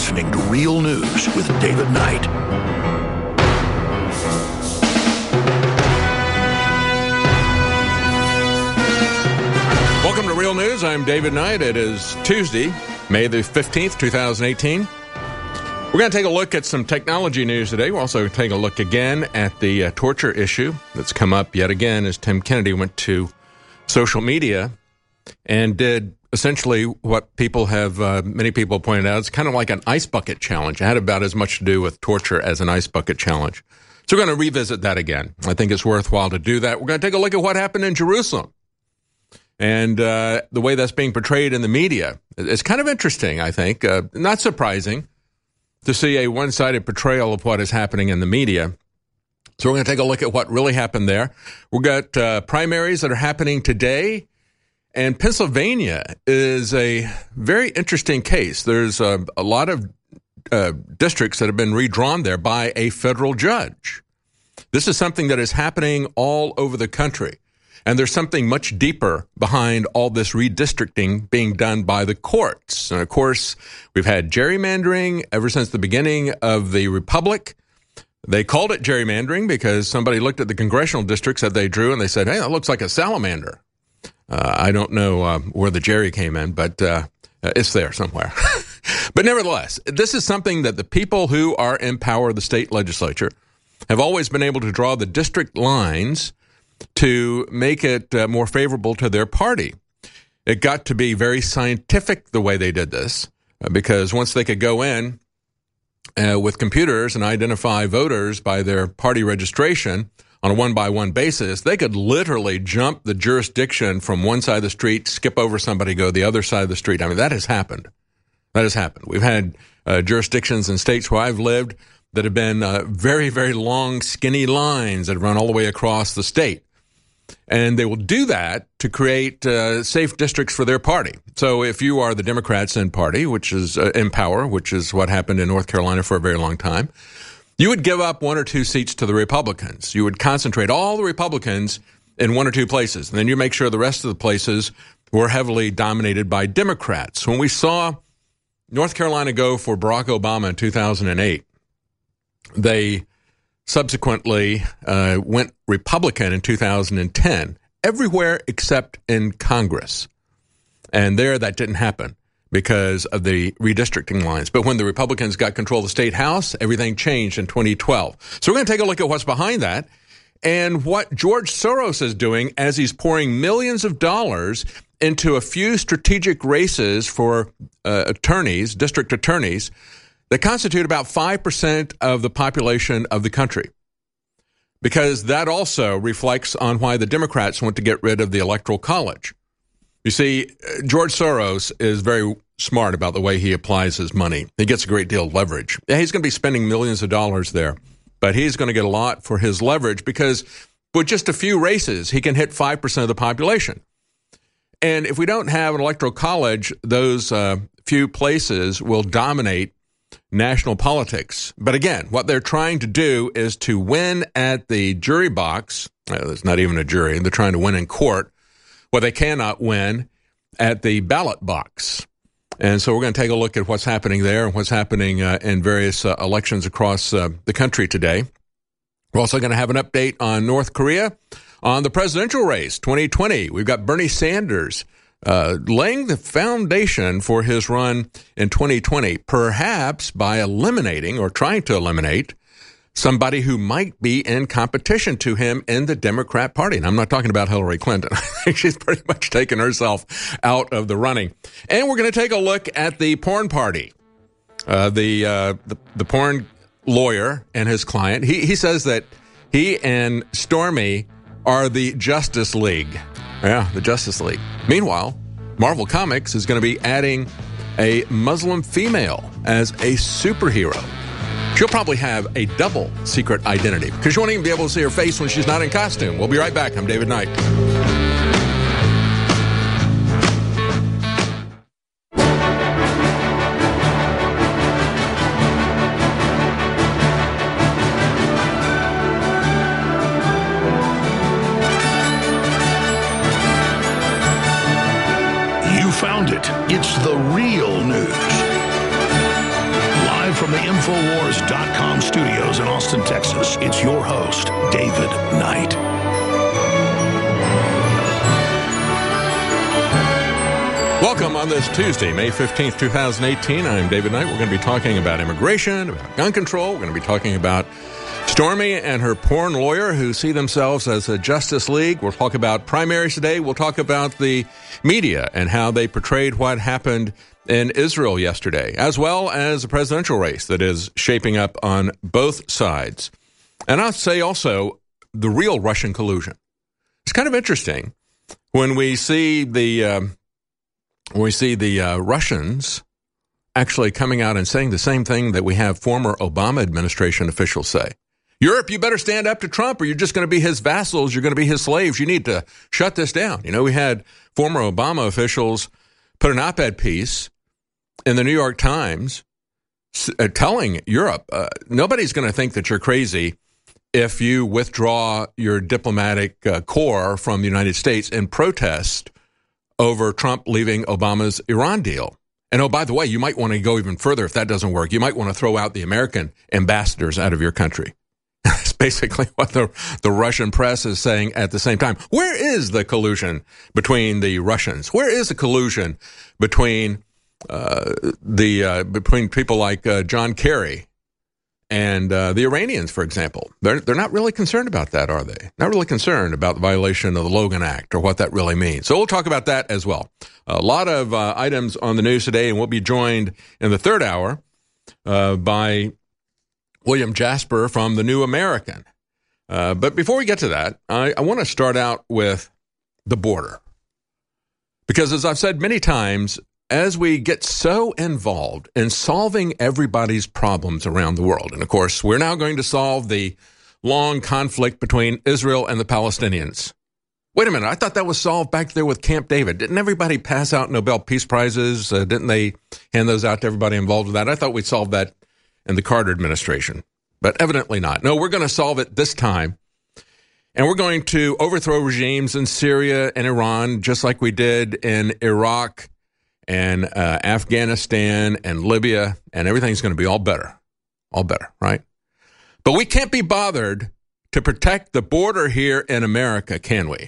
listening to Real News with David Knight. Welcome to Real News. I'm David Knight. It is Tuesday, May the 15th, 2018. We're going to take a look at some technology news today. We'll also take a look again at the torture issue that's come up yet again as Tim Kennedy went to social media and did essentially what people have, many people pointed out, it's kind of like an ice bucket challenge. It had about as much to do with torture as an ice bucket challenge. So we're going to revisit that again. I think it's worthwhile to do that. We're going to take a look at what happened in Jerusalem and the way that's being portrayed in the media. It's kind of interesting, I think. Not surprising to see a one-sided portrayal of what is happening in the media. So we're going to take a look at what really happened there. We've got primaries that are happening today. And Pennsylvania is a very interesting case. There's a lot of districts that have been redrawn there by a federal judge. This is something that is happening all over the country. And there's something much deeper behind all this redistricting being done by the courts. And, of course, we've had gerrymandering ever since the beginning of the Republic. They called it gerrymandering because somebody looked at the congressional districts that they drew and they said, hey, that looks like a salamander. I don't know where the Jerry came in, but it's there somewhere. But nevertheless, this is something that the people who are in power of the state legislature have always been able to draw the district lines to make it more favorable to their party. It got to be very scientific the way they did this, because once they could go in with computers and identify voters by their party registration on a one-by-one basis, they could literally jump the jurisdiction from one side of the street, skip over somebody, go the other side of the street. I mean, that has happened. That has happened. We've had jurisdictions in states where I've lived that have been very, very long, skinny lines that run all the way across the state. And they will do that to create safe districts for their party. So if you are the Democrats in party, which is in power, which is what happened in North Carolina for a very long time, you would give up one or two seats to the Republicans. You would concentrate all the Republicans in one or two places, and then you make sure the rest of the places were heavily dominated by Democrats. When we saw North Carolina go for Barack Obama in 2008, they subsequently went Republican in 2010, everywhere except in Congress. And there that didn't happen because of the redistricting lines. But when the Republicans got control of the state house, everything changed in 2012. So we're going to take a look at what's behind that and what George Soros is doing as he's pouring millions of dollars into a few strategic races for attorneys, district attorneys, that constitute about 5% of the population of the country. Because that also reflects on why the Democrats want to get rid of the Electoral College. You see, George Soros is very smart about the way he applies his money. He gets a great deal of leverage. Yeah, he's going to be spending millions of dollars there, but he's going to get a lot for his leverage because with just a few races, he can hit 5% of the population. And if we don't have an Electoral College, those few places will dominate national politics. But again, what they're trying to do is to win at the jury box. It's not even a jury. They're trying to win in court. Well, they cannot win at the ballot box. And so we're going to take a look at what's happening there and what's happening in various elections across the country today. We're also going to have an update on North Korea on the presidential race 2020. We've got Bernie Sanders laying the foundation for his run in 2020, perhaps by eliminating or trying to eliminate somebody who might be in competition to him in the Democrat Party. And I'm not talking about Hillary Clinton. I think she's pretty much taken herself out of the running. And we're going to take a look at the porn party. The porn lawyer and his client, he says that he and Stormy are the Justice League. Yeah, the Justice League. Meanwhile, Marvel Comics is going to be adding a Muslim female as a superhero. She'll probably have a double secret identity because you won't even be able to see her face when she's not in costume. We'll be right back. I'm David Knight. You found it. It's the real news. the Infowars.com studios in Austin, Texas, it's your host, David Knight. Welcome on this Tuesday, May 15th, 2018. I'm David Knight. We're going to be talking about immigration, about gun control. We're going to be talking about Stormy and her porn lawyer who see themselves as a Justice League. We'll talk about primaries today. We'll talk about the media and how they portrayed what happened in Israel yesterday, as well as a presidential race that is shaping up on both sides. And I'll say also the real Russian collusion. It's kind of interesting when we see the Russians actually coming out and saying the same thing that we have former Obama administration officials say. Europe, you better stand up to Trump or you're just going to be his vassals. You're going to be his slaves. You need to shut this down. You know, we had former Obama officials put an op-ed piece in the New York Times telling Europe, nobody's going to think that you're crazy if you withdraw your diplomatic corps from the United States in protest over Trump leaving Obama's Iran deal. And oh, by the way, you might want to go even further if that doesn't work. You might want to throw out the American ambassadors out of your country. That's basically what the Russian press is saying at the same time. Where is the collusion between the Russians? Where is the collusion between between people like John Kerry and the Iranians, for example? They're not really concerned about that, are they? Not really concerned about the violation of the Logan Act or what that really means. So we'll talk about that as well. A lot of items on the news today, and we'll be joined in the third hour by William Jasper from The New American. But before we get to that, I want to start out with the border. Because as I've said many times, as we get so involved in solving everybody's problems around the world, and of course, we're now going to solve the long conflict between Israel and the Palestinians. Wait a minute, I thought that was solved back there with Camp David. Didn't everybody pass out Nobel Peace Prizes? Didn't they hand those out to everybody involved with that? I thought we solved that in the Carter administration, but evidently not. No, we're going to solve it this time, and we're going to overthrow regimes in Syria and Iran, just like we did in Iraq and Afghanistan and Libya, and everything's going to be all better, right? But we can't be bothered to protect the border here in America, can we?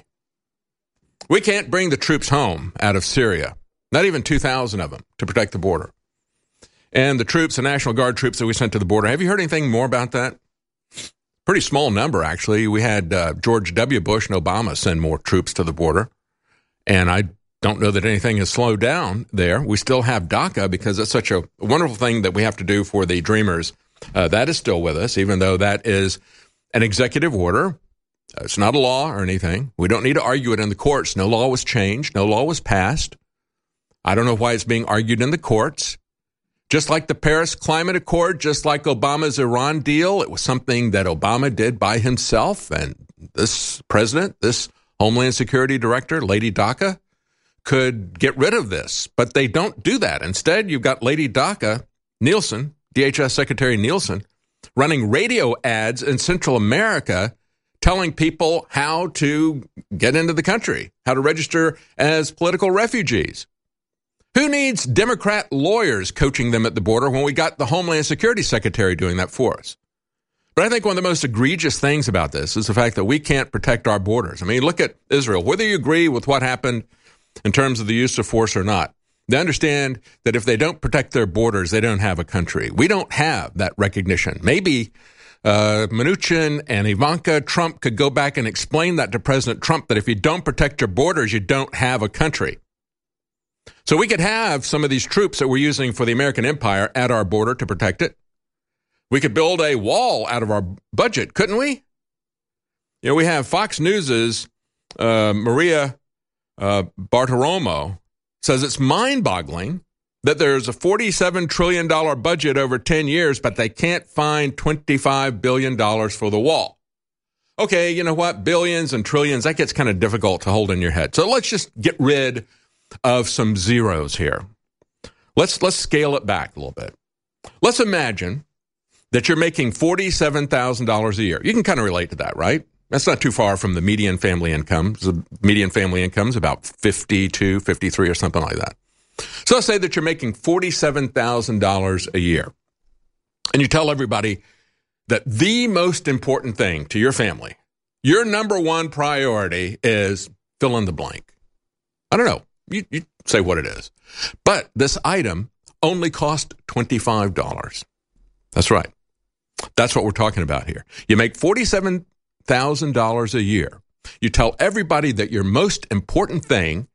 We can't bring the troops home out of Syria, not even 2,000 of them, to protect the border. And the troops, the National Guard troops that we sent to the border, have you heard anything more about that? Pretty small number, actually. We had George W. Bush and Obama send more troops to the border, and I don't know that anything has slowed down there. We still have DACA because it's such a wonderful thing that we have to do for the Dreamers. That is still with us, even though that is an executive order. It's not a law or anything. We don't need to argue it in the courts. No law was changed. No law was passed. I don't know why it's being argued in the courts. Just like the Paris Climate Accord, just like Obama's Iran deal, it was something that Obama did by himself. And this president, this Homeland Security Director, Lady DACA, could get rid of this. But they don't do that. Instead, you've got Lady DACA, Nielsen, DHS Secretary Nielsen, running radio ads in Central America telling people how to get into the country, how to register as political refugees. Who needs Democrat lawyers coaching them at the border when we got the Homeland Security Secretary doing that for us? But I think one of the most egregious things about this is the fact that we can't protect our borders. I mean, look at Israel. Whether you agree with what happened in terms of the use of force or not, they understand that if they don't protect their borders, they don't have a country. We don't have that recognition. Maybe Mnuchin and Ivanka Trump could go back and explain that to President Trump, that if you don't protect your borders, you don't have a country. So we could have some of these troops that we're using for the American empire at our border to protect it. We could build a wall out of our budget, couldn't we? You know, we have Fox News's Maria Bartiromo says it's mind-boggling that there's a $47 trillion budget over 10 years, but they can't find $25 billion for the wall. Okay, you know what? Billions and trillions, that gets kind of difficult to hold in your head. So let's just get rid of some zeros here. Let's scale it back a little bit. Let's imagine that you're making $47,000 a year. You can kind of relate to that, right? That's not too far from the median family income. The median family income is about 52, 53 or something like that. So let's say that you're making $47,000 a year. and you tell everybody that the most important thing to your family, your number one priority is fill in the blank. I don't know. You say what it is. But this item only cost $25. That's right. That's what we're talking about here. You make $47,000 a year. You tell everybody that your most important thing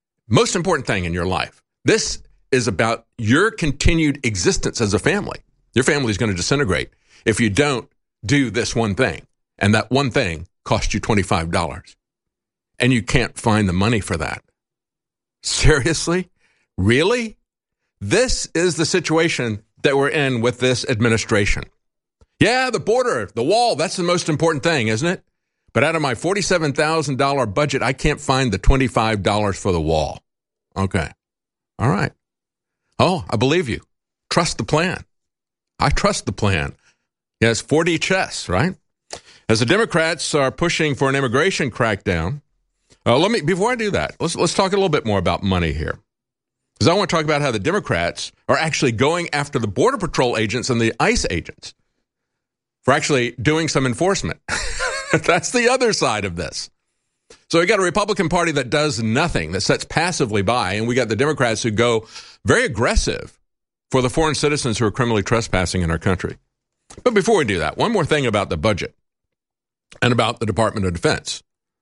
in your life, this is about your continued existence as a family. Your family is going to disintegrate if you don't do this one thing. And that one thing costs you $25. And you can't find the money for that. Seriously? Really? This is the situation that we're in with this administration. Yeah, the border, the wall, that's the most important thing, isn't it? But out of my $47,000 budget, I can't find the $25 for the wall. Okay. All right. Oh, I believe you. Trust the plan. I trust the plan. Yes, 4D chess, right? As the Democrats are pushing for an immigration crackdown, before I do that, let's talk a little bit more about money here. Because I want to talk about how the Democrats are actually going after the Border Patrol agents and the ICE agents for actually doing some enforcement. That's the other side of this. So we got a Republican Party that does nothing, that sits passively by, and we got the Democrats who go very aggressive for the foreign citizens who are criminally trespassing in our country. But before we do that, one more thing about the budget and about the Department of Defense.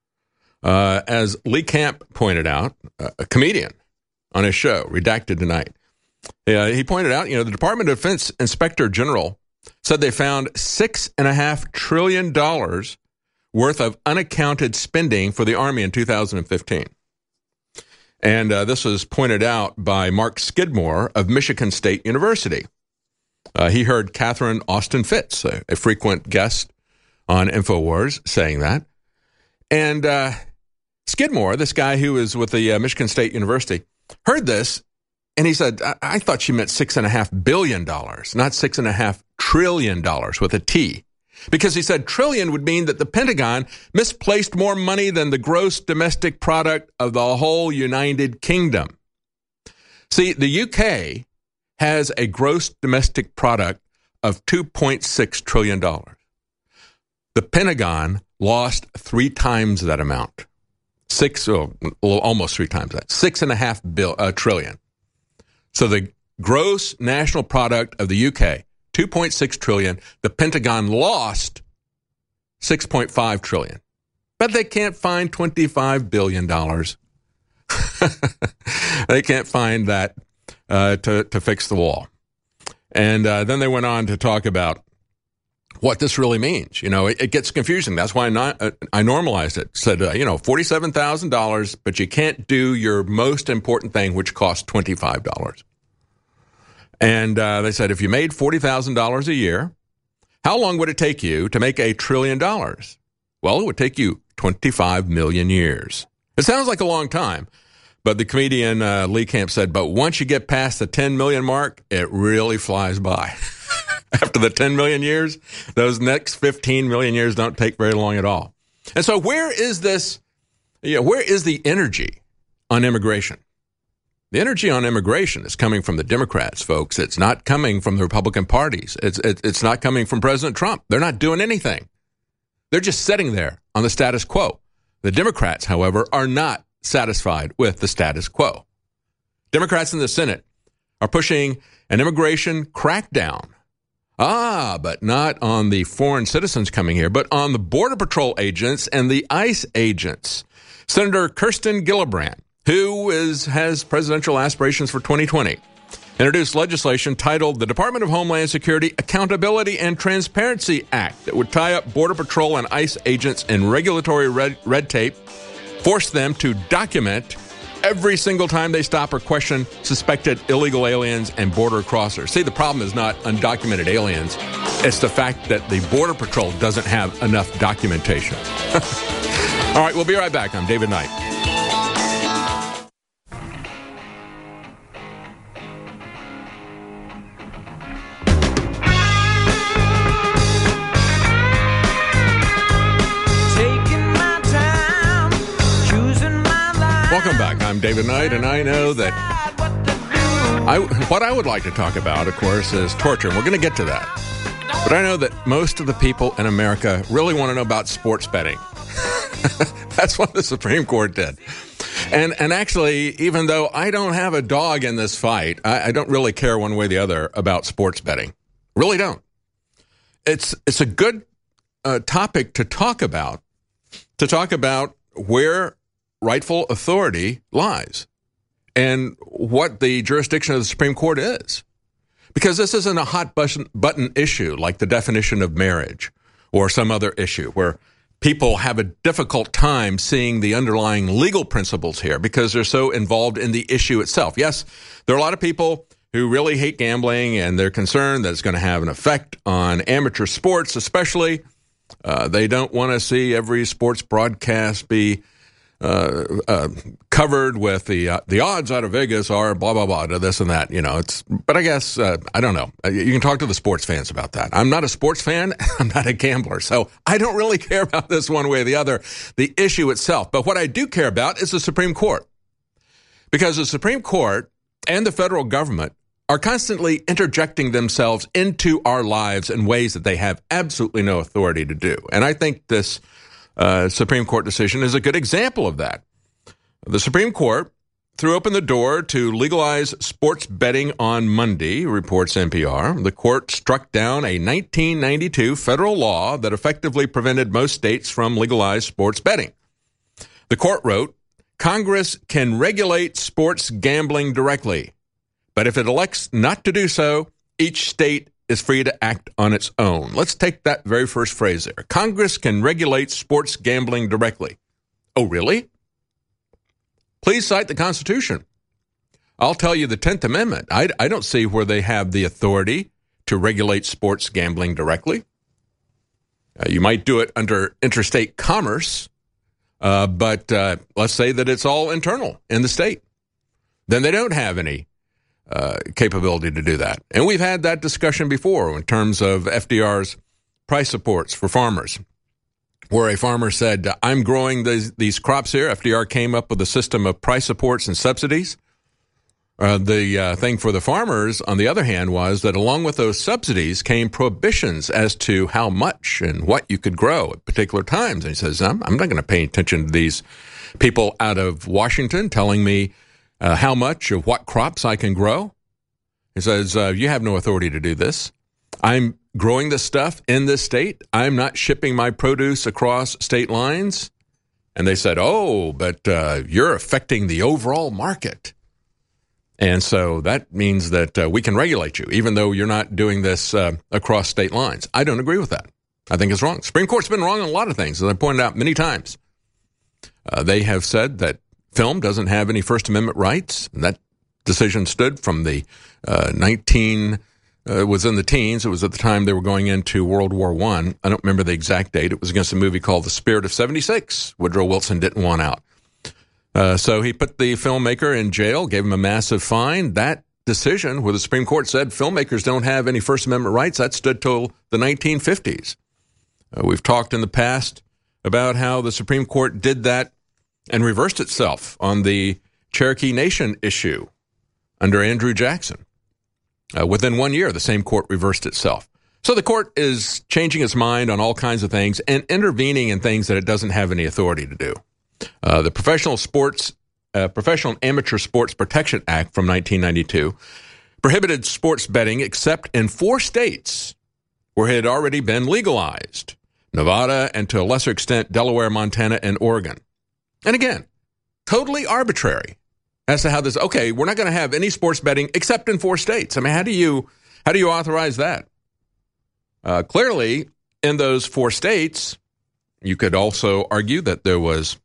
As Lee Camp pointed out, a comedian on his show, Redacted Tonight, he pointed out, the Department of Defense Inspector General said they found $6.5 trillion worth of unaccounted spending for the Army in 2015. And this was pointed out by Mark Skidmore of Michigan State University. He heard Catherine Austin Fitts, a frequent guest on InfoWars, saying that. And Skidmore, this guy who was with the Michigan State University, heard this, and he said, I thought she meant $6.5 billion, not $6.5 trillion with a T. Because he said trillion would mean that the Pentagon misplaced more money than the gross domestic product of the whole United Kingdom. See, the UK has a gross domestic product of $2.6 trillion. The Pentagon lost 3 times that amount. Almost 3 times that. $6.5 trillion. So the gross national product of the UK, $2.6 trillion. The Pentagon lost $6.5 trillion. But they can't find $25 billion. They can't find that to fix the wall. And then they went on to talk about what this really means. It gets confusing. That's why I normalized it. Said, $47,000, but you can't do your most important thing, which costs $25. And they said, if you made $40,000 a year, how long would it take you to make $1 trillion? Well, it would take you 25 million years. It sounds like a long time, but the comedian Lee Camp said, but once you get past the 10 million mark, it really flies by. After the 10 million years, those next 15 million years don't take very long at all. And so where is this? Where is the energy on immigration? The energy on immigration is coming from the Democrats, folks. It's not coming from the Republican parties. It's not coming from President Trump. They're not doing anything. They're just sitting there on the status quo. The Democrats, however, are not satisfied with the status quo. Democrats in the Senate are pushing an immigration crackdown. But not on the foreign citizens coming here, but on the Border Patrol agents and the ICE agents. Senator Kirsten Gillibrand, who has presidential aspirations for 2020, introduced legislation titled the Department of Homeland Security Accountability and Transparency Act that would tie up Border Patrol and ICE agents in regulatory red tape, force them to document every single time they stop or question suspected illegal aliens and border crossers. See, the problem is not undocumented aliens. It's the fact that the Border Patrol doesn't have enough documentation. All right, we'll be right back. I'm David Knight. Welcome back. I'm David Knight, and I know that What I would like to talk about, of course, is torture, and we're going to get to that. But I know that most of the people in America really want to know about sports betting. That's what the Supreme Court did. And actually, even though I don't have a dog in this fight, I don't really care one way or the other about sports betting. Really don't. It's a good topic to talk about where rightful authority lies and what the jurisdiction of the Supreme Court is. Because this isn't a hot button issue like the definition of marriage or some other issue where people have a difficult time seeing the underlying legal principles here because they're so involved in the issue itself. Yes, there are a lot of people who really hate gambling and they're concerned that it's going to have an effect on amateur sports, especially. They don't want to see every sports broadcast be covered with the odds out of Vegas are blah, blah, blah, to this and that. But I guess, I don't know. You can talk to the sports fans about that. I'm not a sports fan. I'm not a gambler. So I don't really care about this one way or the other, the issue itself. But what I do care about is the Supreme Court. Because the Supreme Court and the federal government are constantly interjecting themselves into our lives in ways that they have absolutely no authority to do. And I think this Supreme Court decision is a good example of that. The Supreme Court threw open the door to legalize sports betting on Monday, reports NPR. The court struck down a 1992 federal law that effectively prevented most states from legalized sports betting. The court wrote, Congress can regulate sports gambling directly, but if it elects not to do so, each state is free to act on its own. Let's take that very first phrase there. Congress can regulate sports gambling directly. Oh, really? Please cite the Constitution. I'll tell you the 10th Amendment. I don't see where they have the authority to regulate sports gambling directly. You might do it under interstate commerce, but let's say that it's all internal in the state. Then they don't have any capability to do that. And we've had that discussion before in terms of FDR's price supports for farmers, where a farmer said, I'm growing these crops here. FDR came up with a system of price supports and subsidies. The thing for the farmers, on the other hand, was that along with those subsidies came prohibitions as to how much and what you could grow at particular times. And he says, I'm not going to pay attention to these people out of Washington telling me how much of what crops I can grow. He says, you have no authority to do this. I'm growing this stuff in this state. I'm not shipping my produce across state lines. And they said, but you're affecting the overall market. And so that means that we can regulate you, even though you're not doing this across state lines. I don't agree with that. I think it's wrong. Supreme Court's been wrong on a lot of things, as I pointed out many times. They have said that film doesn't have any First Amendment rights, and that decision stood from the was in the teens. It was at the time they were going into World War I. I don't remember the exact date. It was against a movie called The Spirit of 76. Woodrow Wilson didn't want out. So he put the filmmaker in jail, gave him a massive fine. That decision, where the Supreme Court said filmmakers don't have any First Amendment rights, that stood till the 1950s. We've talked in the past about how the Supreme Court did that and reversed itself on the Cherokee Nation issue under Andrew Jackson. Within 1 year, the same court reversed itself. So the court is changing its mind on all kinds of things and intervening in things that it doesn't have any authority to do. The Professional and Amateur Sports Protection Act from 1992 prohibited sports betting except in 4 states where it had already been legalized: Nevada and, to a lesser extent, Delaware, Montana, and Oregon. And again, totally arbitrary as to how this, we're not going to have any sports betting except in 4 states. I mean, how do you authorize that? Clearly, in those 4 states, you could also argue that there was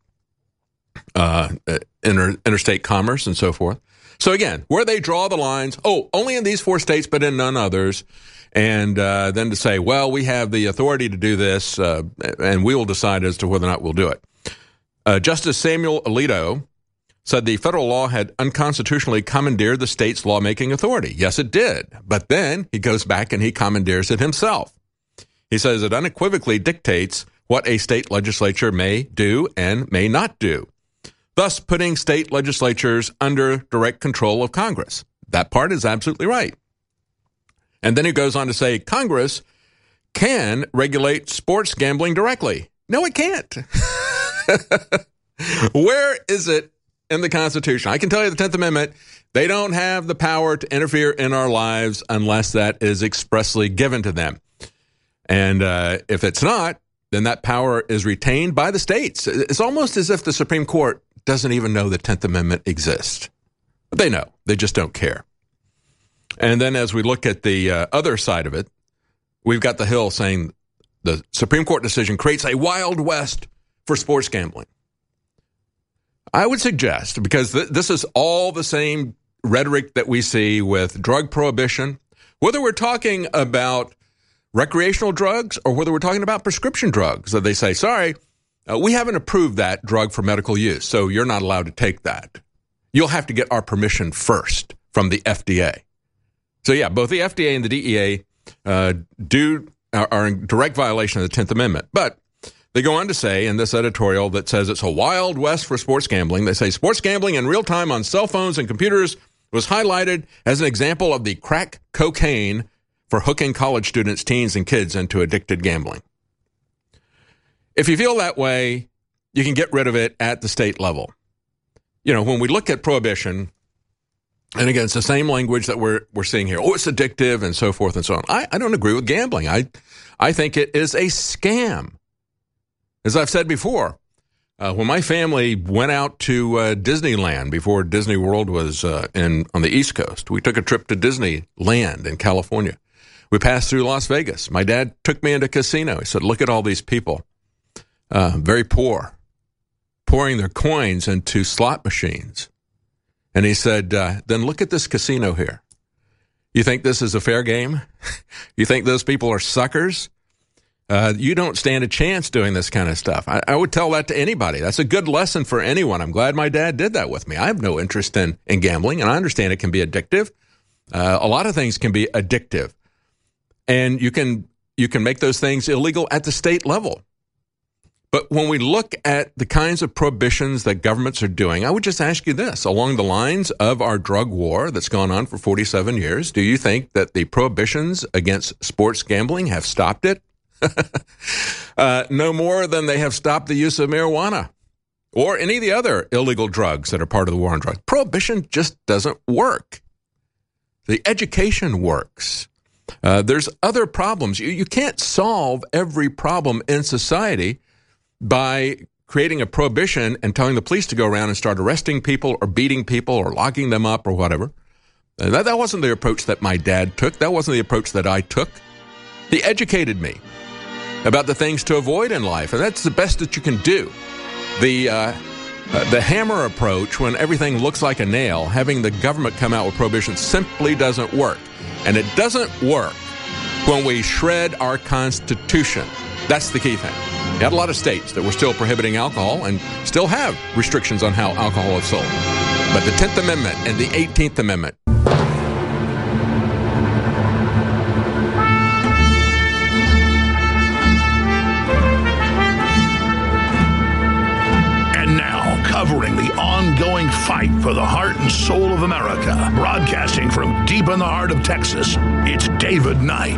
interstate commerce and so forth. So again, where they draw the lines, only in these 4 states, but in none others. And then to say, well, we have the authority to do this, and we will decide as to whether or not we'll do it. Justice Samuel Alito said the federal law had unconstitutionally commandeered the state's lawmaking authority. Yes, it did. But then he goes back and he commandeers it himself. He says it unequivocally dictates what a state legislature may do and may not do, thus putting state legislatures under direct control of Congress. That part is absolutely right. And then he goes on to say, Congress can regulate sports gambling directly. No, it can't. Where is it in the Constitution? I can tell you the 10th Amendment, they don't have the power to interfere in our lives unless that is expressly given to them. And if it's not, then that power is retained by the states. It's almost as if the Supreme Court doesn't even know the 10th Amendment exists. But they know. They just don't care. And then as we look at the other side of it, we've got the Hill saying the Supreme Court decision creates a Wild West for sports gambling. I would suggest, because this is all the same rhetoric that we see with drug prohibition, whether we're talking about recreational drugs or whether we're talking about prescription drugs, that they say, sorry, we haven't approved that drug for medical use, so you're not allowed to take that. You'll have to get our permission first from the FDA. So yeah, both the FDA and the DEA are in direct violation of the 10th Amendment. But they go on to say in this editorial that says it's a Wild West for sports gambling. They say sports gambling in real time on cell phones and computers was highlighted as an example of the crack cocaine for hooking college students, teens, and kids into addicted gambling. If you feel that way, you can get rid of it at the state level. You know, when we look at prohibition, and again, it's the same language that we're seeing here. Oh, it's addictive and so forth and so on. I don't agree with gambling. I think it is a scam. As I've said before, when my family went out to Disneyland before Disney World was on the East Coast, we took a trip to Disneyland in California. We passed through Las Vegas. My dad took me into a casino. He said, look at all these people, very poor, pouring their coins into slot machines. And he said, then look at this casino here. You think this is a fair game? You think those people are suckers? You don't stand a chance doing this kind of stuff. I would tell that to anybody. That's a good lesson for anyone. I'm glad my dad did that with me. I have no interest in gambling, and I understand it can be addictive. A lot of things can be addictive. And you can make those things illegal at the state level. But when we look at the kinds of prohibitions that governments are doing, I would just ask you this. Along the lines of our drug war that's gone on for 47 years, do you think that the prohibitions against sports gambling have stopped it? No more than they have stopped the use of marijuana or any of the other illegal drugs that are part of the war on drugs. Prohibition just doesn't work. The education works. There's other problems. You can't solve every problem in society by creating a prohibition and telling the police to go around and start arresting people or beating people or locking them up or whatever. That wasn't the approach that my dad took. That wasn't the approach that I took. He educated me about the things to avoid in life, and that's the best that you can do. The hammer approach, when everything looks like a nail, having the government come out with prohibition simply doesn't work. And it doesn't work when we shred our Constitution. That's the key thing. You had a lot of states that were still prohibiting alcohol and still have restrictions on how alcohol is sold. But the 10th Amendment and the 18th Amendment. And now, covering the ongoing fight for the heart and soul of America, broadcasting from deep in the heart of Texas, it's David Knight.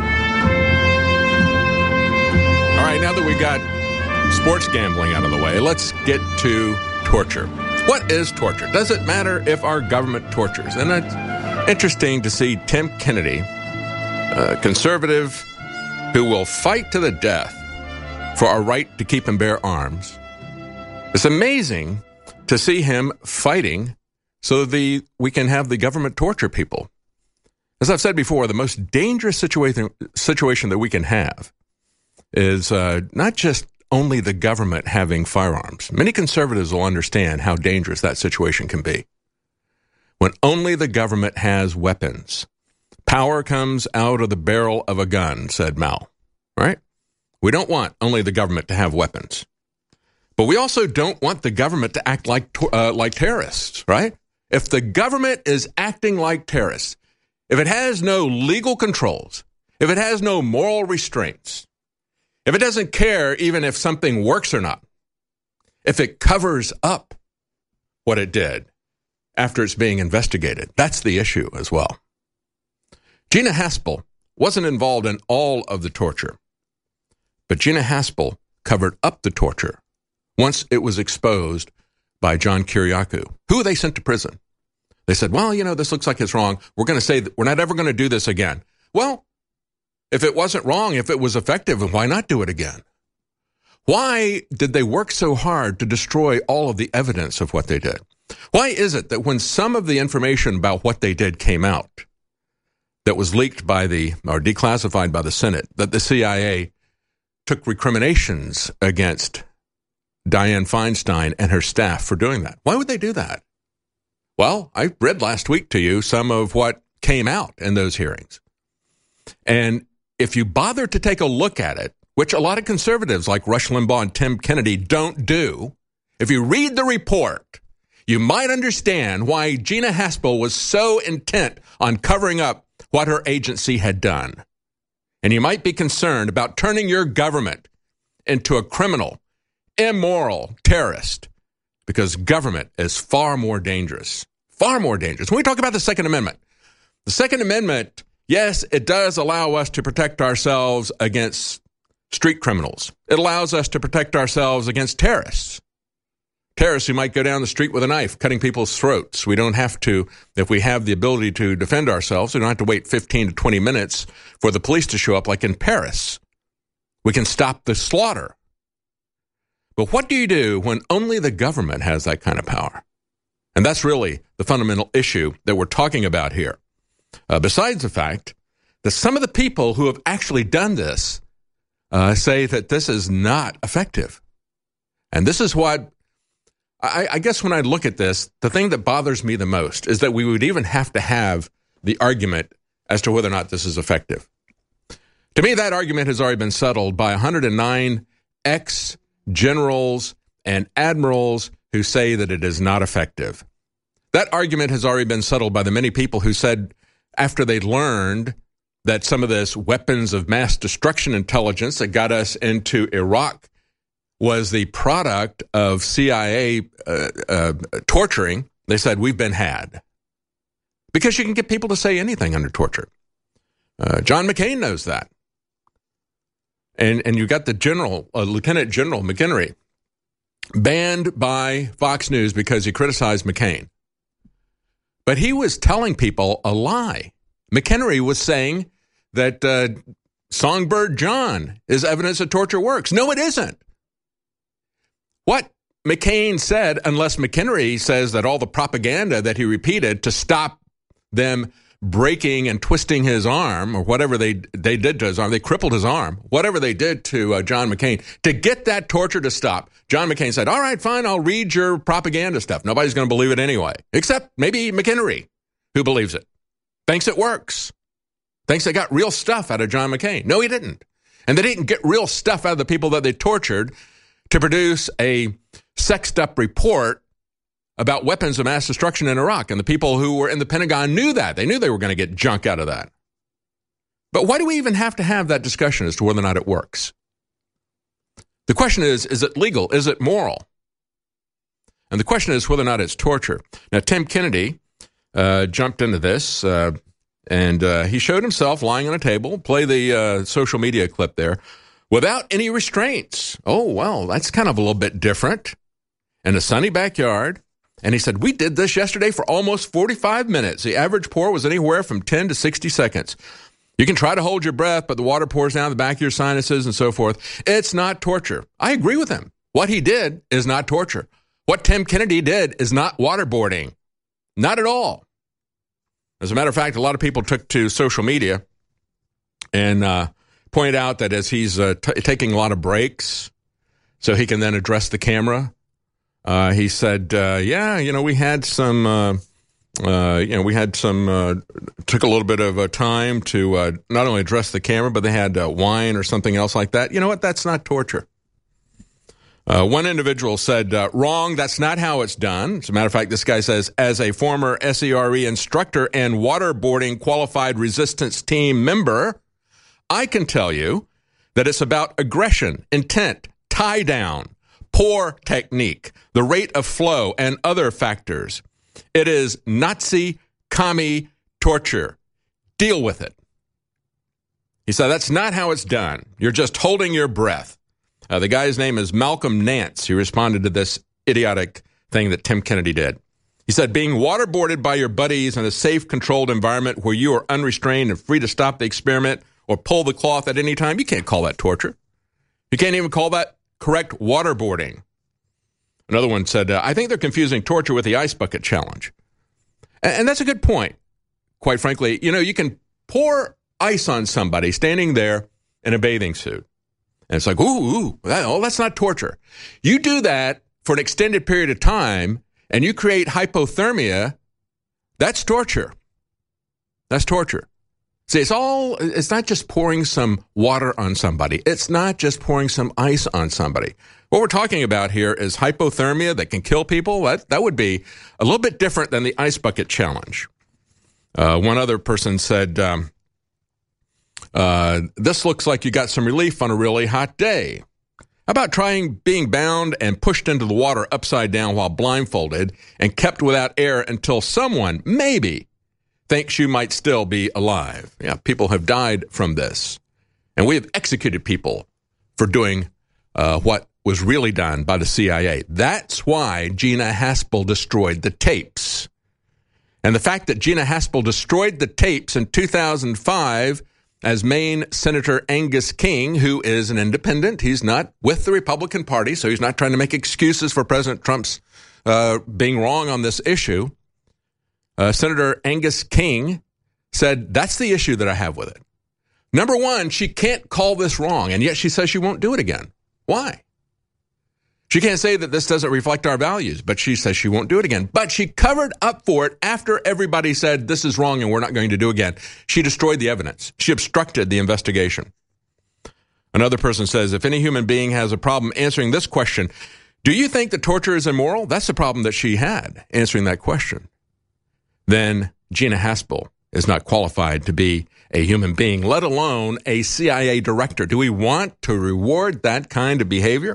All right, now that we got sports gambling out of the way, let's get to torture. What is torture? Does it matter if our government tortures? And it's interesting to see Tim Kennedy, a conservative who will fight to the death for our right to keep and bear arms. It's amazing to see him fighting so we can have the government torture people. As I've said before, the most dangerous situation that we can have is not just only the government having firearms. Many conservatives will understand how dangerous that situation can be. When only the government has weapons. Power comes out of the barrel of a gun, said Mao. Right? We don't want only the government to have weapons. But we also don't want the government to act like terrorists, right? If the government is acting like terrorists, if it has no legal controls, if it has no moral restraints, if it doesn't care even if something works or not, if it covers up what it did, after it's being investigated. That's the issue as well. Gina Haspel wasn't involved in all of the torture, but Gina Haspel covered up the torture once it was exposed by John Kiriakou, who they sent to prison. They said, well, this looks like it's wrong. We're going to say that we're not ever going to do this again. Well, if it wasn't wrong, if it was effective, why not do it again? Why did they work so hard to destroy all of the evidence of what they did? Why is it that when some of the information about what they did came out, that was leaked or declassified by the Senate, that the CIA took recriminations against Dianne Feinstein and her staff for doing that? Why would they do that? Well, I read last week to you some of what came out in those hearings. And if you bother to take a look at it, which a lot of conservatives like Rush Limbaugh and Tim Kennedy don't do, if you read the report, you might understand why Gina Haspel was so intent on covering up what her agency had done. And you might be concerned about turning your government into a criminal, immoral terrorist, because government is far more dangerous. Far more dangerous. When we talk about the Second Amendment, the Second Amendment, yes, it does allow us to protect ourselves against street criminals. It allows us to protect ourselves against terrorists. Terrorists who might go down the street with a knife, cutting people's throats. We don't have to, if we have the ability to defend ourselves, we don't have to wait 15 to 20 minutes for the police to show up like in Paris. We can stop the slaughter. But what do you do when only the government has that kind of power? And that's really the fundamental issue that we're talking about here. Besides the fact that some of the people who have actually done this say that this is not effective. And this is what, I guess when I look at this, the thing that bothers me the most is that we would even have to have the argument as to whether or not this is effective. To me, that argument has already been settled by 109 ex-generals and admirals who say that it is not effective. That argument has already been settled by the many people who said after they learned that some of this weapons of mass destruction intelligence that got us into Iraq was the product of CIA torturing, they said, we've been had. Because you can get people to say anything under torture. John McCain knows that. And you got the general, Lieutenant General McHenry, banned by Fox News because he criticized McCain. But he was telling people a lie. McHenry was saying that Songbird John is evidence that torture works. No, it isn't. What McCain said, unless McHenry says that all the propaganda that he repeated to stop them breaking and twisting his arm, or whatever they did to his arm, they crippled his arm, whatever they did to John McCain, to get that torture to stop, John McCain said, all right, fine, I'll read your propaganda stuff. Nobody's going to believe it anyway, except maybe McHenry, who believes it, thinks it works, thinks they got real stuff out of John McCain. No, he didn't. And they didn't get real stuff out of the people that they tortured to produce a sexed-up report about weapons of mass destruction in Iraq. And the people who were in the Pentagon knew that. They knew they were going to get junk out of that. But why do we even have to have that discussion as to whether or not it works? The question is it legal? Is it moral? And the question is whether or not it's torture. Now, Tim Kennedy jumped into this, and he showed himself lying on a table. Play the social media clip there. Without any restraints. Oh, well, that's kind of a little bit different. In a sunny backyard. And he said, we did this yesterday for almost 45 minutes. The average pour was anywhere from 10 to 60 seconds. You can try to hold your breath, but the water pours down the back of your sinuses and so forth. It's not torture. I agree with him. What he did is not torture. What Tim Kennedy did is not waterboarding. Not at all. As a matter of fact, a lot of people took to social media and pointed out that as he's taking a lot of breaks so he can then address the camera, he said, we had some, took a little bit of time to not only address the camera, but they had wine or something else like that. You know what? That's not torture. One individual said, wrong, that's not how it's done. As a matter of fact, this guy says, as a former SERE instructor and waterboarding qualified resistance team member, I can tell you that it's about aggression, intent, tie down, poor technique, the rate of flow, and other factors. It is Nazi commie torture. Deal with it. He said, that's not how it's done. You're just holding your breath. The guy's name is Malcolm Nance. He responded to this idiotic thing that Tim Kennedy did. He said, being waterboarded by your buddies in a safe, controlled environment where you are unrestrained and free to stop the experiment or pull the cloth at any time, you can't call that torture. You can't even call that correct waterboarding. Another one said, I think they're confusing torture with the ice bucket challenge. And that's a good point. Quite frankly, you can pour ice on somebody standing there in a bathing suit. And it's like, that's not torture. You do that for an extended period of time and you create hypothermia, that's torture. That's torture. See, it's not just pouring some water on somebody. It's not just pouring some ice on somebody. What we're talking about here is hypothermia that can kill people. That would be a little bit different than the ice bucket challenge. One other person said, this looks like you got some relief on a really hot day. How about trying being bound and pushed into the water upside down while blindfolded and kept without air until someone, maybe, thinks you might still be alive? Yeah, people have died from this. And we have executed people for doing what was really done by the CIA. That's why Gina Haspel destroyed the tapes. And the fact that Gina Haspel destroyed the tapes in 2005 as Maine Senator Angus King, who is an independent, he's not with the Republican Party, so he's not trying to make excuses for President Trump's being wrong on this issue. Senator Angus King said, that's the issue that I have with it. Number one, she can't call this wrong, and yet she says she won't do it again. Why? She can't say that this doesn't reflect our values, but she says she won't do it again. But she covered up for it after everybody said this is wrong and we're not going to do it again. She destroyed the evidence. She obstructed the investigation. Another person says, if any human being has a problem answering this question, do you think that torture is immoral? That's the problem that she had, answering that question. Then Gina Haspel is not qualified to be a human being, let alone a CIA director. Do we want to reward that kind of behavior?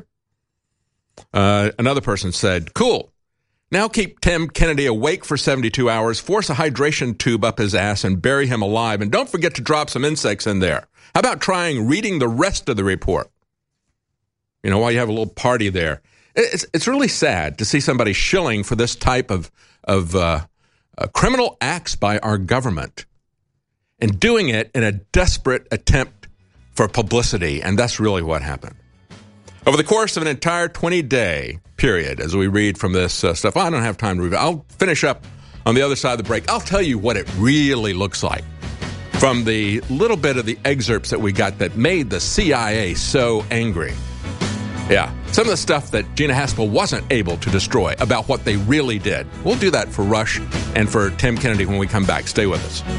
Another person said, cool. Now keep Tim Kennedy awake for 72 hours, force a hydration tube up his ass and bury him alive. And don't forget to drop some insects in there. How about trying reading the rest of the report? While you have a little party there. It's really sad to see somebody shilling for this type of criminal acts by our government and doing it in a desperate attempt for publicity. And that's really what happened. Over the course of an entire 20-day period, as we read from this stuff, I don't have time to read it. I'll finish up on the other side of the break. I'll tell you what it really looks like from the little bit of the excerpts that we got that made the CIA so angry. Yeah, some of the stuff that Gina Haspel wasn't able to destroy about what they really did. We'll do that for Rush and for Tim Kennedy when we come back. Stay with us.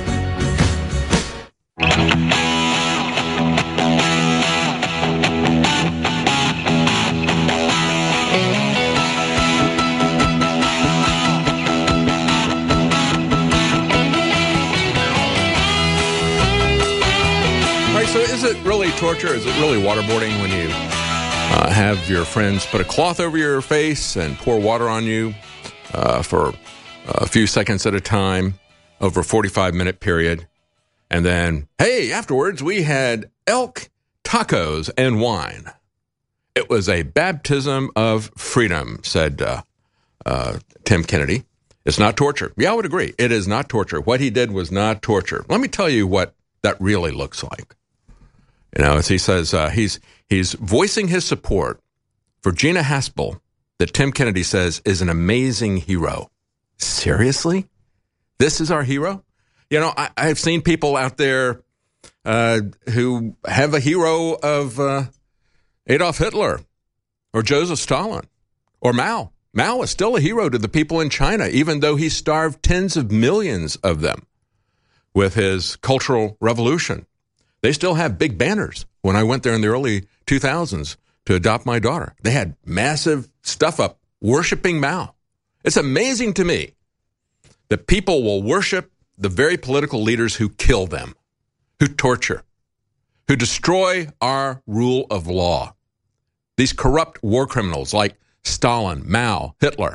So is it really torture? Is it really waterboarding when you have your friends put a cloth over your face and pour water on you for a few seconds at a time over a 45-minute period? And then, hey, afterwards we had elk, tacos, and wine. It was a baptism of freedom, said Tim Kennedy. It's not torture. Yeah, I would agree. It is not torture. What he did was not torture. Let me tell you what that really looks like. As he says, he's voicing his support for Gina Haspel, that Tim Kennedy says is an amazing hero. Seriously? This is our hero? I've seen people out there who have a hero of Adolf Hitler or Joseph Stalin or Mao. Mao is still a hero to the people in China, even though he starved tens of millions of them with his Cultural Revolution. They still have big banners. When I went there in the early 2000s to adopt my daughter, they had massive stuff up worshiping Mao. It's amazing to me that people will worship the very political leaders who kill them, who torture, who destroy our rule of law. These corrupt war criminals like Stalin, Mao, Hitler,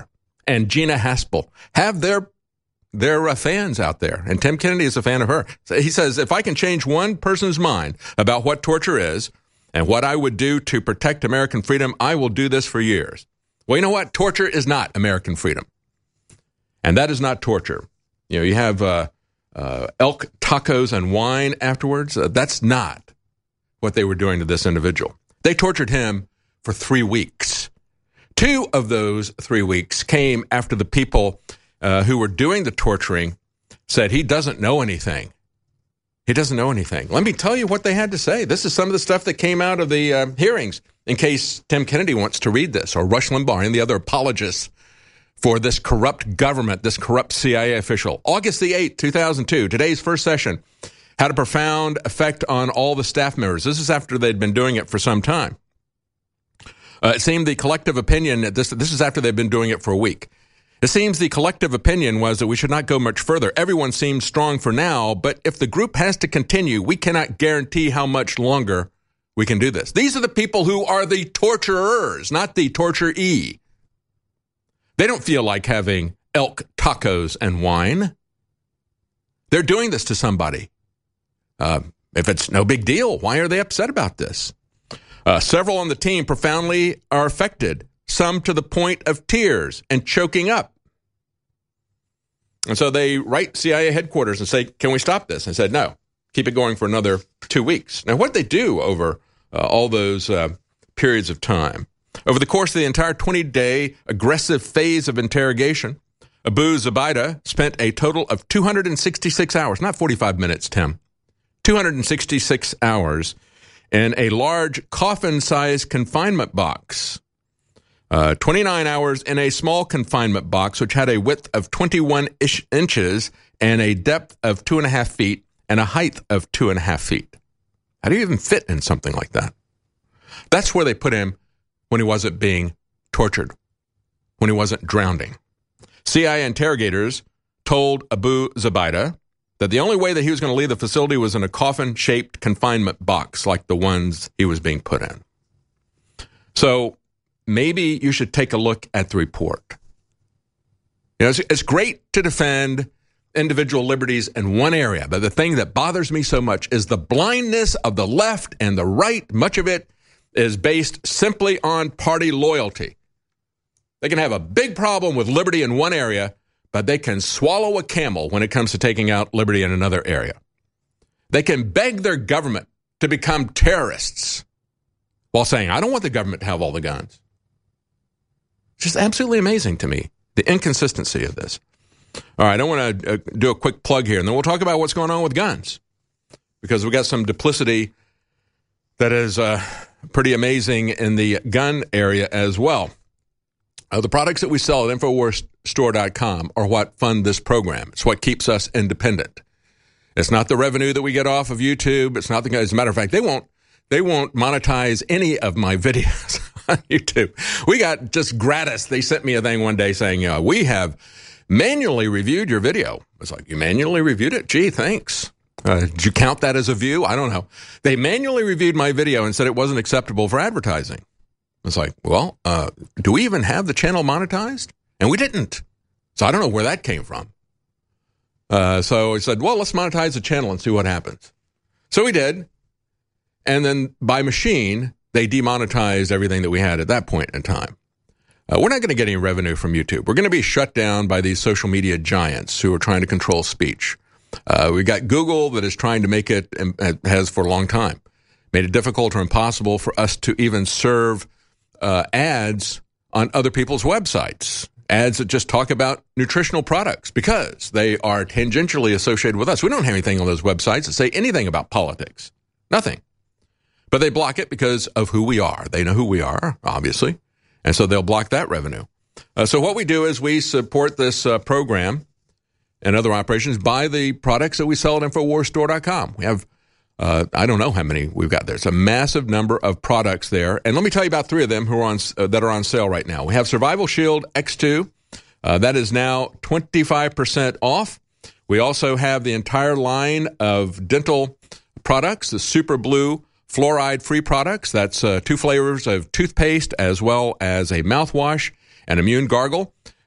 and Gina Haspel have their fans out there. And Tim Kennedy is a fan of her. So he says, if I can change one person's mind about what torture is and what I would do to protect American freedom, I will do this for years. Well, you know what? Torture is not American freedom. And that is not torture. You know, you have elk tacos and wine afterwards. That's not what they were doing to this individual. They tortured him for 3 weeks. 2 of those 3 weeks came after the people who were doing the torturing said he doesn't know anything. He doesn't know anything. Let me tell you what they had to say. This is some of the stuff that came out of the hearings, in case Tim Kennedy wants to read this, or Rush Limbaugh and the other apologists for this corrupt government, this corrupt CIA official. August the 8th, 2002, today's first session, had a profound effect on all the staff members. This is after they'd been doing it for some time. It seemed the collective opinion, this is after they'd been doing it for a week. It seems the collective opinion was that we should not go much further. Everyone seems strong for now, but if the group has to continue, we cannot guarantee how much longer we can do this. These are the people who are the torturers, not the torturee. They don't feel like having elk tacos and wine. They're doing this to somebody. If it's no big deal, why are they upset about this? Several on the team profoundly are affected, some to the point of tears and choking up. And so they write CIA headquarters and say, can we stop this? And said, no, keep it going for another 2 weeks. Now, what did they do over all those periods of time? Over the course of the entire 20-day aggressive phase of interrogation, Abu Zubaydah spent a total of 266 hours, not 45 minutes, Tim, 266 hours in a large coffin-sized confinement box, 29 hours in a small confinement box, which had a width of 21 inches and a depth of 2.5 feet and a height of 2.5 feet. How do you even fit in something like that? That's where they put him when he wasn't being tortured, when he wasn't drowning. CIA interrogators told Abu Zubaydah that the only way that he was going to leave the facility was in a coffin-shaped confinement box like the ones he was being put in. So maybe you should take a look at the report. You know, it's great to defend individual liberties in one area, but the thing that bothers me so much is the blindness of the left and the right. Much of it is based simply on party loyalty. They can have a big problem with liberty in one area, but they can swallow a camel when it comes to taking out liberty in another area. They can beg their government to become terrorists while saying, I don't want the government to have all the guns. It's just absolutely amazing to me, the inconsistency of this. All right, I want to do a quick plug here, and then we'll talk about what's going on with guns, because we've got some duplicity that is pretty amazing in the gun area as well. The products that we sell at InfoWarsStore.com are what fund this program. It's what keeps us independent. It's not the revenue that we get off of YouTube. It's not the, as a matter of fact, they won't monetize any of my videos on YouTube. We got just gratis. They sent me a thing one day saying, we have manually reviewed your video. It's like, you manually reviewed it? Gee, thanks. Did you count that as a view? I don't know. They manually reviewed my video and said it wasn't acceptable for advertising. It's like, well, do we even have the channel monetized? And we didn't. So I don't know where that came from. So I said, well, let's monetize the channel and see what happens. So we did. And then by machine, they demonetized everything that we had at that point in time. We're not going to get any revenue from YouTube. We're going to be shut down by these social media giants who are trying to control speech. We got Google that is trying to make it, and has for a long time, made it difficult or impossible for us to even serve ads on other people's websites, ads that just talk about nutritional products because they are tangentially associated with us. We don't have anything on those websites that say anything about politics. Nothing. But they block it because of who we are. They know who we are, obviously, and so they'll block that revenue. So what we do is we support this program and other operations by the products that we sell at InfoWarsStore.com. We have I don't know how many we've got there. It's a massive number of products there. And let me tell you about 3 of them who are on that are on sale right now. We have Survival Shield X2. That is now 25% off. We also have the entire line of dental products, the Super Blue fluoride-free products. That's 2 flavors of toothpaste as well as a mouthwash and immune gargle.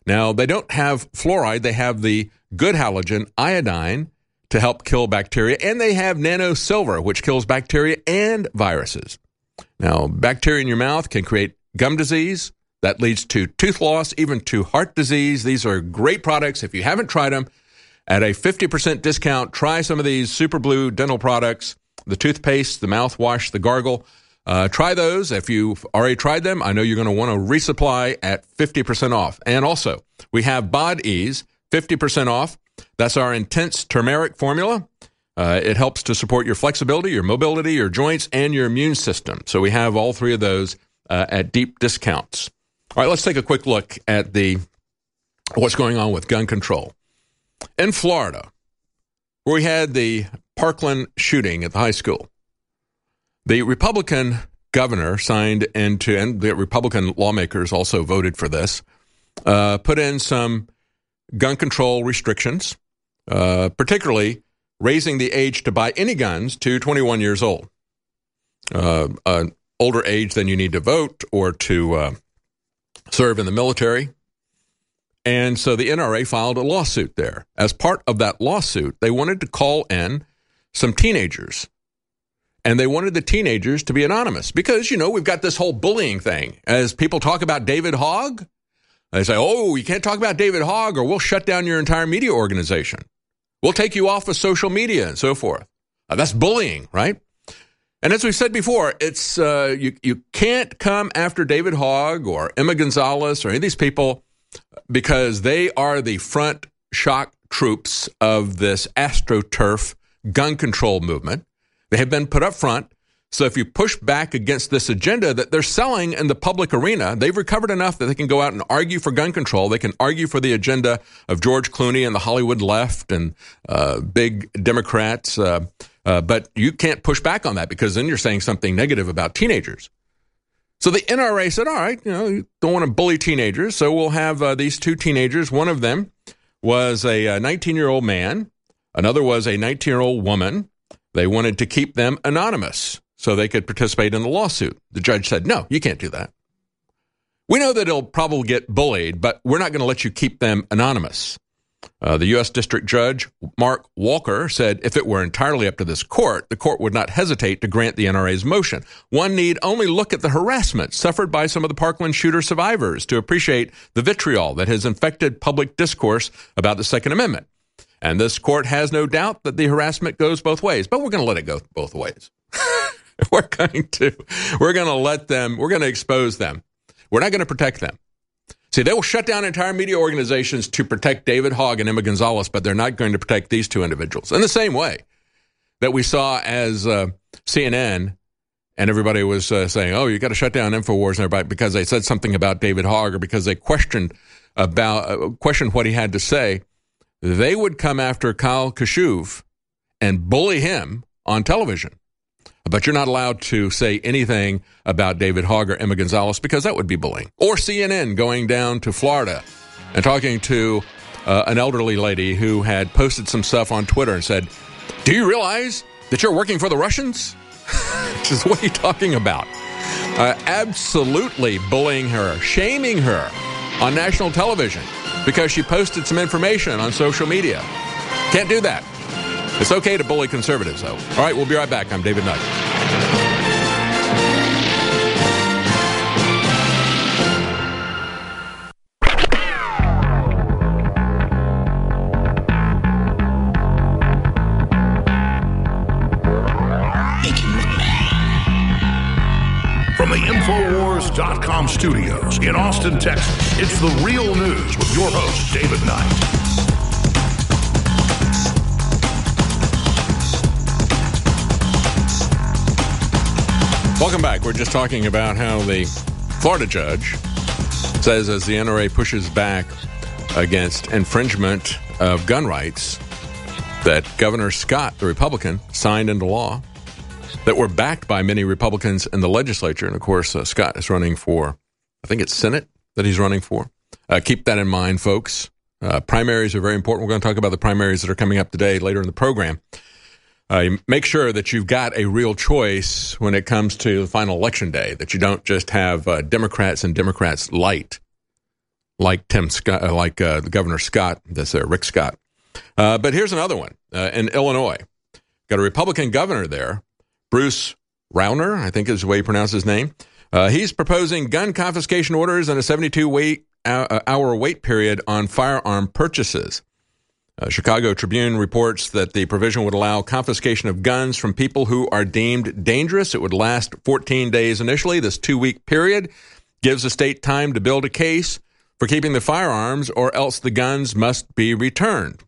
Now, they don't have fluoride. They have the good halogen, iodine, to help kill bacteria, and they have nanosilver, which kills bacteria and viruses. Now, bacteria in your mouth can create gum disease. That leads to tooth loss, even to heart disease. These are great products. If you haven't tried them, at a 50% discount, try some of these Super Blue dental products, the toothpaste, the mouthwash, the gargle. Try those. If you've already tried them, I know you're going to want to resupply at 50% off. And also, we have Bod Ease, 50% off. That's our intense turmeric formula. It helps to support your flexibility, your mobility, your joints, and your immune system. So we have all three of those at deep discounts. All right, let's take a quick look at what's going on with gun control. In Florida, where we had the Parkland shooting at the high school, the Republican governor signed into, and the Republican lawmakers also voted for this, put in some gun control restrictions, particularly raising the age to buy any guns to 21 years old. An older age than you need to vote or to serve in the military. And so the NRA filed a lawsuit there. As part of that lawsuit, they wanted to call in some teenagers. And they wanted the teenagers to be anonymous because, we've got this whole bullying thing. As people talk about David Hogg, they say, oh, you can't talk about David Hogg or we'll shut down your entire media organization. We'll take you off of social media and so forth. That's bullying, right? And as we said before, it's you can't come after David Hogg or Emma Gonzalez or any of these people because they are the front shock troops of this AstroTurf gun control movement. They have been put up front. So if you push back against this agenda that they're selling in the public arena, they've recovered enough that they can go out and argue for gun control. They can argue for the agenda of George Clooney and the Hollywood left and big Democrats. But you can't push back on that because then you're saying something negative about teenagers. So the NRA said, all right, you don't want to bully teenagers, so we'll have these two teenagers. One of them was a 19-year-old man. Another was a 19-year-old woman. They wanted to keep them anonymous so they could participate in the lawsuit. The judge said, no, you can't do that. We know that he'll probably get bullied, but we're not going to let you keep them anonymous. The U.S. District Judge, Mark Walker, said if it were entirely up to this court, the court would not hesitate to grant the NRA's motion. One need only look at the harassment suffered by some of the Parkland shooter survivors to appreciate the vitriol that has infected public discourse about the Second Amendment. And this court has no doubt that the harassment goes both ways, but we're going to let it go both ways. We're going to expose them. We're not going to protect them. See, they will shut down entire media organizations to protect David Hogg and Emma Gonzalez, but they're not going to protect these two individuals. In the same way that we saw as CNN and everybody was saying, oh, you got to shut down InfoWars and everybody because they said something about David Hogg or because they questioned what he had to say. They would come after Kyle Kashuv and bully him on television. But you're not allowed to say anything about David Hogg or Emma Gonzalez because that would be bullying. Or CNN going down to Florida and talking to an elderly lady who had posted some stuff on Twitter and said, do you realize that you're working for the Russians? This is what are you talking about? Absolutely bullying her, shaming her on national television because she posted some information on social media. Can't do that. It's okay to bully conservatives, though. All right, we'll be right back. I'm David Knight. From the Infowars.com studios in Austin, Texas, it's The Real News with your host, David Knight. Welcome back. We're just talking about how the Florida judge says as the NRA pushes back against infringement of gun rights that Governor Scott, the Republican, signed into law that were backed by many Republicans in the legislature. And, of course, Scott is running for, I think it's Senate that he's running for. Keep that in mind, folks. Primaries are very important. We're going to talk about the primaries that are coming up today later in the program. Make sure that you've got a real choice when it comes to the final election day, that you don't just have Democrats and Democrats light like Tim Scott, Governor Scott, Rick Scott. But here's another one in Illinois. Got a Republican governor there, Bruce Rauner, I think is the way you pronounce his name. He's proposing gun confiscation orders and a 72-hour wait period on firearm purchases. Chicago Tribune reports that the provision would allow confiscation of guns from people who are deemed dangerous. It would last 14 days initially. This 2-week period gives the state time to build a case for keeping the firearms, or else the guns must be returned.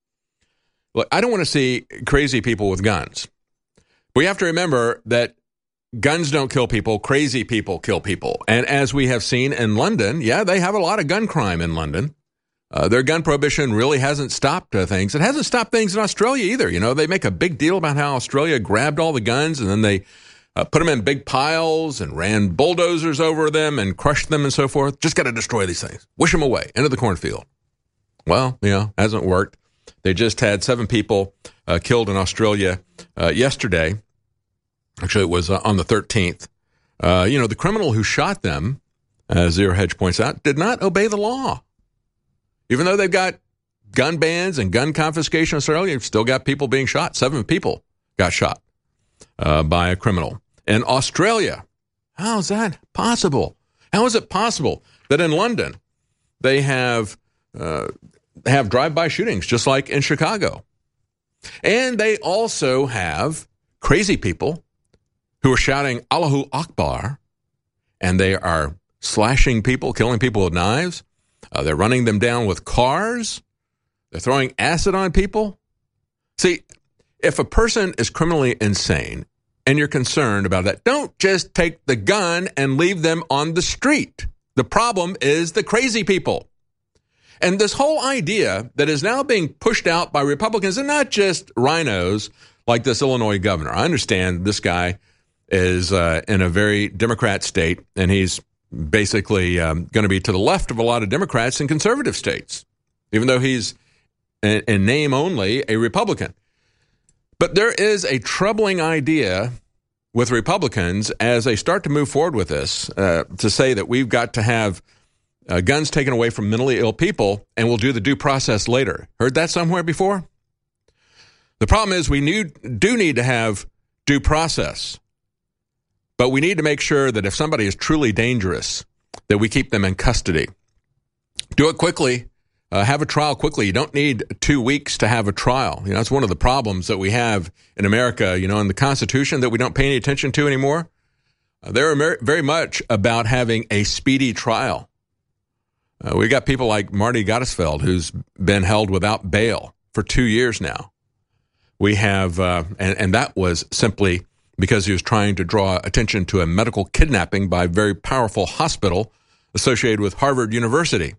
Look, I don't want to see crazy people with guns. We have to remember that guns don't kill people, crazy people kill people. And as we have seen in London, yeah, they have a lot of gun crime in London. Their gun prohibition really hasn't stopped things. It hasn't stopped things in Australia either. You know, they make a big deal about how Australia grabbed all the guns and then they put them in big piles and ran bulldozers over them and crushed them and so forth. Just got to destroy these things. Wish them away into the cornfield. Well, hasn't worked. They just had 7 people killed in Australia yesterday. Actually, it was on the 13th. The criminal who shot them, as Zero Hedge points out, did not obey the law. Even though they've got gun bans and gun confiscation in Australia, you've still got people being shot. 7 people got shot by a criminal. In Australia, how is that possible? How is it possible that in London they have drive-by shootings just like in Chicago? And they also have crazy people who are shouting Allahu Akbar, and they are slashing people, killing people with knives. They're running them down with cars. They're throwing acid on people. See, if a person is criminally insane and you're concerned about that, don't just take the gun and leave them on the street. The problem is the crazy people. And this whole idea that is now being pushed out by Republicans, and not just rhinos like this Illinois governor. I understand this guy is in a very Democrat state, and he's basically going to be to the left of a lot of Democrats in conservative states, even though he's in name only a Republican. But there is a troubling idea with Republicans as they start to move forward with this, to say that we've got to have guns taken away from mentally ill people, and we'll do the due process later. Heard that somewhere before? The problem is we do need to have due process, but we need to make sure that if somebody is truly dangerous, that we keep them in custody. Do it quickly. Have a trial quickly. You don't need 2 weeks to have a trial. That's one of the problems that we have in America, in the Constitution that we don't pay any attention to anymore. They're very much about having a speedy trial. We got people like Marty Gottesfeld, who's been held without bail for 2 years now. We have, and that was simply because he was trying to draw attention to a medical kidnapping by a very powerful hospital associated with Harvard University.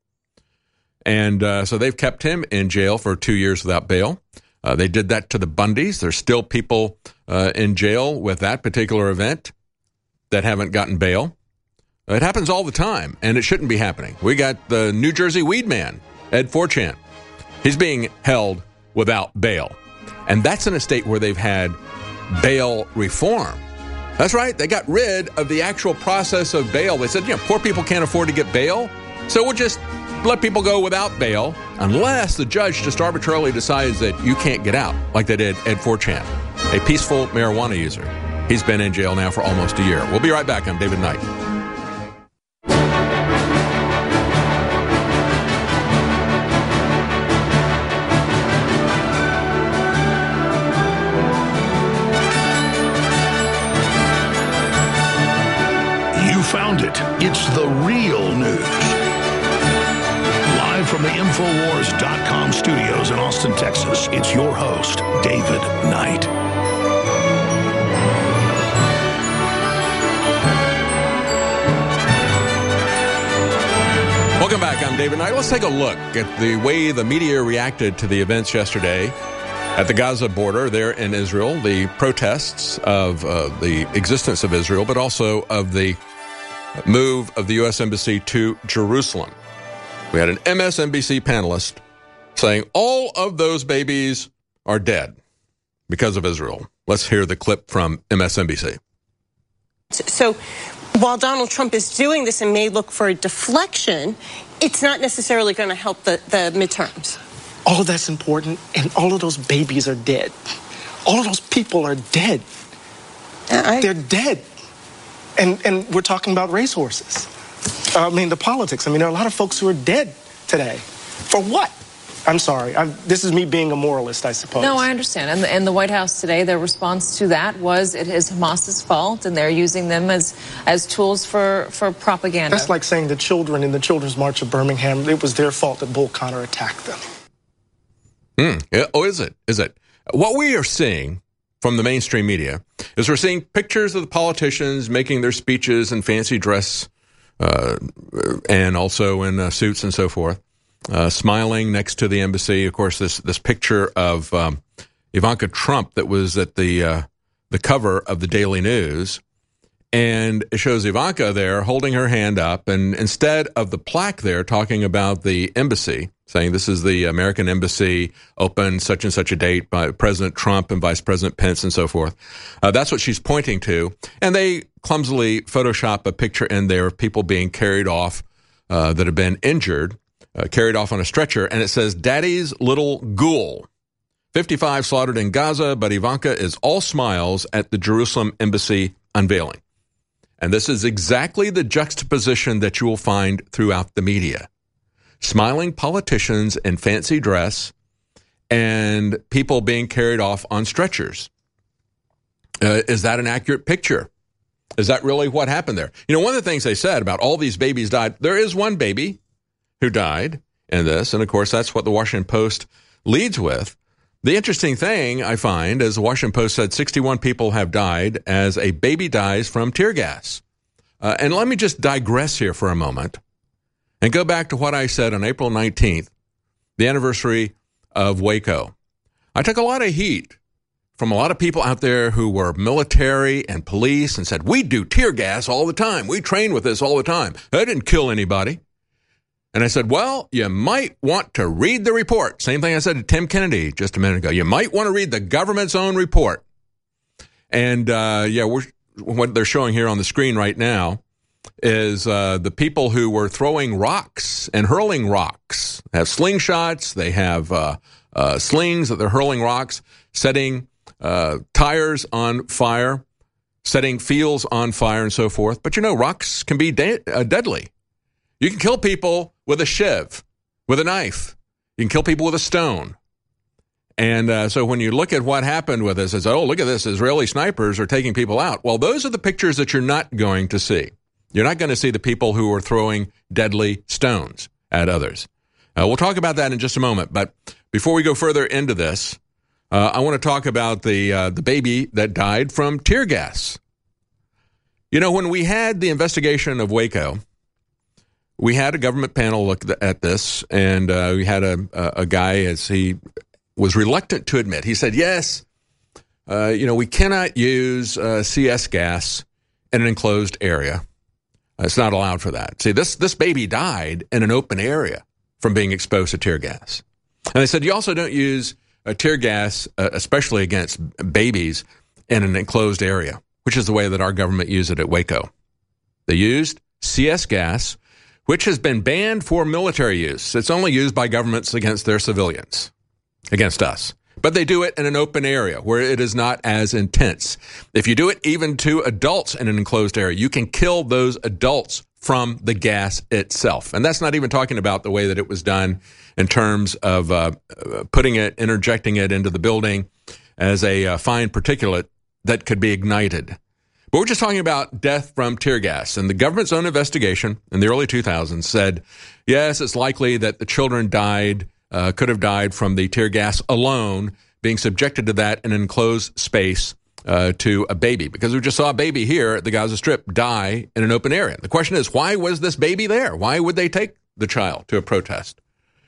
And so they've kept him in jail for 2 years without bail. They did that to the Bundys. There's still people in jail with that particular event that haven't gotten bail. It happens all the time, and it shouldn't be happening. We got the New Jersey weed man, Ed Forchan. He's being held without bail. And that's in a state where they've had bail reform. That's right. They got rid of the actual process of bail. They said, poor people can't afford to get bail, so we'll just let people go without bail unless the judge just arbitrarily decides that you can't get out, like they did Ed Forchan, a peaceful marijuana user. He's been in jail now for almost a year. We'll be right back. I'm David Knight. Found it. It's the real news. Live from the Infowars.com studios in Austin, Texas, it's your host, David Knight. Welcome back. I'm David Knight. Let's take a look at the way the media reacted to the events yesterday at the Gaza border there in Israel, the protests of the existence of Israel, but also of the move of the U.S. Embassy to Jerusalem. We had an MSNBC panelist saying all of those babies are dead because of Israel. Let's hear the clip from MSNBC. So while Donald Trump is doing this and may look for a deflection, it's not necessarily going to help the midterms. All of that's important, and all of those babies are dead. All of those people are dead. They're dead. And we're talking about racehorses. The politics. There are a lot of folks who are dead today. For what? I'm sorry. This is me being a moralist, I suppose. No, I understand. And the White House today, their response to that was it is Hamas's fault, and they're using them as tools for propaganda. That's like saying the children in the Children's March of Birmingham, it was their fault that Bull Connor attacked them. Yeah. Oh, is it? Is it? What we are seeing from the mainstream media is we're seeing pictures of the politicians making their speeches in fancy dress and also in suits and so forth, smiling next to the embassy. Of course, this picture of Ivanka Trump that was at the cover of the Daily News, and it shows Ivanka there holding her hand up, and instead of the plaque there talking about the embassy, saying this is the American embassy, open such and such a date by President Trump and Vice President Pence and so forth. That's what she's pointing to. And they clumsily Photoshop a picture in there of people being carried off that have been injured, carried off on a stretcher. And it says, Daddy's little ghoul. 55 slaughtered in Gaza, but Ivanka is all smiles at the Jerusalem embassy unveiling. And this is exactly the juxtaposition that you will find throughout the media. Smiling politicians in fancy dress and people being carried off on stretchers. Is that an accurate picture? Is that really what happened there? One of the things they said about all these babies died, there is one baby who died in this, and of course that's what the Washington Post leads with. The interesting thing I find is the Washington Post said 61 people have died as a baby dies from tear gas. And let me just digress here for a moment and go back to what I said on April 19th, the anniversary of Waco. I took a lot of heat from a lot of people out there who were military and police and said, we do tear gas all the time. We train with this all the time. That didn't kill anybody. And I said, well, you might want to read the report. Same thing I said to Tim Kennedy just a minute ago. You might want to read the government's own report. And, what they're showing here on the screen right now is the people who were throwing rocks and hurling rocks. They have slingshots. They have slings that they're hurling rocks, setting tires on fire, setting fields on fire and so forth. But, rocks can be deadly. You can kill people with a shiv, with a knife. You can kill people with a stone. And so when you look at what happened with this, it's, oh, look at this, Israeli snipers are taking people out. Well, those are the pictures that you're not going to see. You're not going to see the people who are throwing deadly stones at others. We'll talk about that in just a moment. But before we go further into this, I want to talk about the baby that died from tear gas. When we had the investigation of Waco, we had a government panel look at this, and we had a guy, as he was reluctant to admit. He said, yes, we cannot use CS gas in an enclosed area. It's not allowed for that. See, this baby died in an open area from being exposed to tear gas. And they said, you also don't use tear gas, especially against babies, in an enclosed area, which is the way that our government used it at Waco. They used CS gas, which has been banned for military use. It's only used by governments against their civilians, against us. But they do it in an open area where it is not as intense. If you do it even to adults in an enclosed area, you can kill those adults from the gas itself. And that's not even talking about the way that it was done in terms of interjecting it into the building as a fine particulate that could be ignited. But we're just talking about death from tear gas. And the government's own investigation in the early 2000s said, yes, it's likely that the children could have died from the tear gas alone, being subjected to that in an enclosed space to a baby. Because we just saw a baby here at the Gaza Strip die in an open area. The question is, why was this baby there? Why would they take the child to a protest?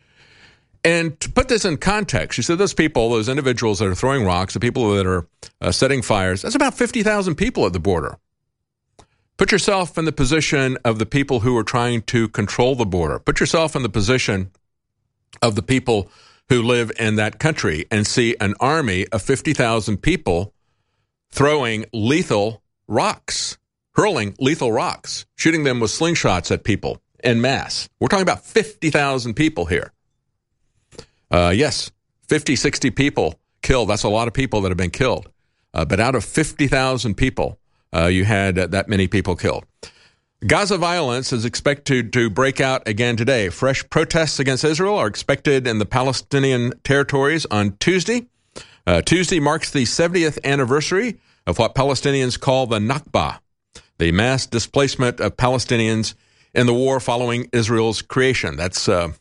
And to put this in context, you said those people, those individuals that are throwing rocks, the people that are setting fires, that's about 50,000 people at the border. Put yourself in the position of the people who are trying to control the border. Put yourself in the position of the people who live in that country and see an army of 50,000 people throwing lethal rocks, hurling lethal rocks, shooting them with slingshots at people en masse. We're talking about 50,000 people here. Yes, 50, 60 people killed. That's a lot of people that have been killed. But out of 50,000 people, you had that many people killed. Gaza violence is expected to break out again today. Fresh protests against Israel are expected in the Palestinian territories on Tuesday. Tuesday marks the 70th anniversary of what Palestinians call the Nakba, the mass displacement of Palestinians in the war following Israel's creation. That's their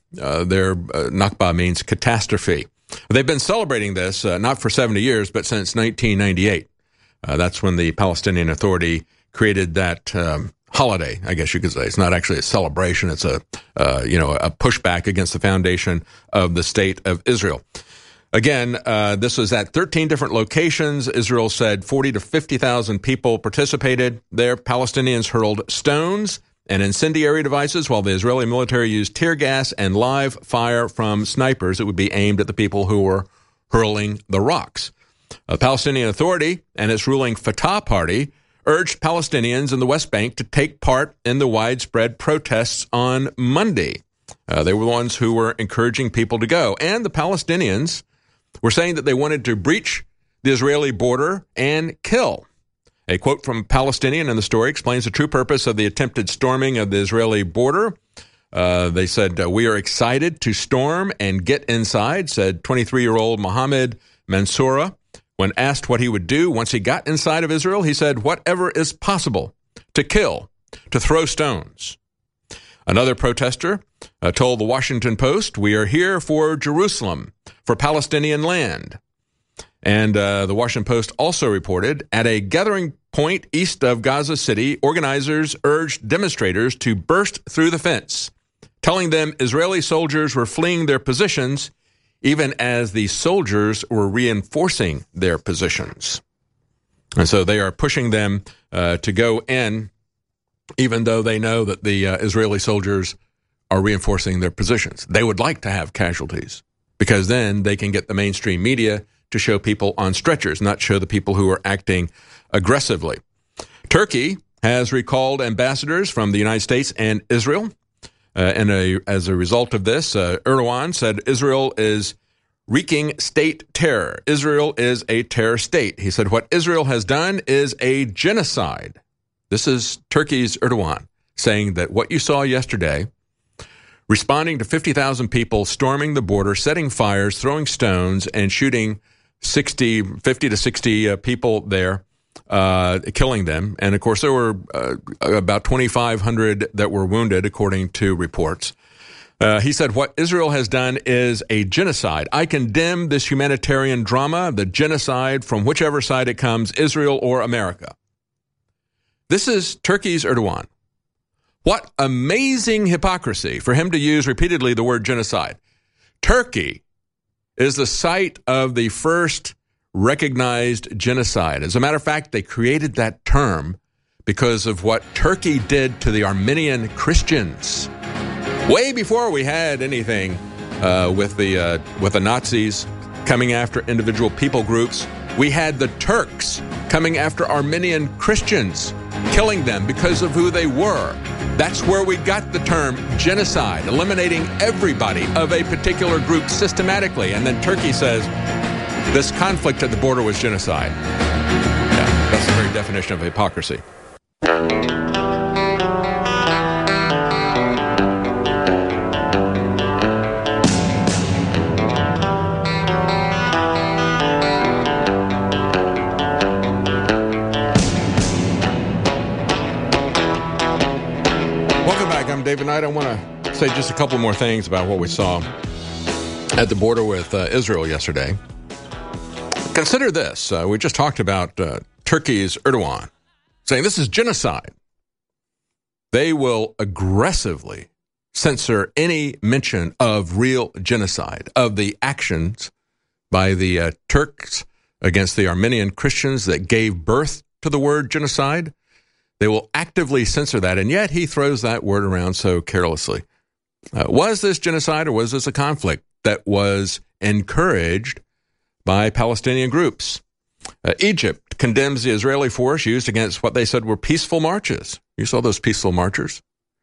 Nakba means catastrophe. They've been celebrating this not for 70 years, but since 1998. That's when the Palestinian Authority created that holiday, I guess you could say. It's not actually a celebration. It's a pushback against the foundation of the state of Israel. Again, this was at 13 different locations. Israel said 40 to 50,000 people participated there. Palestinians hurled stones and incendiary devices while the Israeli military used tear gas and live fire from snipers that would be aimed at the people who were hurling the rocks. The Palestinian Authority and its ruling Fatah party urged Palestinians in the West Bank to take part in the widespread protests on Monday. They were the ones who were encouraging people to go. And the Palestinians were saying that they wanted to breach the Israeli border and kill. A quote from a Palestinian in the story explains the true purpose of the attempted storming of the Israeli border. They said, "We are excited to storm and get inside," said 23-year-old Mohammed Mansoura. When asked what he would do once he got inside of Israel, he said, "Whatever is possible, to kill, to throw stones." Another protester told the Washington Post, "We are here for Jerusalem, for Palestinian land." And the Washington Post also reported, at a gathering point east of Gaza City, organizers urged demonstrators to burst through the fence, telling them Israeli soldiers were fleeing their positions, even as the soldiers were reinforcing their positions. And so they are pushing them to go in, even though they know that the Israeli soldiers are reinforcing their positions. They would like to have casualties, because then they can get the mainstream media to show people on stretchers, not show the people who are acting aggressively. Turkey has recalled ambassadors from the United States and Israel. As a result of this, Erdogan said Israel is wreaking state terror. Israel is a terror state. He said what Israel has done is a genocide. This is Turkey's Erdogan saying that what you saw yesterday, responding to 50,000 people storming the border, setting fires, throwing stones, and shooting 50 to 60 people there, killing them. And, of course, there were about 2,500 that were wounded, according to reports. He said what Israel has done is a genocide. I condemn this humanitarian drama, the genocide, from whichever side it comes, Israel or America. This is Turkey's Erdogan. What amazing hypocrisy for him to use repeatedly the word genocide. Turkey is the site of the first recognized genocide. As a matter of fact, they created that term because of what Turkey did to the Armenian Christians. Way before we had anything with the Nazis coming after individual people groups, we had the Turks coming after Armenian Christians, killing them because of who they were. That's where we got the term genocide, eliminating everybody of a particular group systematically. And then Turkey says this conflict at the border was genocide. Yeah, that's the very definition of hypocrisy. I'm David Knight. I want to say just a couple more things about what we saw at the border with Israel yesterday. Consider this. We just talked about Turkey's Erdogan saying this is genocide. They will aggressively censor any mention of real genocide, of the actions by the Turks against the Armenian Christians that gave birth to the word genocide. They will actively censor that, and yet he throws that word around so carelessly. Was this genocide, or was this a conflict that was encouraged by Palestinian groups? Egypt condemns the Israeli force used against what they said were peaceful marches. You saw those peaceful marchers?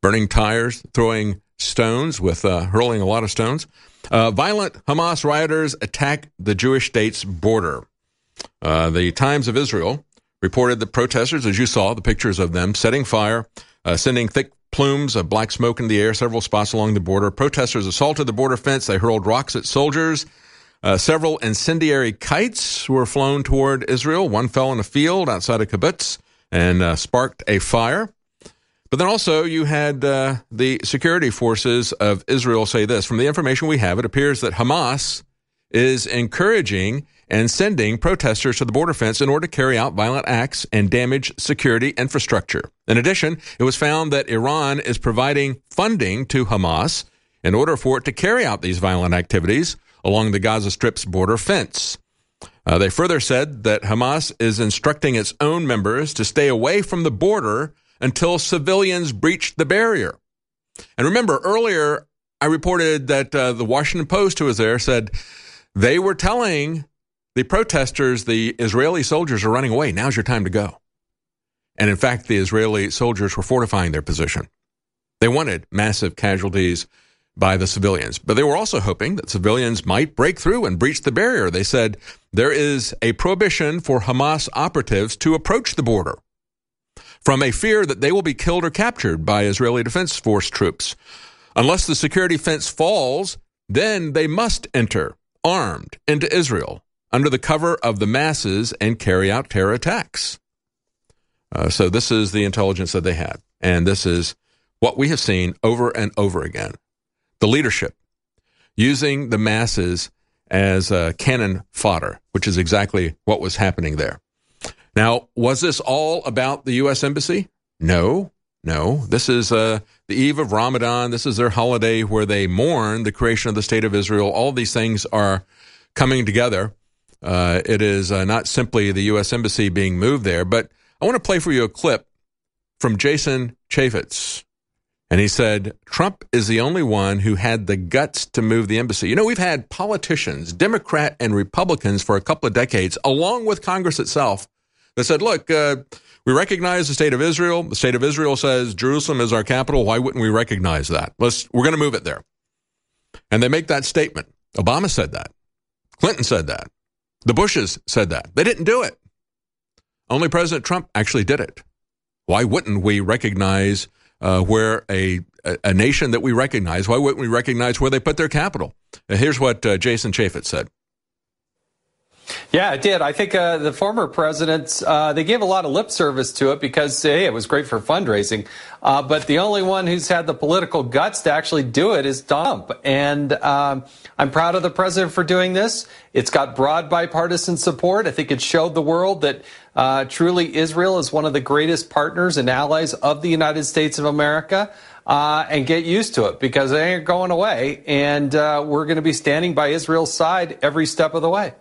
burning tires, throwing stones, hurling a lot of stones. Violent Hamas rioters attack the Jewish state's border. The Times of Israel reported that protesters, as you saw, the pictures of them setting fire, sending thick plumes of black smoke into the air, several spots along the border. Protesters assaulted the border fence. They hurled rocks at soldiers. Several incendiary kites were flown toward Israel. One fell in a field outside of kibbutz and sparked a fire. But then also you had the security forces of Israel say this. From the information we have, it appears that Hamas is encouraging and sending protesters to the border fence in order to carry out violent acts and damage security infrastructure. In addition, it was found that Iran is providing funding to Hamas in order for it to carry out these violent activities along the Gaza Strip's border fence. They further said that Hamas is instructing its own members to stay away from the border until civilians breach the barrier. And remember, earlier I reported that the Washington Post, who was there, said they were telling the protesters, the Israeli soldiers are running away. Now's your time to go. And in fact, the Israeli soldiers were fortifying their position. They wanted massive casualties by the civilians, but they were also hoping that civilians might break through and breach the barrier. They said there is a prohibition for Hamas operatives to approach the border from a fear that they will be killed or captured by Israeli Defense Force troops. Unless the security fence falls, then they must enter armed into Israel under the cover of the masses and carry out terror attacks. So this is the intelligence that they had. And this is what we have seen over and over again. The leadership using the masses as cannon fodder, which is exactly what was happening there. Now, was this all about the U.S. Embassy? No. This is the eve of Ramadan. This is their holiday where they mourn the creation of the State of Israel. All these things are coming together. It is not simply the U.S. Embassy being moved there, but I want to play for you a clip from Jason Chaffetz. And he said, Trump is the only one who had the guts to move the embassy. You know, we've had politicians, Democrat and Republicans, for a couple of decades, along with Congress itself, that said, look, we recognize the State of Israel. The State of Israel says Jerusalem is our capital. Why wouldn't we recognize that? We're going to move it there. And they make that statement. Obama said that. Clinton said that. The Bushes said that. They didn't do it. Only President Trump actually did it. Why wouldn't we recognize where a nation that we recognize, why wouldn't we recognize where they put their capital? Here's what Jason Chaffetz said. Yeah, it did. I think the former presidents, they gave a lot of lip service to it because, hey, it was great for fundraising. But the only one who's had the political guts to actually do it is Trump. And I'm proud of the president for doing this. It's got broad bipartisan support. I think it showed the world that truly Israel is one of the greatest partners and allies of the United States of America. And get used to it because they ain't going away. And we're going to be standing by Israel's side every step of the way.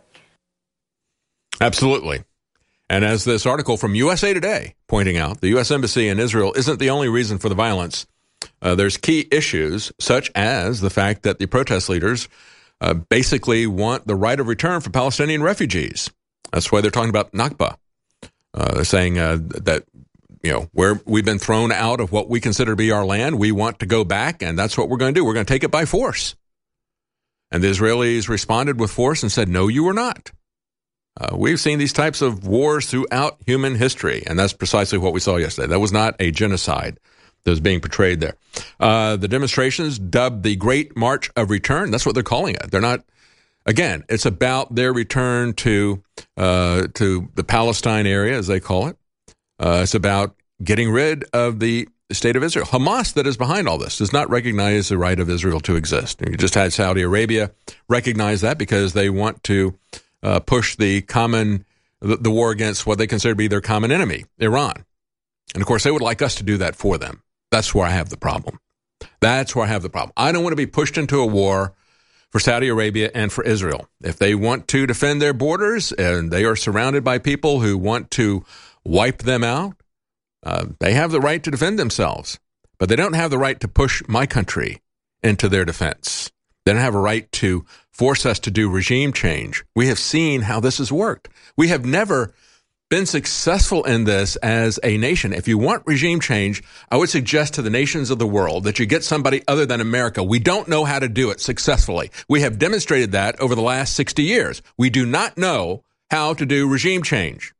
Absolutely. And as this article from USA Today pointing out, the U.S. Embassy in Israel isn't the only reason for the violence. There's key issues, such as the fact that the protest leaders basically want the right of return for Palestinian refugees. That's why they're talking about Nakba. They're saying that, you know, where we've been thrown out of what we consider to be our land, we want to go back, and that's what we're going to do. We're going to take it by force. And the Israelis responded with force and said, no, you are not. We've seen these types of wars throughout human history, and that's precisely what we saw yesterday. That was not a genocide that was being portrayed there. The demonstrations dubbed the Great March of Return. That's what they're calling it. They're not, again, it's about their return to the Palestine area, as they call it. It's about getting rid of the State of Israel. Hamas, that is behind all this, does not recognize the right of Israel to exist. You just had Saudi Arabia recognize that because they want to push the war against what they consider to be their common enemy, Iran. And of course, they would like us to do that for them. That's where I have the problem. That's where I have the problem. I don't want to be pushed into a war for Saudi Arabia and for Israel. If they want to defend their borders and they are surrounded by people who want to wipe them out, they have the right to defend themselves. But they don't have the right to push my country into their defense. They don't have a right to force us to do regime change. We have seen how this has worked. We have never been successful in this as a nation. If you want regime change, I would suggest to the nations of the world that you get somebody other than America. We don't know how to do it successfully. We have demonstrated that over the last 60 years. We do not know how to do regime change.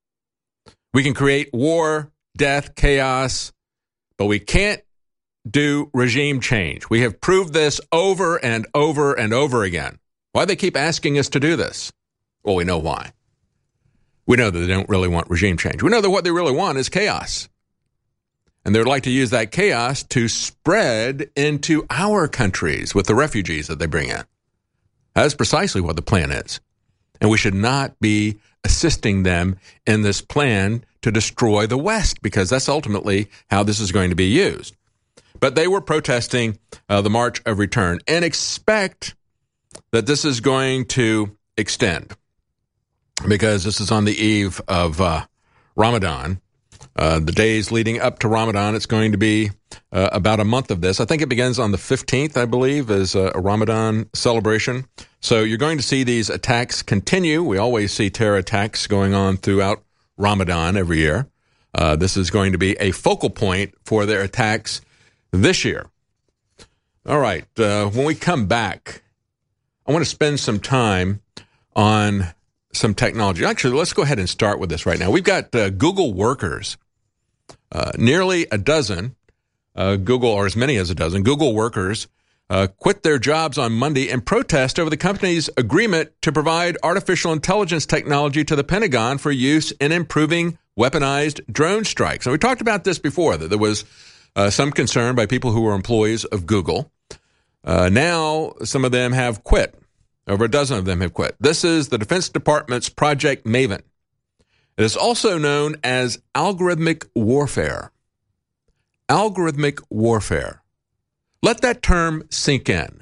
We can create war, death, chaos, but we can't do regime change. We have proved this over and over and over again. Why do they keep asking us to do this? Well, we know why. We know that they don't really want regime change. We know that what they really want is chaos. And they'd like to use that chaos to spread into our countries with the refugees that they bring in. That's precisely what the plan is. And we should not be assisting them in this plan to destroy the West, because that's ultimately how this is going to be used. But they were protesting the March of Return and expect that this is going to extend, because this is on the eve of Ramadan. The days leading up to Ramadan, it's going to be about a month of this. I think it begins on the 15th, I believe, is a Ramadan celebration. So you're going to see these attacks continue. We always see terror attacks going on throughout Ramadan every year. This is going to be a focal point for their attacks this year. All right, when we come back, I want to spend some time on some technology. Actually, let's go ahead and start with this right now. We've got Google workers, nearly a dozen, Google, or as many as a dozen, Google workers quit their jobs on Monday in protest over the company's agreement to provide artificial intelligence technology to the Pentagon for use in improving weaponized drone strikes. And we talked about this before, that there was some concern by people who were employees of Google. Now, some of them have quit. Over a dozen of them have quit. This is the Defense Department's Project Maven. It is also known as algorithmic warfare. Algorithmic warfare. Let that term sink in.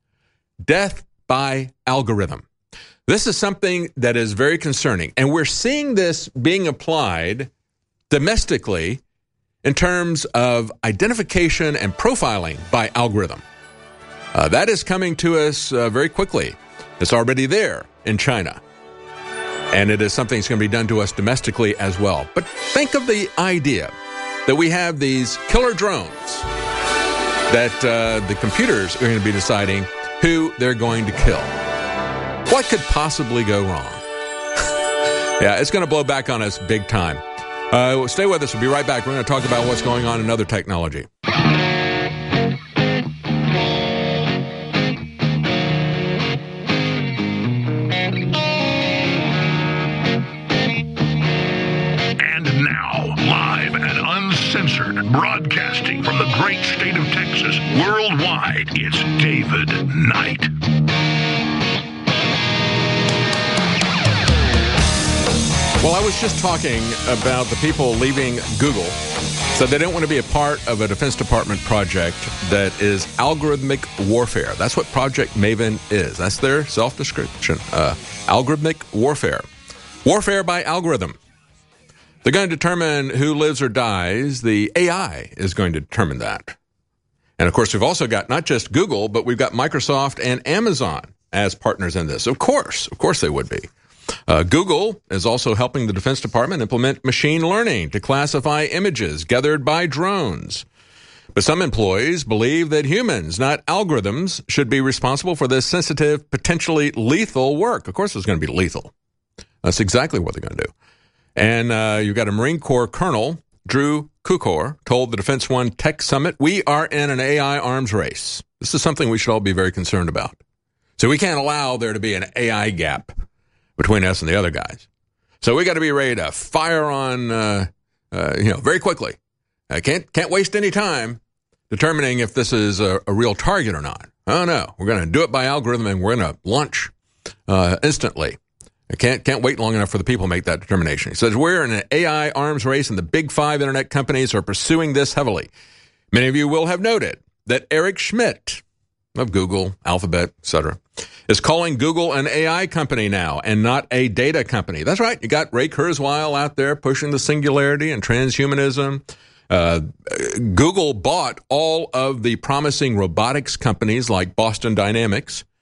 Death by algorithm. This is something that is very concerning, and we're seeing this being applied domestically in terms of identification and profiling by algorithm. That is coming to us very quickly. It's already there in China. And it is something that's going to be done to us domestically as well. But think of the idea that we have these killer drones that the computers are going to be deciding who they're going to kill. What could possibly go wrong? Yeah, it's going to blow back on us big time. Stay with us. We'll be right back. We're going to talk about what's going on in other technology. Broadcasting from the great state of Texas, worldwide, it's David Knight. Well, I was just talking about the people leaving Google, so they don't want to be a part of a Defense Department project that is algorithmic warfare. That's what Project Maven is. That's their self-description. Algorithmic warfare. Warfare by algorithm. They're going to determine who lives or dies. The AI is going to determine that. And, of course, we've also got not just Google, but we've got Microsoft and Amazon as partners in this. Of course they would be. Google is also helping the Defense Department implement machine learning to classify images gathered by drones. But some employees believe that humans, not algorithms, should be responsible for this sensitive, potentially lethal work. Of course it's going to be lethal. That's exactly what they're going to do. And you've got a Marine Corps Colonel, Drew Kukor, told the Defense One Tech Summit, "We are in an AI arms race." This is something we should all be very concerned about. So we can't allow there to be an AI gap between us and the other guys. So we got to be ready to fire on, very quickly. Can't waste any time determining if this is a real target or not. Oh no, we're going to do it by algorithm, and we're going to launch instantly. I can't wait long enough for the people to make that determination. He says, "We're in an AI arms race, and the big five internet companies are pursuing this heavily. Many of you will have noted that Eric Schmidt of Google, Alphabet, etc., is calling Google an AI company now and not a data company." That's right. You got Ray Kurzweil out there pushing the singularity and transhumanism. Google bought all of the promising robotics companies like Boston Dynamics.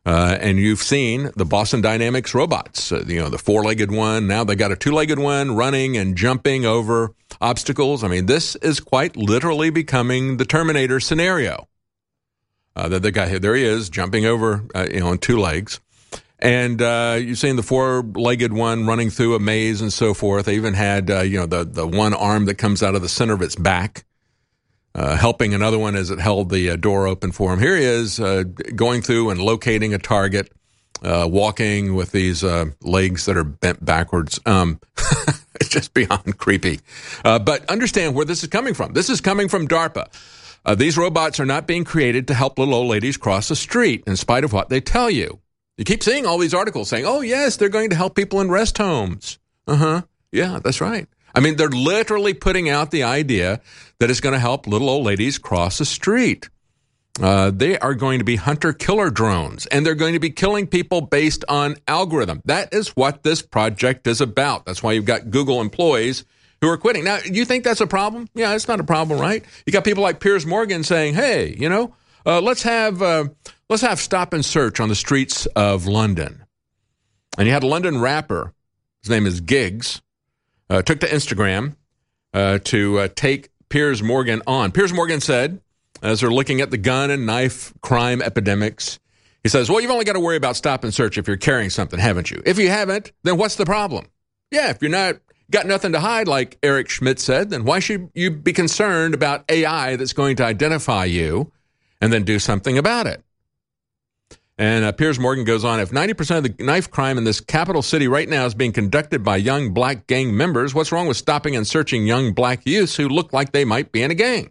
And you've seen the Boston Dynamics robots, the four-legged one. Now they got a two-legged one running and jumping over obstacles. I mean, this is quite literally becoming the Terminator scenario. The guy here, there he is, jumping over, on two legs. And you've seen the four-legged one running through a maze and so forth. They even had, the one arm that comes out of the center of its back, helping another one as it held the door open for him. Here he is going through and locating a target, walking with these legs that are bent backwards. It's just beyond creepy. But understand where this is coming from. This is coming from DARPA. These robots are not being created to help little old ladies cross the street, in spite of what they tell you. You keep seeing all these articles saying, oh, yes, they're going to help people in rest homes. Yeah, that's right. I mean, they're literally putting out the idea that it's going to help little old ladies cross the street. They are going to be hunter-killer drones, and they're going to be killing people based on algorithm. That is what this project is about. That's why you've got Google employees who are quitting. Now, you think that's a problem? Yeah, it's not a problem, right? You got people like Piers Morgan saying, hey, let's have stop and search on the streets of London. And you had a London rapper, his name is Giggs, took to Instagram to take Piers Morgan on. Piers Morgan said, as they're looking at the gun and knife crime epidemics, he says, well, you've only got to worry about stop and search if you're carrying something, haven't you? If you haven't, then what's the problem? Yeah, if you're not got nothing to hide, like Eric Schmidt said, then why should you be concerned about AI that's going to identify you and then do something about it? And Piers Morgan goes on, if 90% of the knife crime in this capital city right now is being conducted by young black gang members, what's wrong with stopping and searching young black youths who look like they might be in a gang?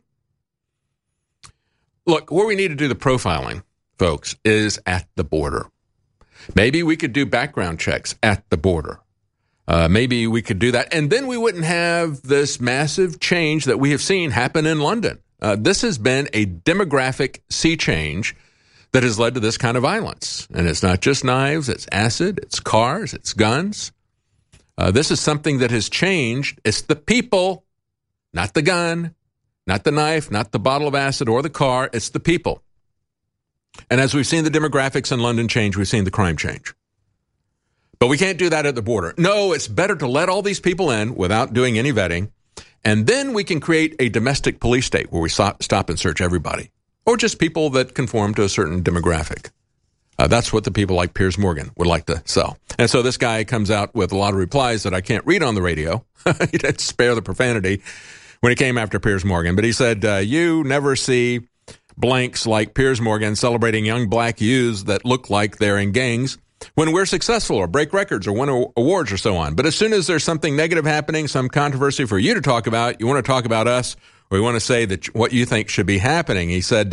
Look, where we need to do the profiling, folks, is at the border. Maybe we could do background checks at the border. Maybe we could do that, and then we wouldn't have this massive change that we have seen happen in London. This has been a demographic sea change that has led to this kind of violence. And it's not just knives, it's acid, it's cars, it's guns. This is something that has changed. It's the people, not the gun, not the knife, not the bottle of acid or the car. It's the people. And as we've seen the demographics in London change, we've seen the crime change. But we can't do that at the border. No, it's better to let all these people in without doing any vetting. And then we can create a domestic police state where we stop and search everybody. Or just people that conform to a certain demographic. That's what the people like Piers Morgan would like to sell. And so this guy comes out with a lot of replies that I can't read on the radio. He didn't spare the profanity when he came after Piers Morgan. But he said, you never see blanks like Piers Morgan celebrating young black youths that look like they're in gangs when we're successful or break records or win awards or so on. But as soon as there's something negative happening, some controversy for you to talk about, you want to talk about us, or you want to say that what you think should be happening. He said,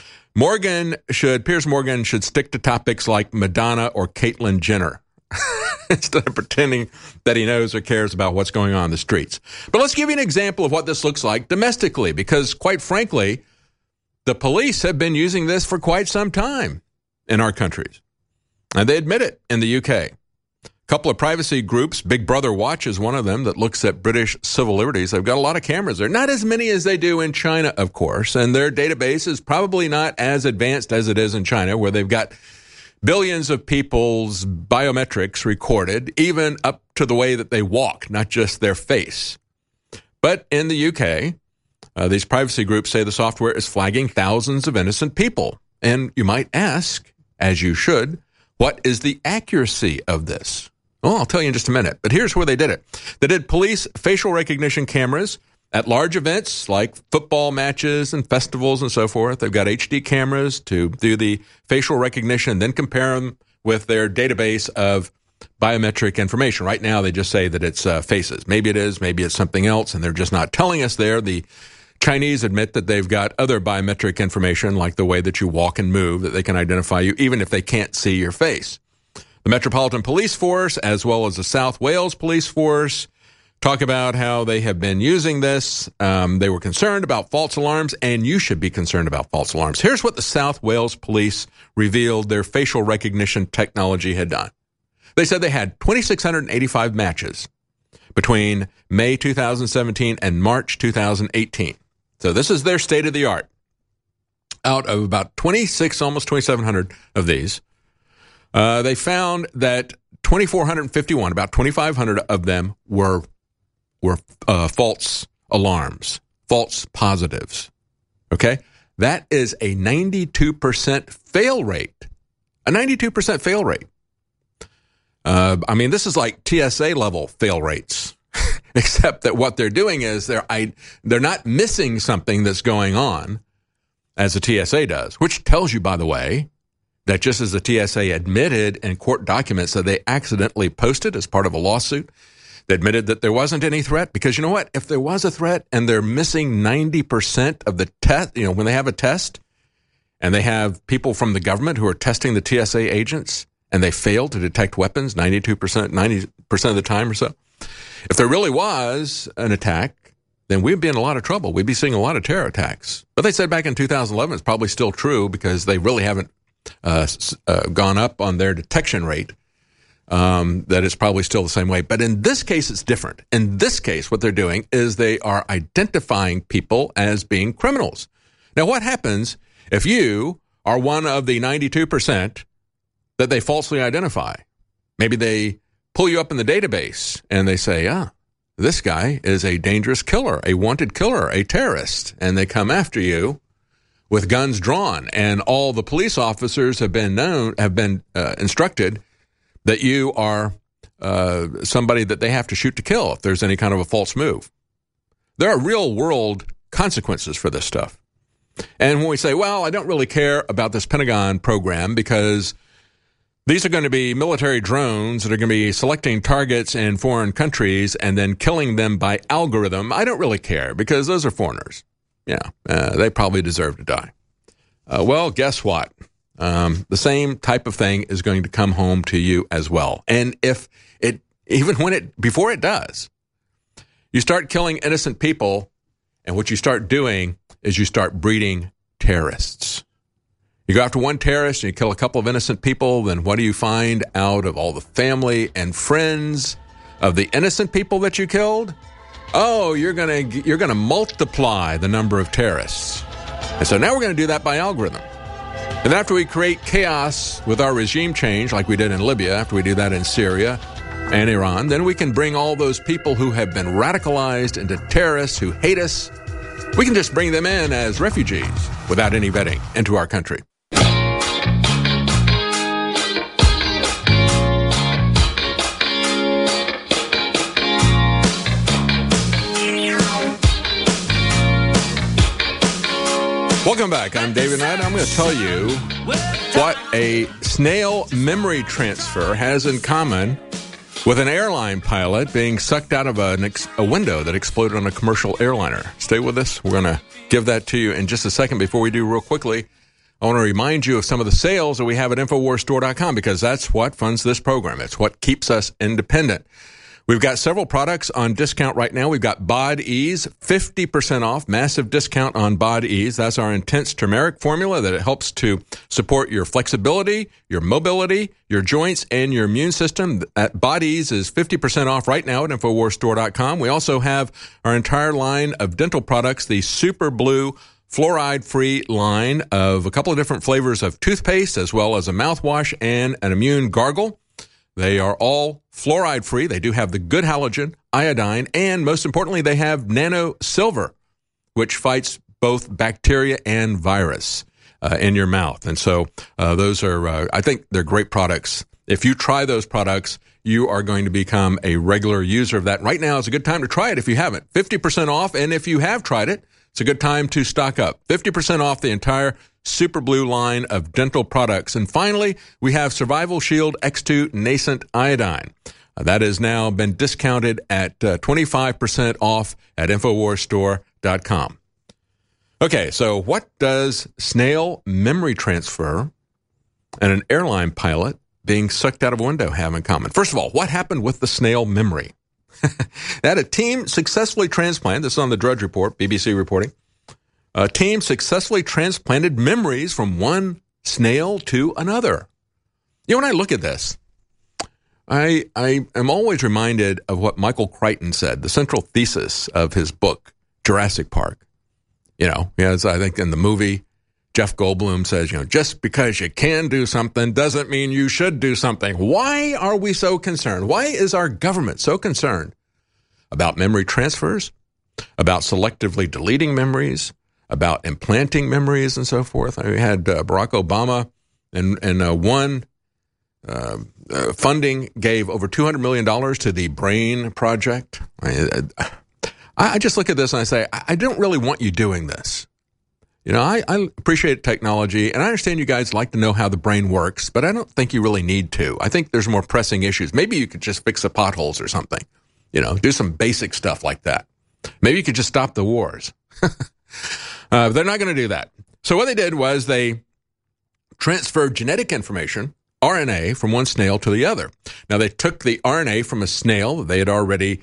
Piers Morgan should stick to topics like Madonna or Caitlyn Jenner instead of pretending that he knows or cares about what's going on in the streets. But let's give you an example of what this looks like domestically, because quite frankly, the police have been using this for quite some time in our countries. And they admit it in the UK. A couple of privacy groups, Big Brother Watch is one of them, that looks at British civil liberties. They've got a lot of cameras there. Not as many as they do in China, of course. And their database is probably not as advanced as it is in China, where they've got billions of people's biometrics recorded, even up to the way that they walk, not just their face. But in the UK, these privacy groups say the software is flagging thousands of innocent people. And you might ask, as you should, what is the accuracy of this? Well, I'll tell you in just a minute. But here's where they did it. They did police facial recognition cameras at large events like football matches and festivals and so forth. They've got HD cameras to do the facial recognition, then compare them with their database of biometric information. Right now, they just say that it's faces. Maybe it is, maybe it's something else, and they're just not telling us there. The Chinese admit that they've got other biometric information, like the way that you walk and move, that they can identify you, even if they can't see your face. The Metropolitan Police Force, as well as the South Wales Police Force, talk about how they have been using this. They were concerned about false alarms, and you should be concerned about false alarms. Here's what the South Wales Police revealed their facial recognition technology had done. They said they had 2,685 matches between May 2017 and March 2018. So this is their state of the art. Out of about 26, almost 2,700 of these, They found that 2,451, about 2,500 of them were false alarms, false positives. Okay? That is a 92% fail rate. A 92% fail rate. This is like TSA level fail rates, except that what they're doing is they're not missing something that's going on as the TSA does, which tells you, by the way, that just as the TSA admitted in court documents that they accidentally posted as part of a lawsuit, they admitted that there wasn't any threat, because you know what? If there was a threat and they're missing 90% of the test, when they have a test and they have people from the government who are testing the TSA agents and they fail to detect weapons 90% of the time or so, if there really was an attack, then we'd be in a lot of trouble. We'd be seeing a lot of terror attacks. But they said back in 2011, it's probably still true because they really haven't gone up on their detection rate, that it's probably still the same way. But in this case, it's different. In this case, what they're doing is they are identifying people as being criminals. Now, what happens if you are one of the 92% that they falsely identify? Maybe they pull you up in the database and they say, this guy is a dangerous killer, a wanted killer, a terrorist, and they come after you with guns drawn, and all the police officers have been instructed that you are somebody that they have to shoot to kill if there's any kind of a false move. There are real-world consequences for this stuff. And when we say, well, I don't really care about this Pentagon program because these are going to be military drones that are going to be selecting targets in foreign countries and then killing them by algorithm, I don't really care because those are foreigners. They probably deserve to die. Well, guess what? The same type of thing is going to come home to you as well. And before it does, you start killing innocent people, and what you start doing is you start breeding terrorists. You go after one terrorist and you kill a couple of innocent people, then what do you find out of all the family and friends of the innocent people that you killed? Oh, you're gonna multiply the number of terrorists. And so now we're going to do that by algorithm. And after we create chaos with our regime change, like we did in Libya, after we do that in Syria and Iran, then we can bring all those people who have been radicalized into terrorists who hate us, we can just bring them in as refugees without any vetting into our country. Welcome back. I'm David Knight. I'm going to tell you what a snail memory transfer has in common with an airline pilot being sucked out of a window that exploded on a commercial airliner. Stay with us. We're going to give that to you in just a second. Before we do, real quickly, I want to remind you of some of the sales that we have at InfoWarsStore.com because that's what funds this program. It's what keeps us independent. We've got several products on discount right now. We've got Bod Ease, 50% off, massive discount on Bod Ease. That's our intense turmeric formula that it helps to support your flexibility, your mobility, your joints, and your immune system. Bod Ease is 50% off right now at InfoWarsStore.com. We also have our entire line of dental products, the Super Blue fluoride-free line of a couple of different flavors of toothpaste, as well as a mouthwash and an immune gargle. They are all fluoride-free. They do have the good halogen, iodine, and most importantly, they have nano silver, which fights both bacteria and virus in your mouth. And so those are, I think they're great products. If you try those products, you are going to become a regular user of that. Right now is a good time to try it if you haven't. 50% off, and if you have tried it, it's a good time to stock up. 50% off the entire Super Blue line of dental products. And finally, we have Survival Shield X2 Nascent Iodine. That has now been discounted at 25% off at InfoWarsStore.com. Okay, so what does snail memory transfer and an airline pilot being sucked out of a window have in common? First of all, what happened with the snail memory? That a team successfully transplanted, this is on the Drudge Report, BBC reporting, a team successfully transplanted memories from one snail to another. You know, when I look at this, I am always reminded of what Michael Crichton said, the central thesis of his book, Jurassic Park. You know, as I think in the movie, Jeff Goldblum says, just because you can do something doesn't mean you should do something. Why are we so concerned? Why is our government so concerned about memory transfers, about selectively deleting memories, about implanting memories and so forth? We had Barack Obama and one funding gave over $200 million to the Brain Project. I just look at this and I say, I don't really want you doing this. I appreciate technology, and I understand you guys like to know how the brain works, but I don't think you really need to. I think there's more pressing issues. Maybe you could just fix the potholes or something, do some basic stuff like that. Maybe you could just stop the wars. They're not going to do that. So what they did was they transferred genetic information, RNA, from one snail to the other. Now, they took the RNA from a snail that they had already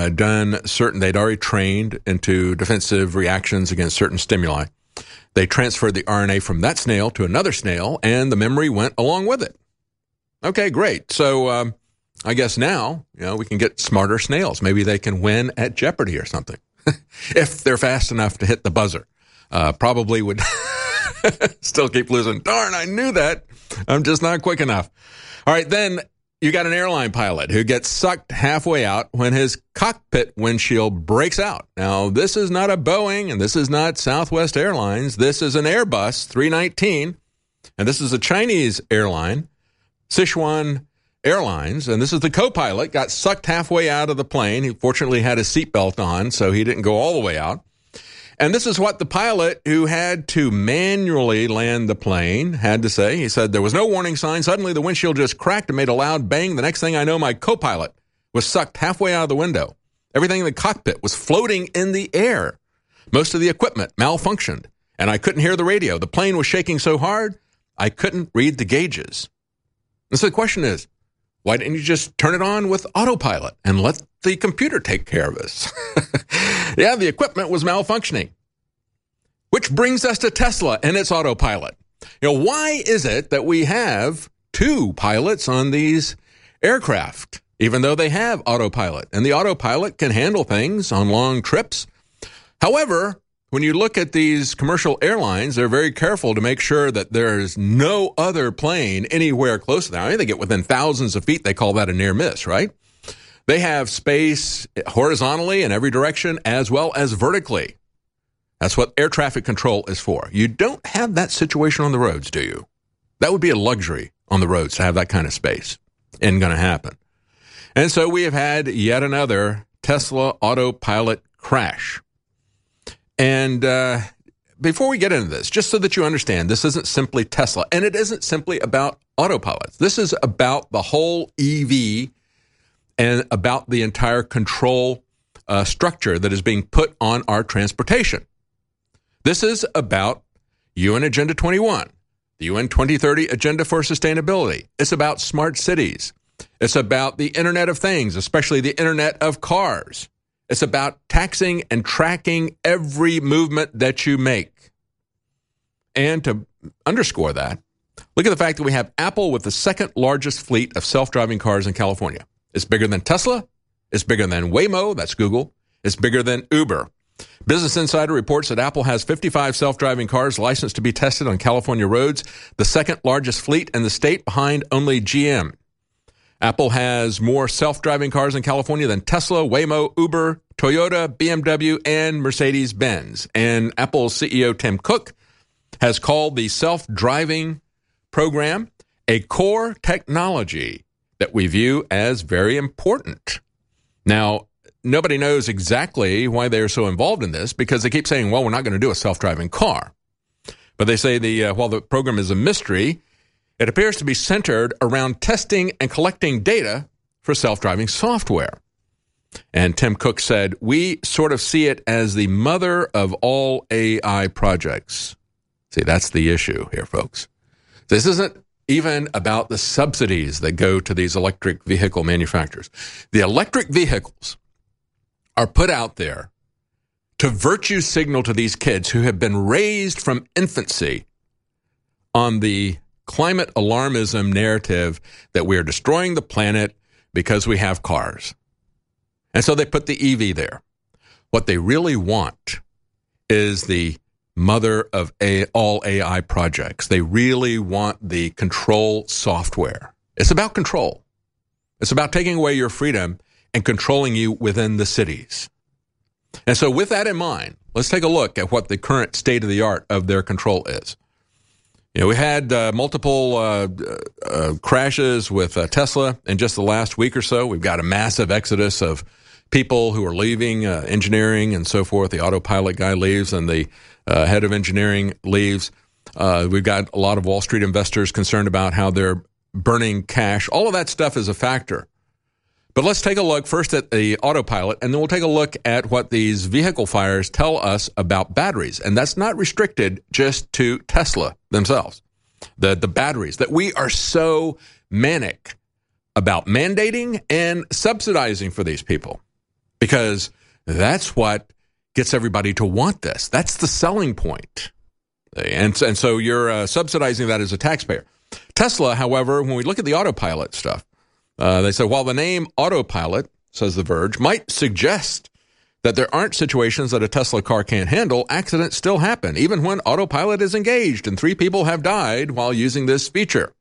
they'd already trained into defensive reactions against certain stimuli. They transferred the RNA from that snail to another snail, and the memory went along with it. Okay, great. So I guess now, we can get smarter snails. Maybe they can win at Jeopardy or something. If they're fast enough to hit the buzzer. Probably would still keep losing. Darn, I knew that. I'm just not quick enough. All right, then you got an airline pilot who gets sucked halfway out when his cockpit windshield breaks out. Now, this is not a Boeing, and this is not Southwest Airlines. This is an Airbus 319, and this is a Chinese airline, Sichuan Airlines, and this is the co-pilot, got sucked halfway out of the plane. He fortunately had his seatbelt on, so he didn't go all the way out. And this is what the pilot who had to manually land the plane had to say. He said, there was no warning sign. Suddenly the windshield just cracked and made a loud bang. The next thing I know, my co-pilot was sucked halfway out of the window. Everything in the cockpit was floating in the air. Most of the equipment malfunctioned, and I couldn't hear the radio. The plane was shaking so hard, I couldn't read the gauges. And so the question is, why didn't you just turn it on with autopilot and let the computer take care of us? Yeah, the equipment was malfunctioning. Which brings us to Tesla and its autopilot. Why is it that we have two pilots on these aircraft, even though they have autopilot? And the autopilot can handle things on long trips. However, when you look at these commercial airlines, they're very careful to make sure that there's no other plane anywhere close to them. I mean, they get within thousands of feet. They call that a near miss, right? They have space horizontally in every direction as well as vertically. That's what air traffic control is for. You don't have that situation on the roads, do you? That would be a luxury on the roads to have that kind of space. Isn't going to happen. And so we have had yet another Tesla autopilot crash. And before we get into this, just so that you understand, this isn't simply Tesla, and it isn't simply about autopilots. This is about the whole EV and about the entire control structure that is being put on our transportation. This is about UN Agenda 21, the UN 2030 Agenda for Sustainability. It's about smart cities. It's about the Internet of Things, especially the Internet of Cars. It's about taxing and tracking every movement that you make. And to underscore that, look at the fact that we have Apple with the second largest fleet of self-driving cars in California. It's bigger than Tesla. It's bigger than Waymo, that's Google. It's bigger than Uber. Business Insider reports that Apple has 55 self-driving cars licensed to be tested on California roads, the second largest fleet in the state behind only GM. Apple has more self-driving cars in California than Tesla, Waymo, Uber, Toyota, BMW, and Mercedes-Benz. And Apple's CEO Tim Cook has called the self-driving program a core technology that we view as very important. Now, nobody knows exactly why they're so involved in this because they keep saying, well, we're not going to do a self-driving car. But they say while the program is a mystery, it appears to be centered around testing and collecting data for self-driving software. And Tim Cook said, we sort of see it as the mother of all AI projects. See, that's the issue here, folks. This isn't even about the subsidies that go to these electric vehicle manufacturers. The electric vehicles are put out there to virtue signal to these kids who have been raised from infancy on the climate alarmism narrative that we are destroying the planet because we have cars. And so they put the EV there. What they really want is the mother of all AI projects. They really want the control software. It's about control. It's about taking away your freedom and controlling you within the cities. And so with that in mind, let's take a look at what the current state of the art of their control is. You know, we had multiple crashes with Tesla in just the last week or so. We've got a massive exodus of people who are leaving engineering and so forth. The autopilot guy leaves and the head of engineering leaves. We've got a lot of Wall Street investors concerned about how they're burning cash. All of that stuff is a factor. But let's take a look first at the autopilot, and then we'll take a look at what these vehicle fires tell us about batteries. And that's not restricted just to Tesla themselves. The batteries that we are so manic about mandating and subsidizing for these people, because that's what gets everybody to want this. That's the selling point. And so you're subsidizing that as a taxpayer. Tesla, however, when we look at the autopilot stuff, they say, while the name autopilot, says The Verge, might suggest that there aren't situations that a Tesla car can't handle, accidents still happen, even when autopilot is engaged, and 3 people have died while using this feature.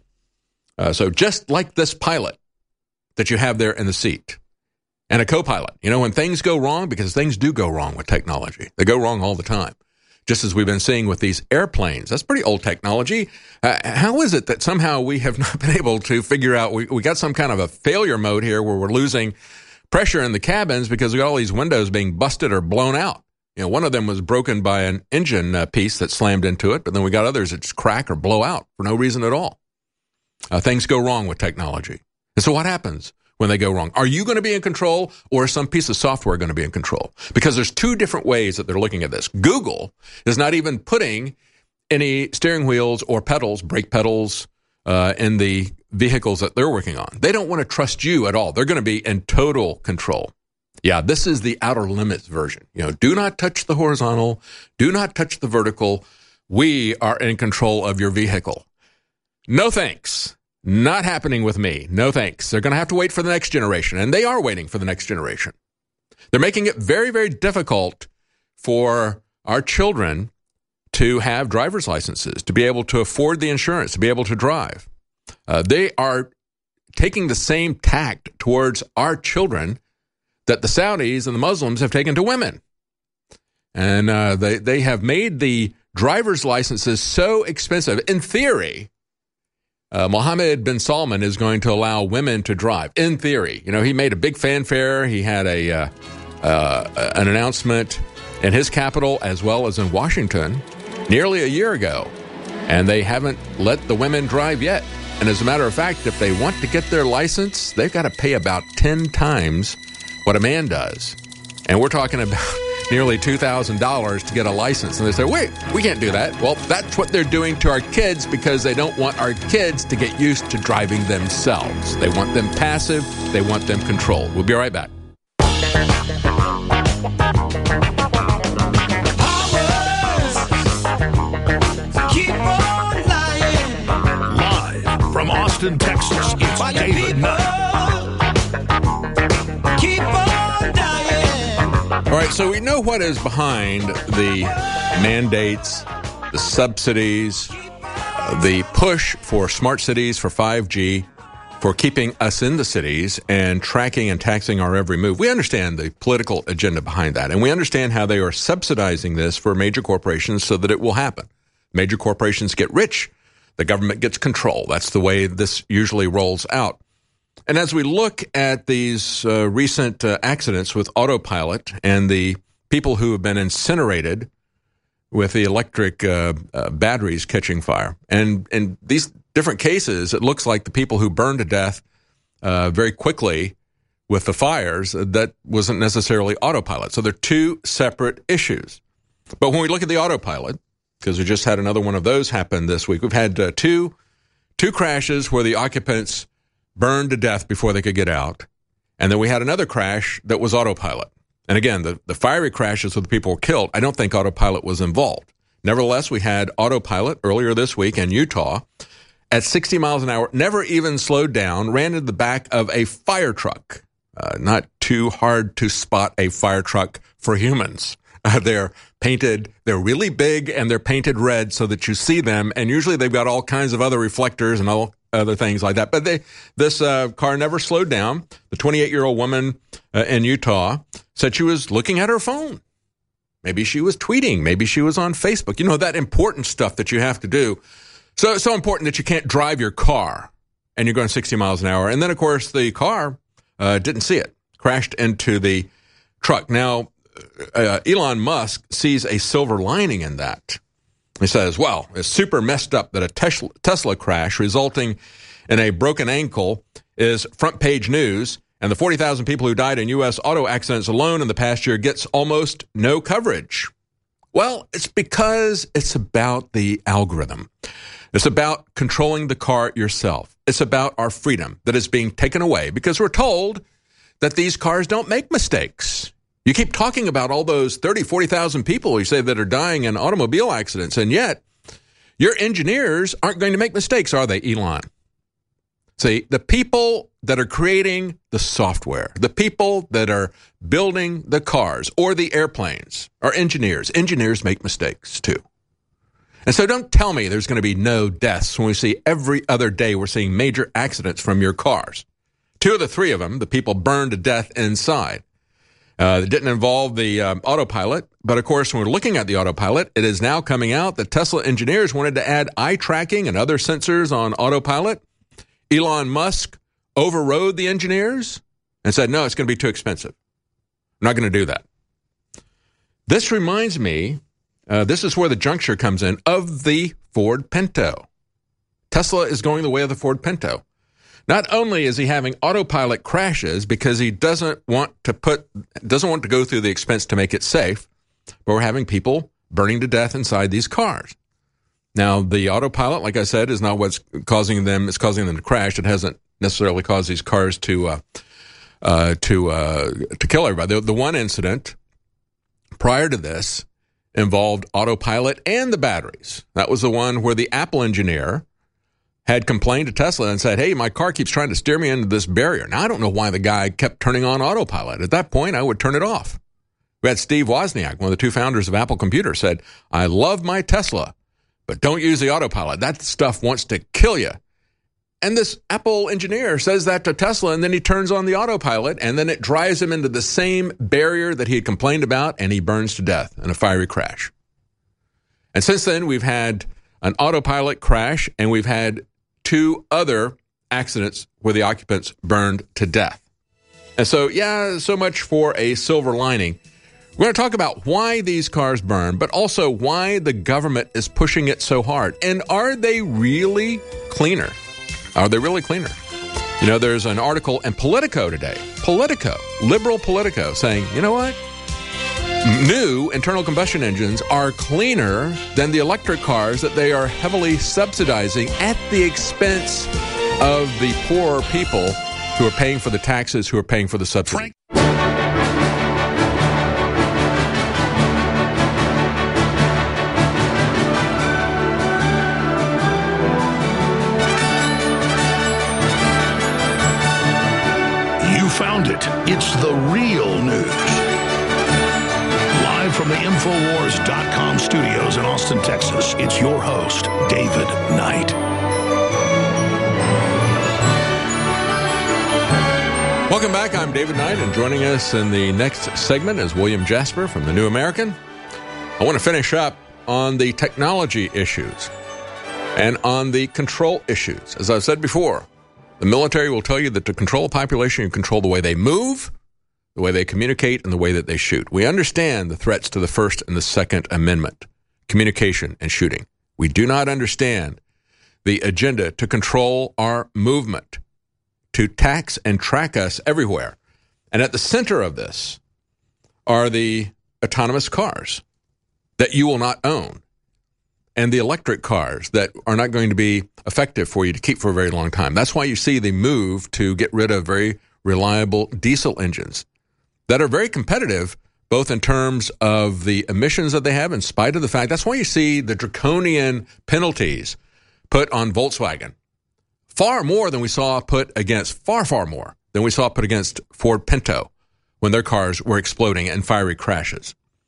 So just like this pilot that you have there in the seat, and a co-pilot, you know, when things go wrong, because things do go wrong with technology. They go wrong all the time. Just as we've been seeing with these airplanes. That's pretty old technology. How is it that somehow we have not been able to figure out, we got some kind of a failure mode here where we're losing pressure in the cabins because we got all these windows being busted or blown out. You know, one of them was broken by an engine piece that slammed into it, but then we got others that just crack or blow out for no reason at all. Things go wrong with technology. And so what happens when they go wrong? Are you going to be in control, or is some piece of software going to be in control? Because there's 2 different ways that they're looking at this. Google is not even putting any steering wheels or pedals, brake pedals, in the vehicles that they're working on. They don't want to trust you at all. They're going to be in total control. Yeah, this is the outer limits version. You know, do not touch the horizontal. Do not touch the vertical. We are in control of your vehicle. No thanks. Not happening with me. No thanks. They're going to have to wait for the next generation, and they are waiting for the next generation. They're making it very, very difficult for our children to have driver's licenses, to be able to afford the insurance, to be able to drive. They are taking the same tact towards our children that the Saudis and the Muslims have taken to women. And they have made the driver's licenses so expensive. In theory, Mohammed bin Salman is going to allow women to drive. In theory, you know, he made a big fanfare. He had an announcement in his capital as well as in Washington nearly a year ago, and they haven't let the women drive yet. And as a matter of fact, if they want to get their license, they've got to pay about 10 times what a man does. And we're talking about nearly $2,000 to get a license. And they say, wait, we can't do that. Well, that's what they're doing to our kids because they don't want our kids to get used to driving themselves. They want them passive. They want them controlled. We'll be right back. Live from Austin, Texas, it's David Nutt. All right, so we know what is behind the mandates, the subsidies, the push for smart cities, for 5G, for keeping us in the cities and tracking and taxing our every move. We understand the political agenda behind that, and we understand how they are subsidizing this for major corporations so that it will happen. Major corporations get rich, the government gets control. That's the way this usually rolls out. And as we look at these recent accidents with autopilot and the people who have been incinerated with the electric batteries catching fire, and in these different cases, it looks like the people who burned to death very quickly with the fires, that wasn't necessarily autopilot. So they're 2 separate issues. But when we look at the autopilot, because we just had another one of those happen this week, we've had two crashes where the occupants burned to death before they could get out. And then we had another crash that was autopilot. And again, the fiery crashes where the people were killed, I don't think autopilot was involved. Nevertheless, we had autopilot earlier this week in Utah at 60 miles an hour, never even slowed down, ran into the back of a fire truck. Not too hard to spot a fire truck for humans. They're painted, they're really big, and they're painted red so that you see them. And usually they've got all kinds of other reflectors and all other things like that. But this car never slowed down. The 28-year-old woman in Utah said she was looking at her phone. Maybe she was tweeting. Maybe she was on Facebook. You know, that important stuff that you have to do. So important that you can't drive your car and you're going 60 miles an hour. And then, of course, the car didn't see it, crashed into the truck. Now, Elon Musk sees a silver lining in that. He says, well, it's super messed up that a Tesla crash resulting in a broken ankle is front page news, and the 40,000 people who died in U.S. auto accidents alone in the past year gets almost no coverage. Well, it's because it's about the algorithm. It's about controlling the car yourself. It's about our freedom that is being taken away because we're told that these cars don't make mistakes. You keep talking about all those 30, 40,000 people you say that are dying in automobile accidents, and yet your engineers aren't going to make mistakes, are they, Elon? See, the people that are creating the software, the people that are building the cars or the airplanes are engineers. Engineers make mistakes too. And so don't tell me there's going to be no deaths when we see every other day we're seeing major accidents from your cars. 2 of the 3 of them, the people burned to death inside. It didn't involve the autopilot, but of course, when we're looking at the autopilot, it is now coming out that Tesla engineers wanted to add eye tracking and other sensors on autopilot. Elon Musk overrode the engineers and said, no, it's going to be too expensive. I'm not going to do that. This reminds me, this is where the juncture comes in, of the Ford Pinto. Tesla is going the way of the Ford Pinto. Not only is he having autopilot crashes because he doesn't want to go through the expense to make it safe, but we're having people burning to death inside these cars. Now, the autopilot, like I said, is not what's causing them. It's causing them to crash. It hasn't necessarily caused these cars to kill everybody. The one incident prior to this involved autopilot and the batteries. That was the one where the Apple engineer had complained to Tesla and said, hey, my car keeps trying to steer me into this barrier. Now, I don't know why the guy kept turning on autopilot. At that point, I would turn it off. We had Steve Wozniak, one of the 2 founders of Apple Computer, said, I love my Tesla, but don't use the autopilot. That stuff wants to kill you. And this Apple engineer says that to Tesla, and then he turns on the autopilot, and then it drives him into the same barrier that he had complained about, and he burns to death in a fiery crash. And since then, we've had an autopilot crash, and we've had 2 other accidents where the occupants burned to death. And so, yeah, so much for a silver lining. We're going to talk about why these cars burn, but also why the government is pushing it so hard. And are they really cleaner? Are they really cleaner? You know, there's an article in Politico today, liberal Politico, saying, you know what? New internal combustion engines are cleaner than the electric cars that they are heavily subsidizing at the expense of the poorer people who are paying for the taxes, who are paying for the subsidy. You found it. It's the real news. Live from the Infowars.com studios in Austin, Texas, it's your host, David Knight. Welcome back. I'm David Knight, and joining us in the next segment is William Jasper from The New American. I want to finish up on the technology issues and on the control issues. As I've said before, the military will tell you that to control a population, you control the way they move, the way they communicate, and the way that they shoot. We understand the threats to the First and the Second Amendment, communication and shooting. We do not understand the agenda to control our movement, to tax and track us everywhere. And at the center of this are the autonomous cars that you will not own, and the electric cars that are not going to be effective for you to keep for a very long time. That's why you see the move to get rid of very reliable diesel engines that are very competitive, both in terms of the emissions that they have, in spite of the fact. That's why you see the draconian penalties put on Volkswagen. Far more than we saw put against Ford Pinto when their cars were exploding in fiery crashes.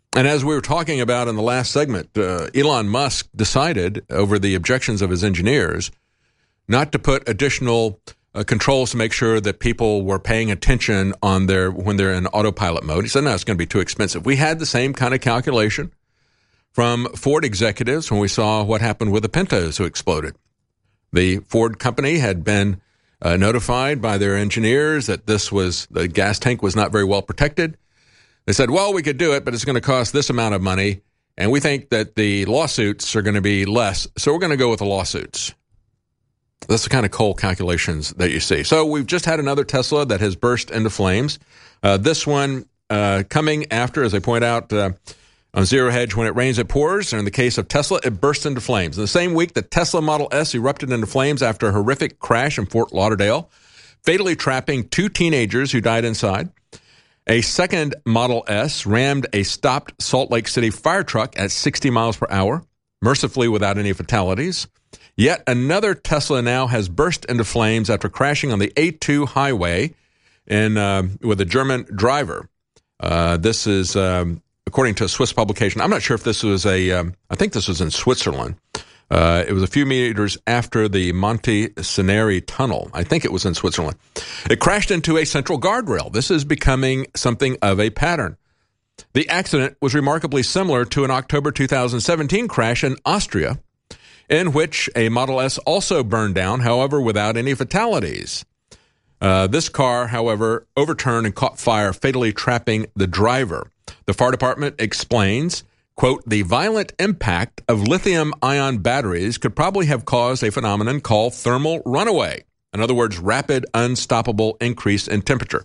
And as we were talking about in the last segment, Elon Musk decided, over the objections of his engineers, not to put additional controls to make sure that people were paying attention on when they're in autopilot mode. He said, no, it's going to be too expensive. We had the same kind of calculation from Ford executives when we saw what happened with the Pintos who exploded. The Ford company had been notified by their engineers that the gas tank was not very well protected. They said, well, we could do it, but it's going to cost this amount of money, and we think that the lawsuits are going to be less, so we're going to go with the lawsuits. That's the kind of cold calculations that you see. So we've just had another Tesla that has burst into flames. This one coming after, as I point out, on Zero Hedge, when it rains, it pours. And in the case of Tesla, it burst into flames. In the same week, the Tesla Model S erupted into flames after a horrific crash in Fort Lauderdale, fatally trapping 2 teenagers who died inside. A second Model S rammed a stopped Salt Lake City fire truck at 60 miles per hour, mercifully without any fatalities. Yet another Tesla now has burst into flames after crashing on the A2 highway with a German driver. This is, according to a Swiss publication. I'm not sure if this was I think this was in Switzerland. It was a few meters after the Monte Ceneri tunnel. I think it was in Switzerland. It crashed into a central guardrail. This is becoming something of a pattern. The accident was remarkably similar to an October 2017 crash in Austria, in which a Model S also burned down, however, without any fatalities. This car, however, overturned and caught fire, fatally trapping the driver. The fire department explains, quote, the violent impact of lithium-ion batteries could probably have caused a phenomenon called thermal runaway. In other words, rapid, unstoppable increase in temperature.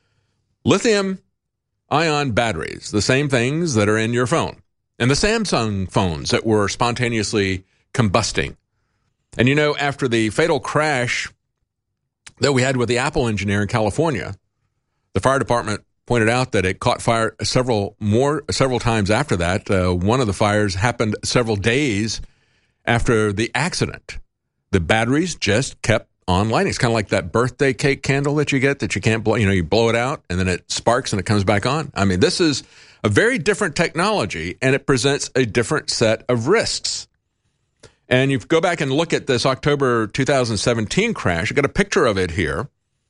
Lithium-ion batteries, the same things that are in your phone, and the Samsung phones that were spontaneously combusting. And you know, after the fatal crash that we had with the Apple engineer in California, the fire department pointed out that it caught fire several times after that. One of the fires happened several days after the accident. The batteries just kept on lighting. It's kind of like that birthday cake candle that you get that you can't blow. You know, you blow it out and then it sparks and it comes back on. I mean, this is a very different technology, and it presents a different set of risks. And you go back and look at this October 2017 crash. You got a picture of it here.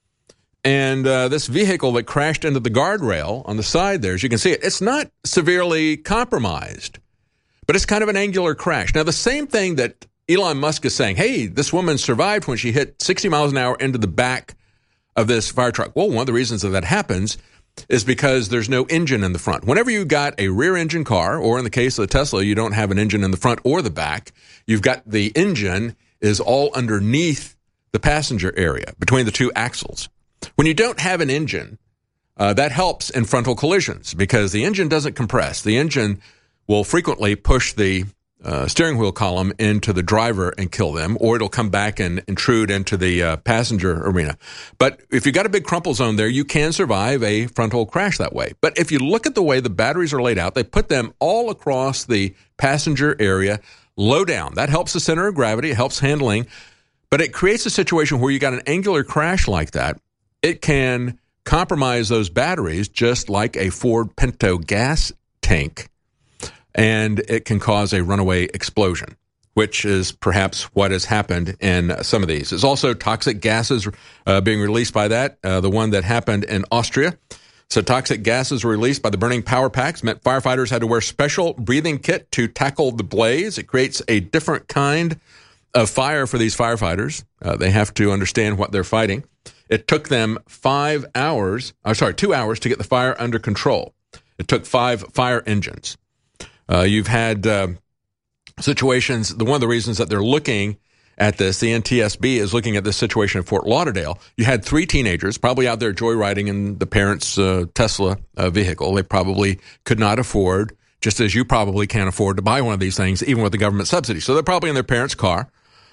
And this vehicle that crashed into the guardrail on the side there, as you can see it, it's not severely compromised, but it's kind of an angular crash. Now, the same thing that Elon Musk is saying, hey, this woman survived when she hit 60 miles an hour into the back of this fire truck. Well, one of the reasons that happens is because there's no engine in the front. Whenever you got a rear engine car, or in the case of the Tesla, you don't have an engine in the front or the back, you've got the engine is all underneath the passenger area between the two axles. When you don't have an engine, that helps in frontal collisions because the engine doesn't compress. The engine will frequently push the steering wheel column into the driver and kill them, or it'll come back and intrude into the passenger arena. But if you've got a big crumple zone there, you can survive a frontal crash that way. But if you look at the way the batteries are laid out, they put them all across the passenger area, low down. That helps the center of gravity. It helps handling. But it creates a situation where you got an angular crash like that. It can compromise those batteries just like a Ford Pinto gas tank, and it can cause a runaway explosion, which is perhaps what has happened in some of these. There's also toxic gases being released by that. The one that happened in Austria. So toxic gases were released by the burning power packs, meant firefighters had to wear special breathing kit to tackle the blaze. It creates a different kind of fire for these firefighters. They have to understand what they're fighting. It took them 2 hours to get the fire under control. It took 5 fire engines. You've had situations, one of the reasons that they're looking at this, the NTSB is looking at this situation in Fort Lauderdale. You had 3 teenagers probably out there joyriding in the parents' Tesla vehicle. They probably could not afford, just as you probably can't afford to buy one of these things, even with the government subsidy. So they're probably in their parents' car.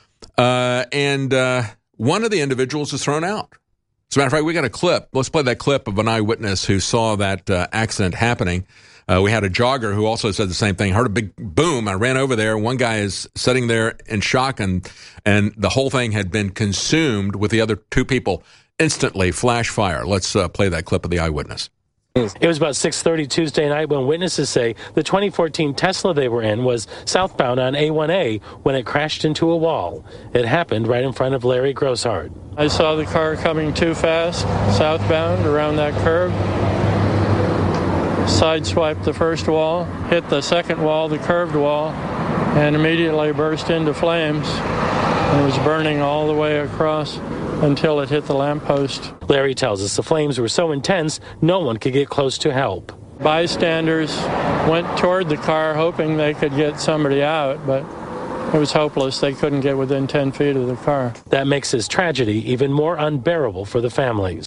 And one of the individuals is thrown out. As a matter of fact, we got a clip. Let's play that clip of an eyewitness who saw that accident happening. We had a jogger who also said the same thing. Heard a big boom. I ran over there. One guy is sitting there in shock, and the whole thing had been consumed with the other 2 people. Instantly, flash fire. Let's play that clip of the eyewitness. It was about 6:30 Tuesday night when witnesses say the 2014 Tesla they were in was southbound on A1A when it crashed into a wall. It happened right in front of Larry Grosshardt. I saw the car coming too fast, southbound, around that curve. Sideswiped the first wall, hit the second wall, the curved wall, and immediately burst into flames. It was burning all the way across until it hit the lamppost. Larry tells us the flames were so intense, no one could get close to help. Bystanders went toward the car hoping they could get somebody out, but it was hopeless. They couldn't get within 10 feet of the car. That makes this tragedy even more unbearable for the families.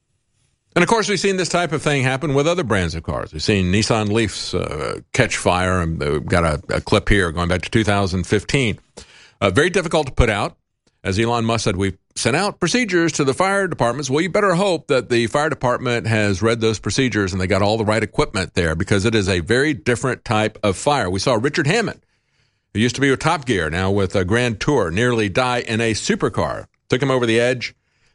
And, of course, we've seen this type of thing happen with other brands of cars. We've seen Nissan Leafs catch fire, and we've got a clip here going back to 2015. Very difficult to put out. As Elon Musk said, we've sent out procedures to the fire departments. Well, you better hope that the fire department has read those procedures and they got all the right equipment there, because it is a very different type of fire. We saw Richard Hammond, who used to be with Top Gear, now with a Grand Tour, nearly die in a supercar. Took him over the edge,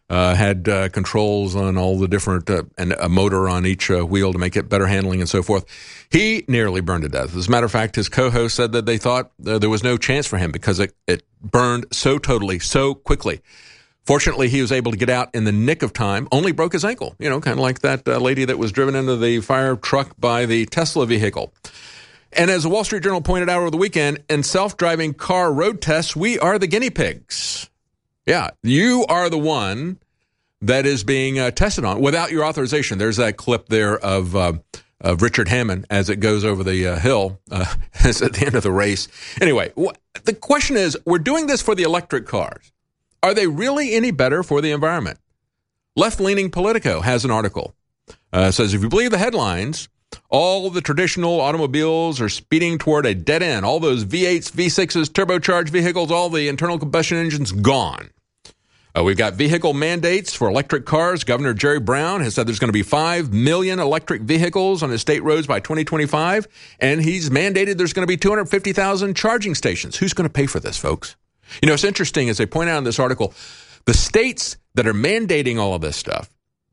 had controls on all the different, and a motor on each wheel to make it better handling and so forth. He nearly burned to death. As a matter of fact, his co-host said that they thought there was no chance for him because it burned so totally, so quickly. Fortunately, he was able to get out in the nick of time, only broke his ankle, kind of like that lady that was driven into the fire truck by the Tesla vehicle. And as the Wall Street Journal pointed out over the weekend, in self-driving car road tests, we are the guinea pigs. Yeah, you are the one that is being tested on without your authorization. There's that clip there of Richard Hammond as it goes over the hill as at the end of the race. Anyway, the question is, we're doing this for the electric cars. Are they really any better for the environment? Left-leaning Politico has an article. Says, if you believe the headlines, all the traditional automobiles are speeding toward a dead end. All those V8s, V6s, turbocharged vehicles, all the internal combustion engines gone. We've got vehicle mandates for electric cars. Governor Jerry Brown has said there's going to be 5 million electric vehicles on his state roads by 2025, and he's mandated there's going to be 250,000 charging stations. Who's going to pay for this, folks? It's interesting, as they point out in this article, the states that are mandating all of this stuff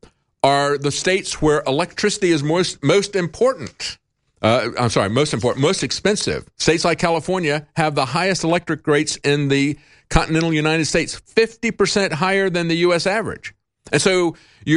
are the states where electricity is most important. Most expensive. States like California have the highest electric rates in the continental United States, 50% higher than the U.S. average. And so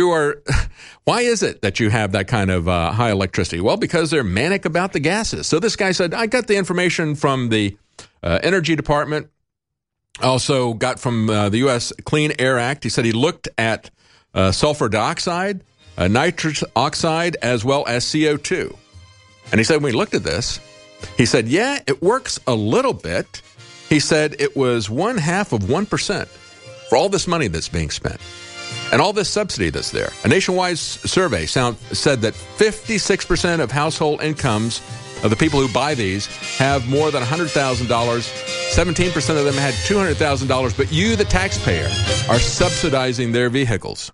why is it that you have that kind of high electricity? Well, because they're manic about the gases. So this guy said, I got the information from the Energy Department, also got from the U.S. Clean Air Act. He said he looked at sulfur dioxide, nitrous oxide, as well as CO2. And he said, when we looked at this, he said, yeah, it works a little bit. He said it was 0.5% for all this money that's being spent and all this subsidy that's there. A nationwide survey said that 56% of household incomes of the people who buy these have more than $100,000. 17% of them had $200,000. But you, the taxpayer, are subsidizing their vehicles.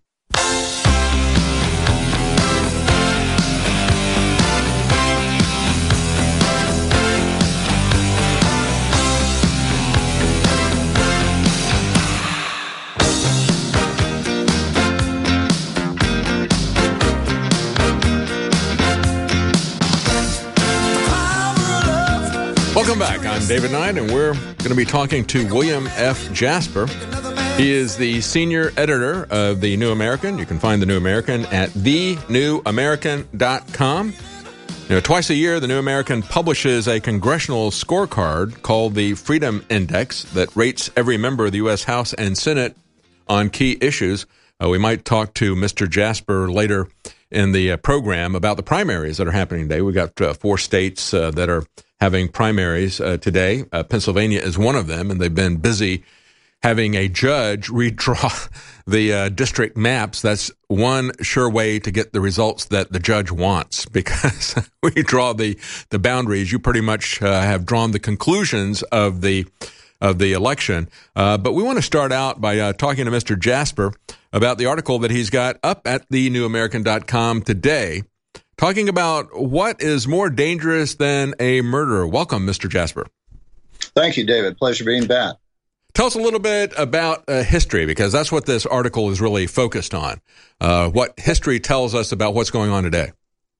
Welcome back. I'm David Knight, and we're going to be talking to William F. Jasper. He is the senior editor of The New American. You can find The New American at thenewamerican.com. Twice a year, The New American publishes a congressional scorecard called the Freedom Index that rates every member of the U.S. House and Senate on key issues. We might talk to Mr. Jasper later in the program about the primaries that are happening today. We've got 4 states that are having primaries today. Pennsylvania is one of them, and they've been busy having a judge redraw the district maps. That's one sure way to get the results that the judge wants, because when you draw the boundaries, you pretty much have drawn the conclusions of the election. But we want to start out by talking to Mr. Jasper about the article that he's got up at thenewamerican.com today, talking about what is more dangerous than a murder. Welcome, Mr. Jasper. Thank you, David. Pleasure being back. Tell us a little bit about history, because that's what this article is really focused on, what history tells us about what's going on today.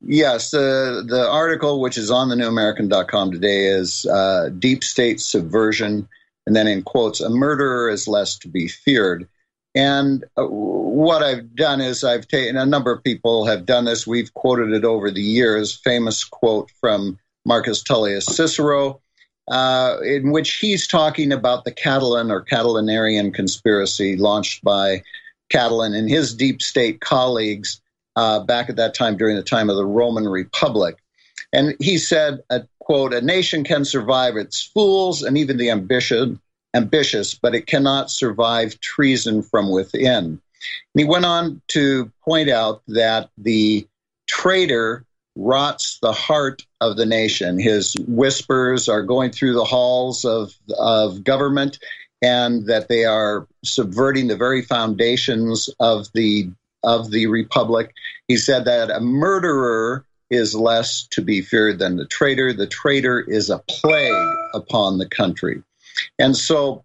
Yes, the article, which is on thenewamerican.com today, is Deep State Subversion, and then in quotes, a murderer is less to be feared. And what I've done is I've taken, a number of people have done this, we've quoted it over the years, famous quote from Marcus Tullius Cicero, in which he's talking about the Catiline or Catilinarian conspiracy launched by Catiline and his deep state colleagues back at that time, during the time of the Roman Republic. And he said, quote, a nation can survive its fools and even the ambitious, but it cannot survive treason from within. And he went on to point out that the traitor rots the heart of the nation. His whispers are going through the halls of government, and that they are subverting the very foundations of the republic. He said that a murderer is less to be feared than the traitor. The traitor is a plague upon the country. And so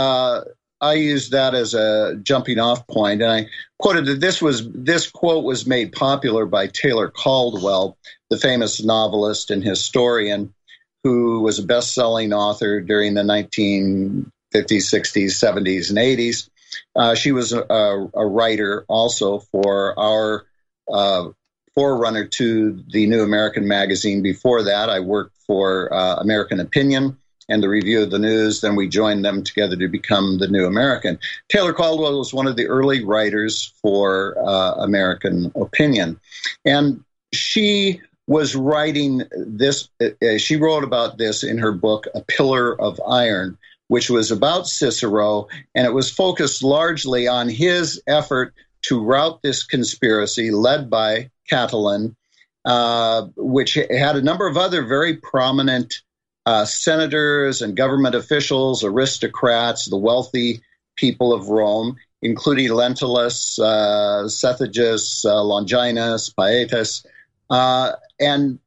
I used that as a jumping off point, and I quoted that this quote was made popular by Taylor Caldwell, the famous novelist and historian who was a best-selling author during the 1950s, 60s, 70s, and 80s. She was a writer also for our forerunner to the New American magazine. Before that, I worked for American Opinion and the Review of the News. Then we joined them together to become the New American. Taylor Caldwell was one of the early writers for American Opinion. And she was writing this, she wrote about this in her book, A Pillar of Iron, which was about Cicero, and it was focused largely on his effort to rout this conspiracy led by Catiline, which had a number of other very prominent senators and government officials, aristocrats, the wealthy people of Rome, including Lentulus, Cethegus, Longinus, Paetus, and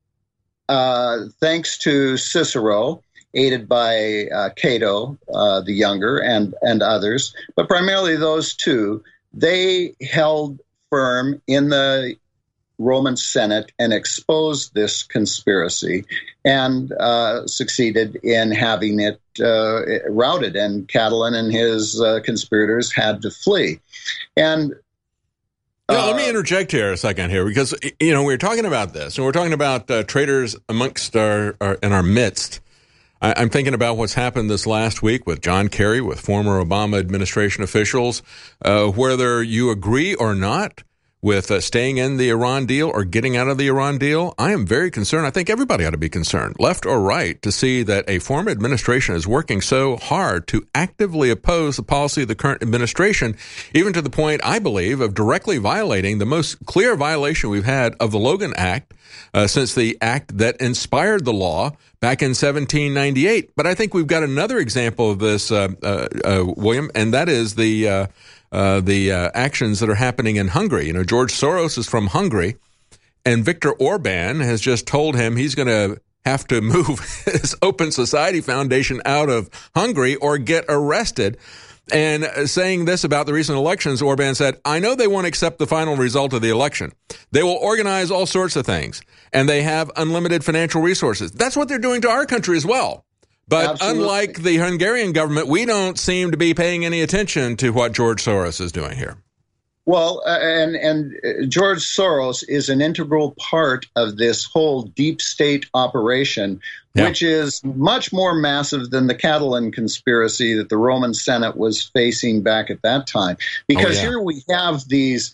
thanks to Cicero, aided by Cato the Younger and others, but primarily those two, they held firm in the Roman Senate and exposed this conspiracy and succeeded in having it routed. And Catiline and his conspirators had to flee. And let me interject here a second here, because, you know, we're talking about this, and we're talking about traitors amongst in our midst. I'm thinking about what's happened this last week with John Kerry, with former Obama administration officials, whether you agree or not with staying in the Iran deal or getting out of the Iran deal. I am very concerned. I think everybody ought to be concerned, left or right, to see that a former administration is working so hard to actively oppose the policy of the current administration, even to the point, I believe, of directly violating the most clear violation we've had of the Logan Act since the act that inspired the law back in 1798. But I think we've got another example of this, William, and that is the actions that are happening in Hungary. You know, George Soros is from Hungary, and Viktor Orban has just told him he's going to have to move his Open Society Foundation out of Hungary or get arrested. And saying this about the recent elections, Orban said, I know they won't accept the final result of the election. They will organize all sorts of things, and they have unlimited financial resources. That's what they're doing to our country as well. But Absolutely. Unlike the Hungarian government, we don't seem to be paying any attention to what George Soros is doing here. Well, and George Soros is an integral part of this whole deep state operation, which is much more massive than the Catiline conspiracy that the Roman Senate was facing back at that time. Because here we have these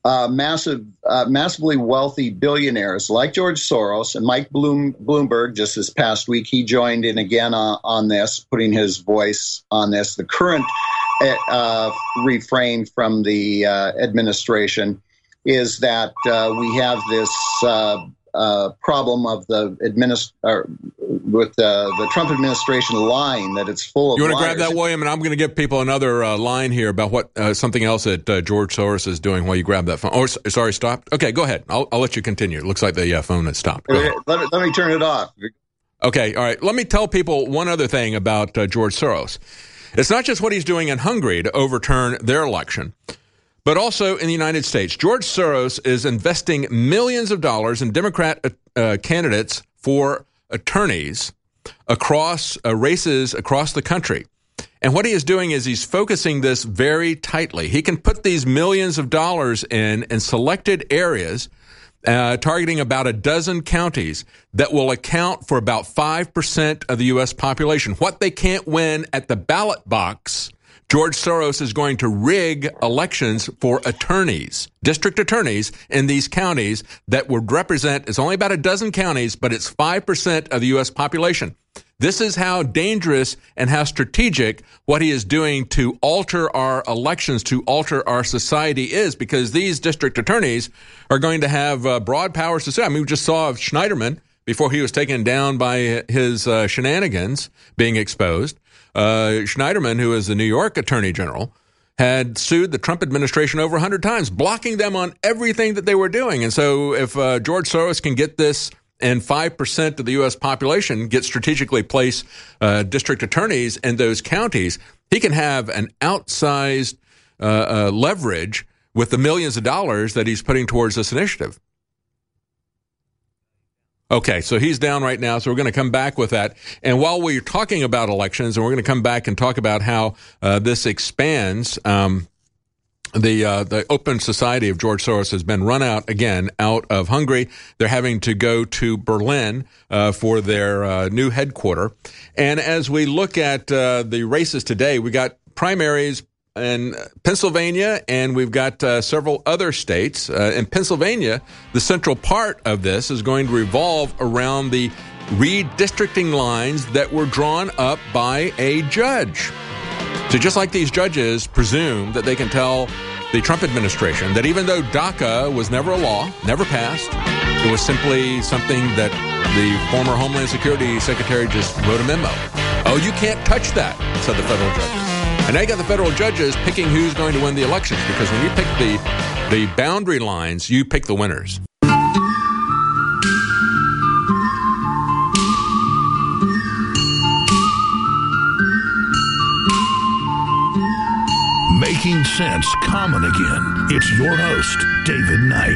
massively wealthy billionaires like George Soros and Mike Bloomberg. Just this past week, he joined in again on this, putting his voice on this. The current refrain from the administration is that we have this problem of the Trump administration lying, that it's full of You want to liars. grab that, William? And I'm going to give people another line here about what something else that George Soros is doing while you grab that phone. Oh, sorry, stopped? Okay, go ahead. I'll let you continue. It looks like the phone has stopped. Let me turn it off. Okay, all right. Let me tell people one other thing about George Soros. It's not just what he's doing in Hungary to overturn their election, but also in the United States. George Soros is investing millions of dollars in Democrat candidates for attorneys across races across the country. And what he is doing is he's focusing this very tightly. He can put these millions of dollars in selected areas, targeting about a dozen counties that will account for about 5% of the U.S. population. What they can't win at the ballot box, George Soros is going to rig elections for attorneys, district attorneys in these counties that would represent, it's only about a dozen counties, but it's 5% of the U.S. population. This is how dangerous and how strategic what he is doing to alter our elections, to alter our society is, because these district attorneys are going to have broad powers to say. I mean, we just saw Schneiderman before he was taken down by his shenanigans being exposed. Schneiderman, who is the New York Attorney General, had sued the Trump administration over 100 times, blocking them on everything that they were doing. And so if George Soros can get this and 5% of the U.S. population get strategically placed district attorneys in those counties, he can have an outsized leverage with the millions of dollars that he's putting towards this initiative. Okay, so he's down right now, so we're going to come back with that. And while we're talking about elections, and we're going to come back and talk about how this expands, the Open Society of George Soros has been run out of Hungary. They're having to go to Berlin for their new headquarters. And as we look at the races today, we got primaries in Pennsylvania, and we've got several other states. In Pennsylvania, the central part of this is going to revolve around the redistricting lines that were drawn up by a judge. So just like these judges presume that they can tell the Trump administration that even though DACA was never a law, never passed, it was simply something that the former Homeland Security Secretary just wrote a memo. Oh, you can't touch that, said the federal judges. And now you got the federal judges picking who's going to win the elections, because when you pick the boundary lines, you pick the winners. Making sense common again. It's your host, David Knight.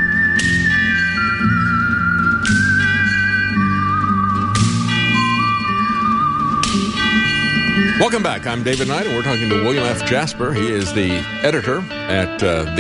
Welcome back. I'm David Knight, and we're talking to William F. Jasper. He is the editor at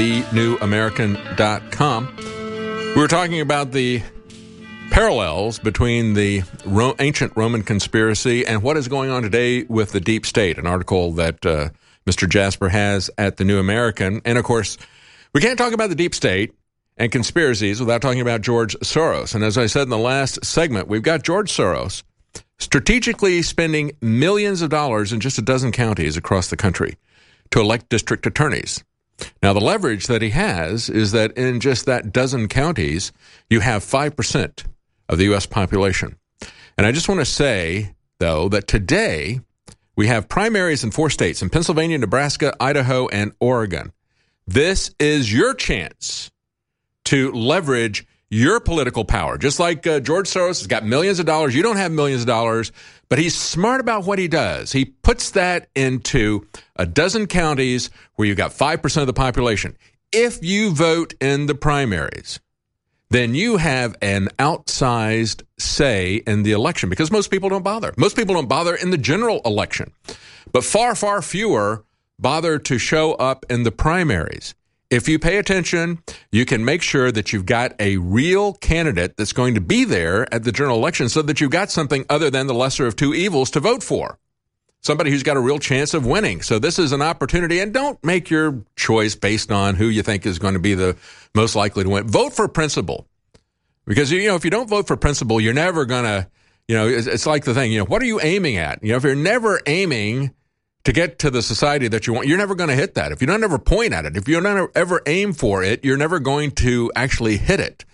thenewamerican.com. We were talking about the parallels between the ancient Roman conspiracy and what is going on today with the deep state, an article that Mr. Jasper has at The New American. And, of course, we can't talk about the deep state and conspiracies without talking about George Soros. And as I said in the last segment, we've got George Soros strategically spending millions of dollars in just a dozen counties across the country to elect district attorneys. Now, the leverage that he has is that in just that dozen counties, you have 5% of the U.S. population. And I just want to say, though, that today we have primaries in 4 states, in Pennsylvania, Nebraska, Idaho, and Oregon. This is your chance to leverage your political power. Just like George Soros has got millions of dollars. You don't have millions of dollars, but he's smart about what he does. He puts that into a dozen counties where you've got 5% of the population. If you vote in the primaries, then you have an outsized say in the election, because most people don't bother. Most people don't bother in the general election, but far, far fewer bother to show up in the primaries. If you pay attention, you can make sure that you've got a real candidate that's going to be there at the general election, so that you've got something other than the lesser of two evils to vote for. Somebody who's got a real chance of winning. So this is an opportunity, and don't make your choice based on who you think is going to be the most likely to win. Vote for principle. Because, if you don't vote for principle, you're never going to, it's like the thing, what are you aiming at? If you're never aiming to get to the society that you want, you're never going to hit that. If you don't ever point at it, if you don't ever aim for it, you're never going to actually hit it.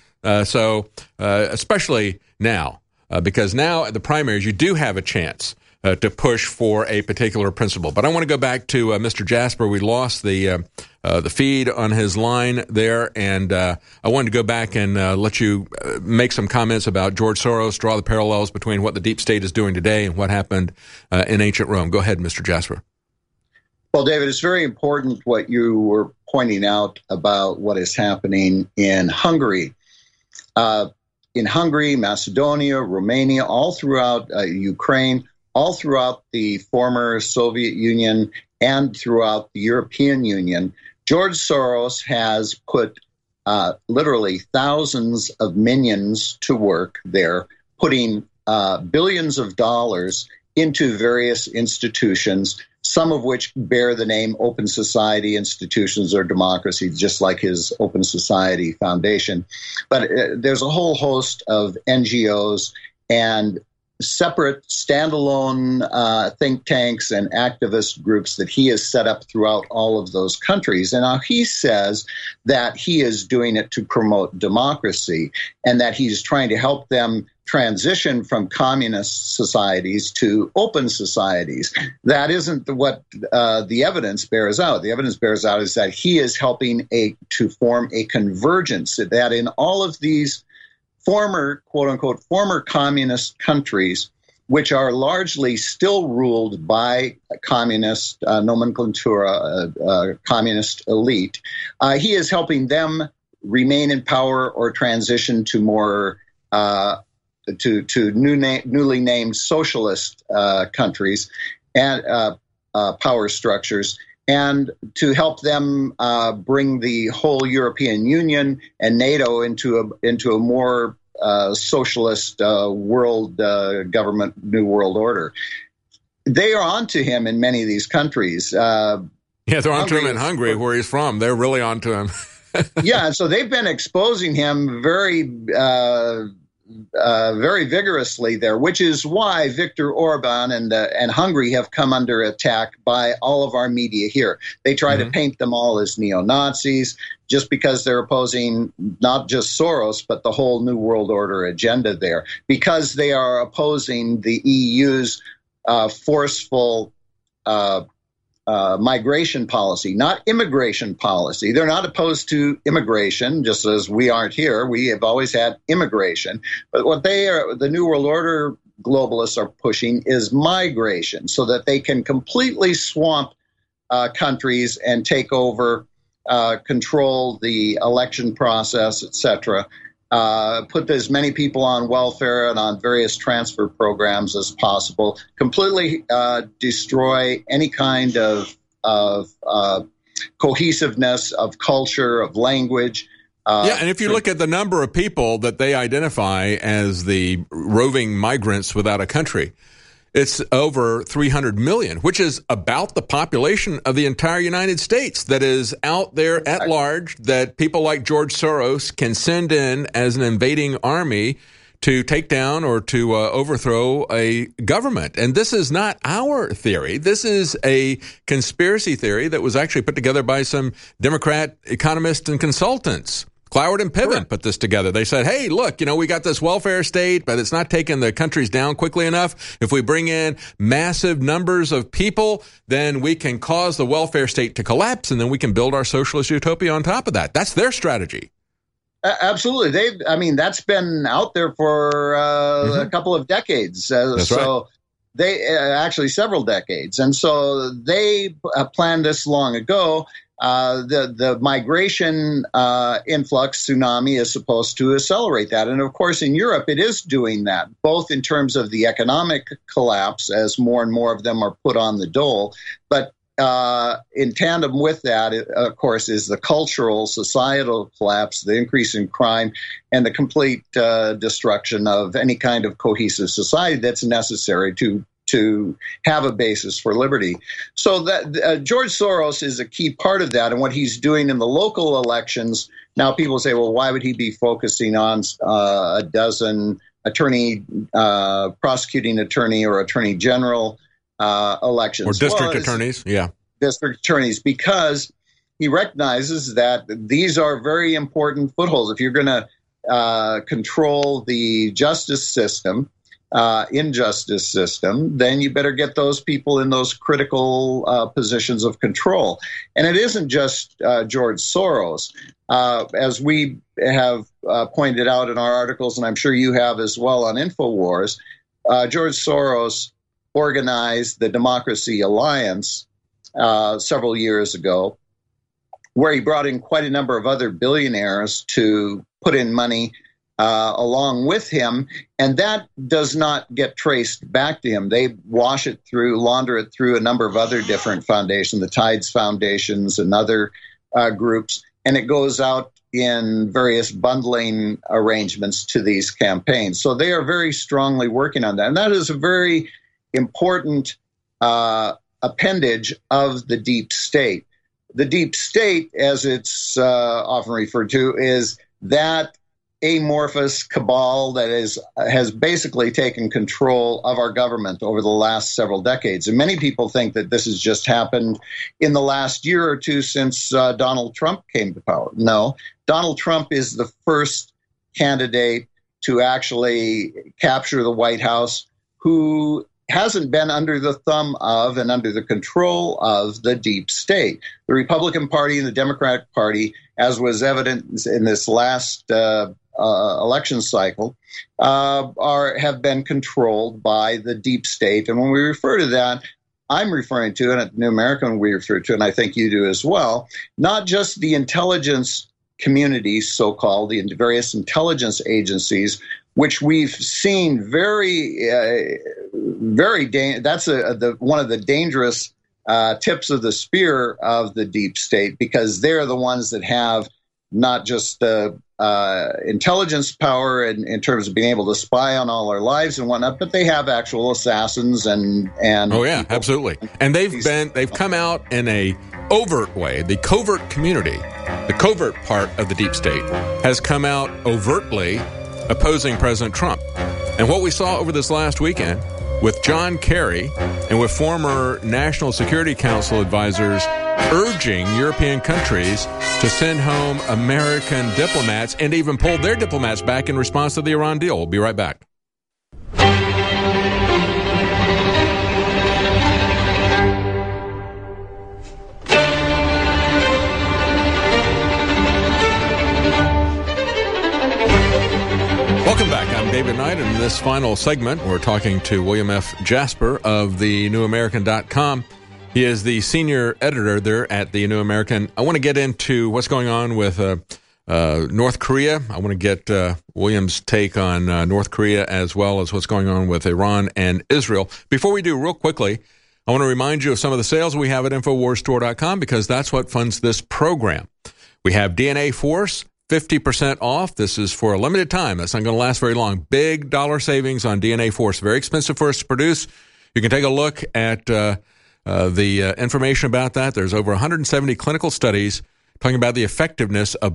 Especially now, because now at the primaries, you do have a chance to push for a particular principle. But I want to go back to Mr. Jasper. We lost the feed on his line there, and I wanted to go back and let you make some comments about George Soros, draw the parallels between what the deep state is doing today and what happened in ancient Rome. Go ahead, Mr. Jasper. Well, David, it's very important what you were pointing out about what is happening in Hungary. In Hungary, Macedonia, Romania, all throughout Ukraine, all throughout the former Soviet Union and throughout the European Union, George Soros has put literally thousands of minions to work there, putting billions of dollars into various institutions, some of which bear the name Open Society Institutions or Democracy, just like his Open Society Foundation. But there's a whole host of NGOs and separate standalone think tanks and activist groups that he has set up throughout all of those countries. And now he says that he is doing it to promote democracy and that he's trying to help them transition from communist societies to open societies. That isn't what the evidence bears out. The evidence bears out is that he is helping to form a convergence, that in all of these former, quote-unquote, former communist countries, which are largely still ruled by communist nomenclatura, communist elite, he is helping them remain in power or transition to more to newly named socialist countries and power structures, and to help them bring the whole European Union and NATO into a more socialist world government, new world order. They are onto him in many of these countries. Yeah, they're onto him in Hungary, where he's from. They're really onto him. Yeah, and so they've been exposing him very vigorously there, which is why Viktor Orban and Hungary have come under attack by all of our media here. They try to paint them all as neo-Nazis just because they're opposing not just Soros, but the whole New World Order agenda there, because they are opposing the EU's forceful migration policy, not immigration policy. They're not opposed to immigration, just as we aren't here. We have always had immigration. But what the New World Order globalists are pushing is migration, so that they can completely swamp countries and take over, control the election process, etc. Put as many people on welfare and on various transfer programs as possible, completely destroy any kind of cohesiveness of culture, of language. And if you look at the number of people that they identify as the roving migrants without a country, it's over 300 million, which is about the population of the entire United States that is out there at large, that people like George Soros can send in as an invading army to take down or to overthrow a government. And this is not our theory. This is a conspiracy theory that was actually put together by some Democrat economists and consultants. Cloward and Piven put this together. They said, hey, look, we got this welfare state, but it's not taking the countries down quickly enough. If we bring in massive numbers of people, then we can cause the welfare state to collapse, and then we can build our socialist utopia on top of that. That's their strategy. Absolutely. That's been out there for a couple of decades. That's right. They actually several decades. And so they planned this long ago. The migration influx tsunami is supposed to accelerate that. And of course, in Europe, it is doing that, both in terms of the economic collapse as more and more of them are put on the dole. But in tandem with that, of course, is the cultural, societal collapse, the increase in crime, and the complete destruction of any kind of cohesive society that's necessary to have a basis for liberty. So that George Soros is a key part of that, and what he's doing in the local elections. Now, people say, well, why would he be focusing on a dozen prosecuting attorney or attorney general elections? Or district attorneys, yeah. District attorneys, because he recognizes that these are very important footholds. If you're going to control the justice system, injustice system, then you better get those people in those critical positions of control. And it isn't just George Soros. As we have pointed out in our articles, and I'm sure you have as well on InfoWars, George Soros organized the Democracy Alliance several years ago, where he brought in quite a number of other billionaires to put in money along with him, and that does not get traced back to him. They wash it through, launder it through a number of other different foundations, the Tides Foundations and other groups, and it goes out in various bundling arrangements to these campaigns. So they are very strongly working on that, and that is a very important appendage of the deep state. The deep state, as it's often referred to, is that amorphous cabal that has basically taken control of our government over the last several decades. And many people think that this has just happened in the last year or two since Donald Trump came to power. No, Donald Trump is the first candidate to actually capture the White House who hasn't been under the thumb of and under the control of the deep state. The Republican Party and the Democratic Party, as was evident in this last election cycle, have been controlled by the deep state. And when we refer to that, I'm referring to, and at New American we refer to, and I think you do as well, not just the intelligence community, so-called, the various intelligence agencies, which we've seen that's one of the dangerous tips of the spear of the deep state, because they're the ones that have not just intelligence power in terms of being able to spy on all our lives and whatnot, but they have actual assassins and oh yeah, absolutely. And they've come out in a overt way. The covert community, the covert part of the deep state, has come out overtly opposing President Trump. And what we saw over this last weekend with John Kerry and with former National Security Council advisors urging European countries to send home American diplomats, and even pulled their diplomats back in response to the Iran deal. We'll be right back. Welcome back. I'm David Knight, and in this final segment, we're talking to William F. Jasper of thenewamerican.com. He is the senior editor there at the New American. I want to get into what's going on with North Korea. I want to get William's take on North Korea, as well as what's going on with Iran and Israel. Before we do, real quickly, I want to remind you of some of the sales we have at InfoWarsStore.com, because that's what funds this program. We have DNA Force, 50% off. This is for a limited time. That's not going to last very long. Big dollar savings on DNA Force. Very expensive for us to produce. You can take a look at the information about that. There's over 170 clinical studies talking about the effectiveness of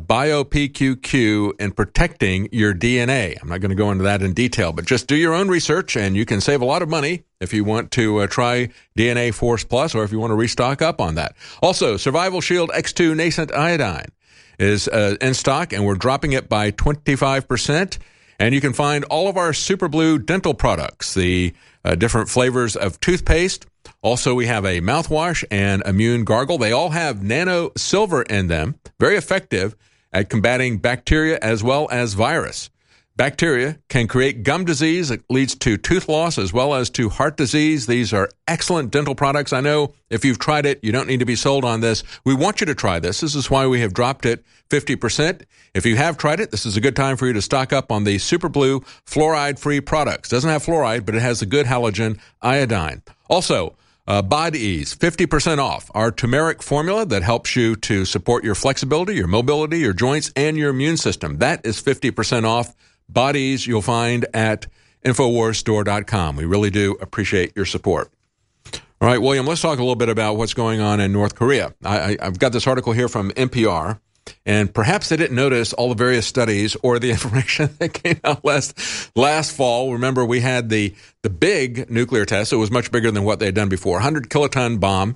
BioPQQ in protecting your DNA. I'm not going to go into that in detail, but just do your own research, and you can save a lot of money if you want to try DNA Force Plus, or if you want to restock up on that. Also, Survival Shield X2 Nascent Iodine is in stock, and we're dropping it by 25%. And you can find all of our Super Blue dental products, the different flavors of toothpaste. Also, we have a mouthwash and immune gargle. They all have nano silver in them, very effective at combating bacteria as well as virus. Bacteria can create gum disease. It leads to tooth loss as well as to heart disease. These are excellent dental products. I know if you've tried it, you don't need to be sold on this. We want you to try this. This is why we have dropped it 50%. If you have tried it, this is a good time for you to stock up on the Super Blue fluoride-free products. Doesn't have fluoride, but it has a good halogen iodine. Also, Body Ease, 50% off. Our turmeric formula that helps you to support your flexibility, your mobility, your joints, and your immune system. That is 50% off. Body Ease you'll find at InfoWarsStore.com. We really do appreciate your support. All right, William, let's talk a little bit about what's going on in North Korea. I've got this article here from NPR, and perhaps they didn't notice all the various studies or the information that came out last fall. Remember, we had the big nuclear test. It was much bigger than what they had done before, 100-kiloton bomb.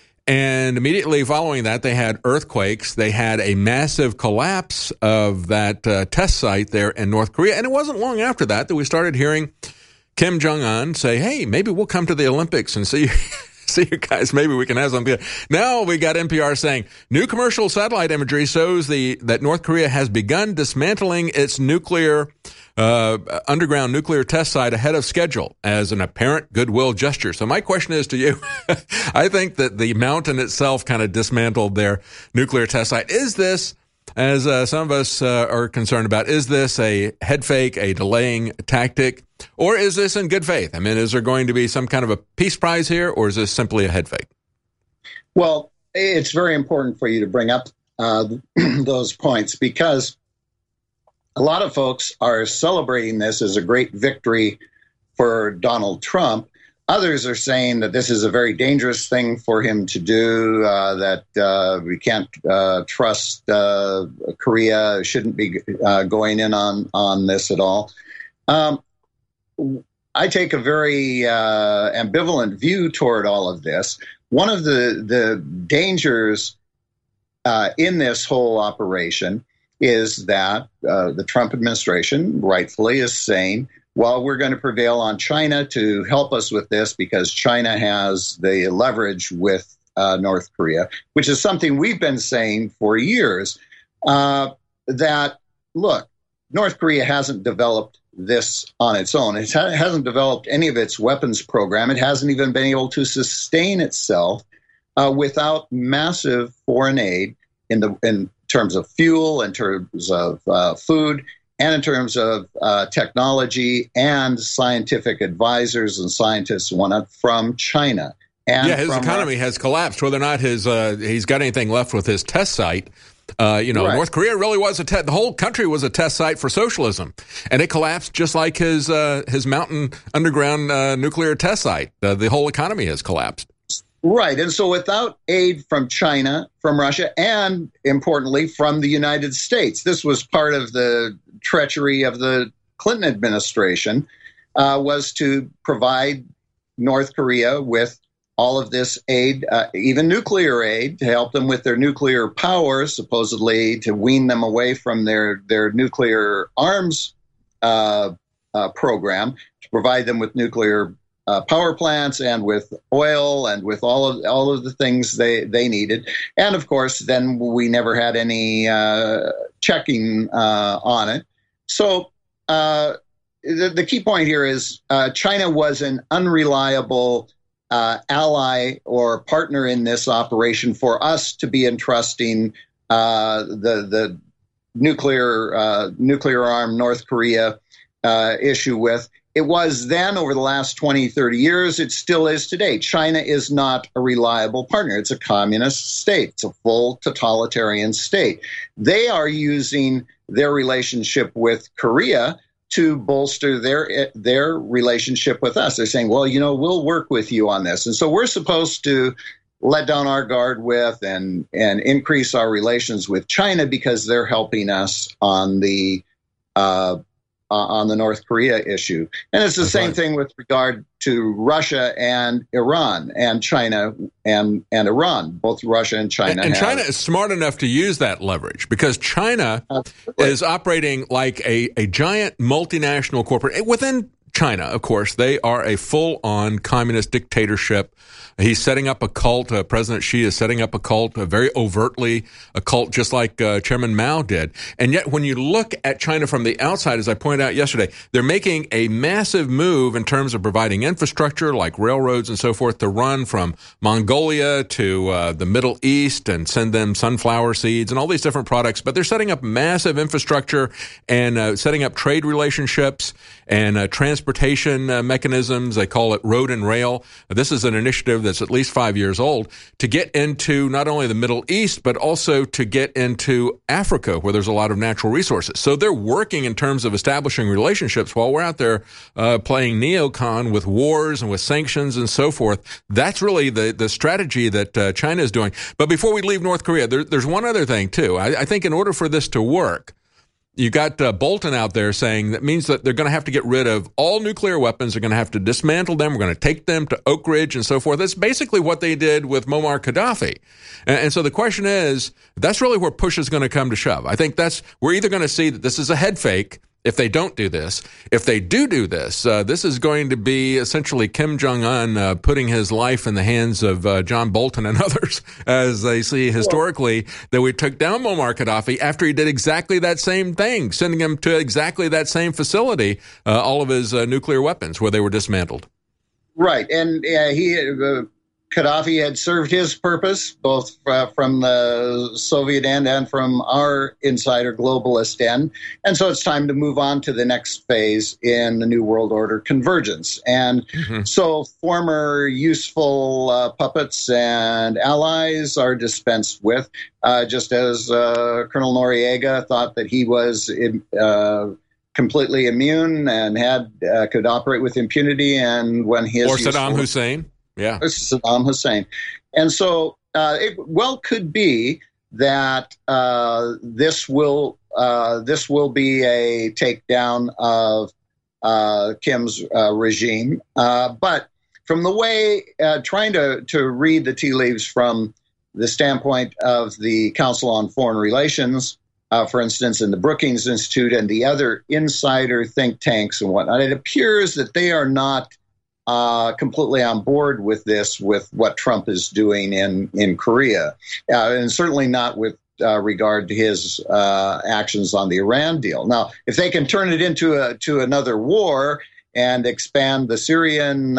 And immediately following that, they had earthquakes. They had a massive collapse of that test site there in North Korea. And it wasn't long after that we started hearing Kim Jong-un say, hey, maybe we'll come to the Olympics and see See you guys. Maybe we can have something. Now we got NPR saying new commercial satellite imagery shows that North Korea has begun dismantling its nuclear underground nuclear test site ahead of schedule as an apparent goodwill gesture. So my question is to you, I think that the mountain itself kind of dismantled their nuclear test site. Is this, as some of us are concerned about, is this a head fake, a delaying tactic, or is this in good faith? I mean, is there going to be some kind of a peace prize here, or is this simply a head fake? Well, it's very important for you to bring up those points, because a lot of folks are celebrating this as a great victory for Donald Trump. Others are saying that this is a very dangerous thing for him to do, that we can't trust Korea, shouldn't be going in on this at all. I take a very ambivalent view toward all of this. One of the dangers in this whole operation is that the Trump administration rightfully is saying, well, we're going to prevail on China to help us with this because China has the leverage with North Korea, which is something we've been saying for years, that, look, North Korea hasn't developed this on its own. It hasn't developed any of its weapons program. It hasn't even been able to sustain itself without massive foreign aid in terms of fuel, in terms of food, and in terms of technology and scientific advisors and scientists and whatnot from China. And his economy has collapsed. Whether or not he's got anything left with his test site, right. North Korea really was the whole country was a test site for socialism, and it collapsed just like his mountain underground nuclear test site. The whole economy has collapsed. Right. And so without aid from China, from Russia, and importantly, from the United States, this was part of the treachery of the Clinton administration, was to provide North Korea with all of this aid, even nuclear aid, to help them with their nuclear power, supposedly to wean them away from their nuclear arms program, to provide them with nuclear power plants and with oil and with all of the things they needed. And of course, then we never had any checking on it. So the key point here is China was an unreliable ally or partner in this operation for us to be entrusting the nuclear armed North Korea issue with. It was then over the last 20, 30 years. It still is today. China is not a reliable partner. It's a communist state. It's a full totalitarian state. They are using their relationship with Korea to bolster their relationship with us. They're saying, well, we'll work with you on this. And so we're supposed to let down our guard with and increase our relations with China because they're helping us on the North Korea issue. And it's the same thing with regard to Russia and Iran and China and Iran. Both Russia and China And China is smart enough to use that leverage because China is operating like a giant multinational corporate. Within China, of course, they are a full-on communist dictatorship. He's setting up a cult. President Xi is setting up a cult, very overtly a cult, just like Chairman Mao did. And yet, when you look at China from the outside, as I pointed out yesterday, they're making a massive move in terms of providing infrastructure like railroads and so forth to run from Mongolia to the Middle East and send them sunflower seeds and all these different products. But they're setting up massive infrastructure and setting up trade relationships and transportation mechanisms. They call it road and rail. This is an initiative that's at least 5 years old to get into not only the Middle East, but also to get into Africa, where there's a lot of natural resources. So they're working in terms of establishing relationships while we're out there playing neocon with wars and with sanctions and so forth. That's really the strategy that China is doing. But before we leave North Korea, there's one other thing, too. I think in order for this to work, you got Bolton out there saying that means that they're going to have to get rid of all nuclear weapons. They're going to have to dismantle them. We're going to take them to Oak Ridge and so forth. That's basically what they did with Muammar Gaddafi. And so the question is, that's really where push is going to come to shove. I think we're either going to see that this is a head fake if they don't do this. If they do this, this is going to be essentially Kim Jong-un putting his life in the hands of John Bolton and others, as they see historically that we took down Muammar Gaddafi after he did exactly that same thing, sending him to exactly that same facility, all of his nuclear weapons, where they were dismantled. Right, and Gaddafi had served his purpose, both from the Soviet end and from our insider globalist end. And so it's time to move on to the next phase in the New World Order convergence. And so former useful puppets and allies are dispensed with, just as Colonel Noriega thought that he was completely immune and could operate with impunity. And when his or Saddam Hussein. Yeah, this is Saddam Hussein. And so it well could be that this will be a takedown of Kim's regime. But from the way, trying to read the tea leaves from the standpoint of the Council on Foreign Relations, for instance, in the Brookings Institute and the other insider think tanks and whatnot, it appears that they are not completely on board with this, with what Trump is doing in Korea, and certainly not with regard to his actions on the Iran deal. Now, if they can turn it into another war and expand the Syrian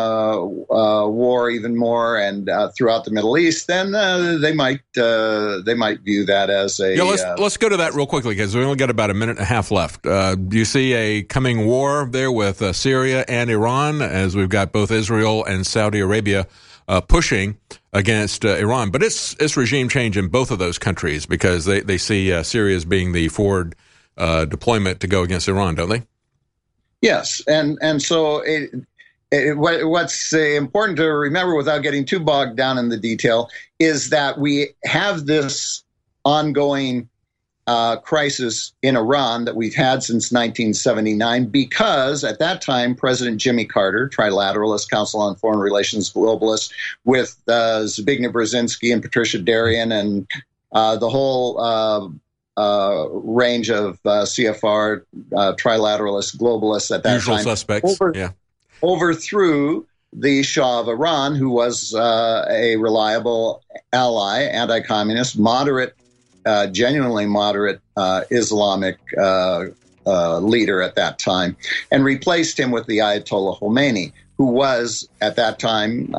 war even more and throughout the Middle East, then they might view that as a. Yeah, let's go to that real quickly because we only got about a minute and a half left. Do you see a coming war there with Syria and Iran, as we've got both Israel and Saudi Arabia pushing against Iran? But it's regime change in both of those countries because they see Syria as being the forward deployment to go against Iran, don't they? Yes, and so what's important to remember, without getting too bogged down in the detail, is that we have this ongoing crisis in Iran that we've had since 1979, because at that time, President Jimmy Carter, trilateralist, Council on Foreign Relations globalist, with Zbigniew Brzezinski and Patricia Darien and the whole range of CFR trilateralist globalists at that usual time. Suspects, overthrew the Shah of Iran, who was a reliable ally, anti-communist, moderate, genuinely moderate Islamic leader at that time, and replaced him with the Ayatollah Khomeini, who was at that time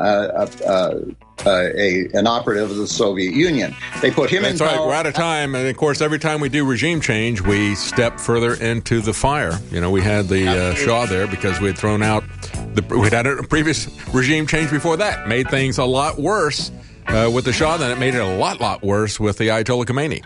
an operative of the Soviet Union. They put him in power. That's right. We're out of time. And, of course, every time we do regime change, we step further into the fire. You know, we had the Shah there because we had thrown out we'd had a previous regime change before that. Made things a lot worse with the Shah than it made it a lot worse with the Ayatollah Khomeini.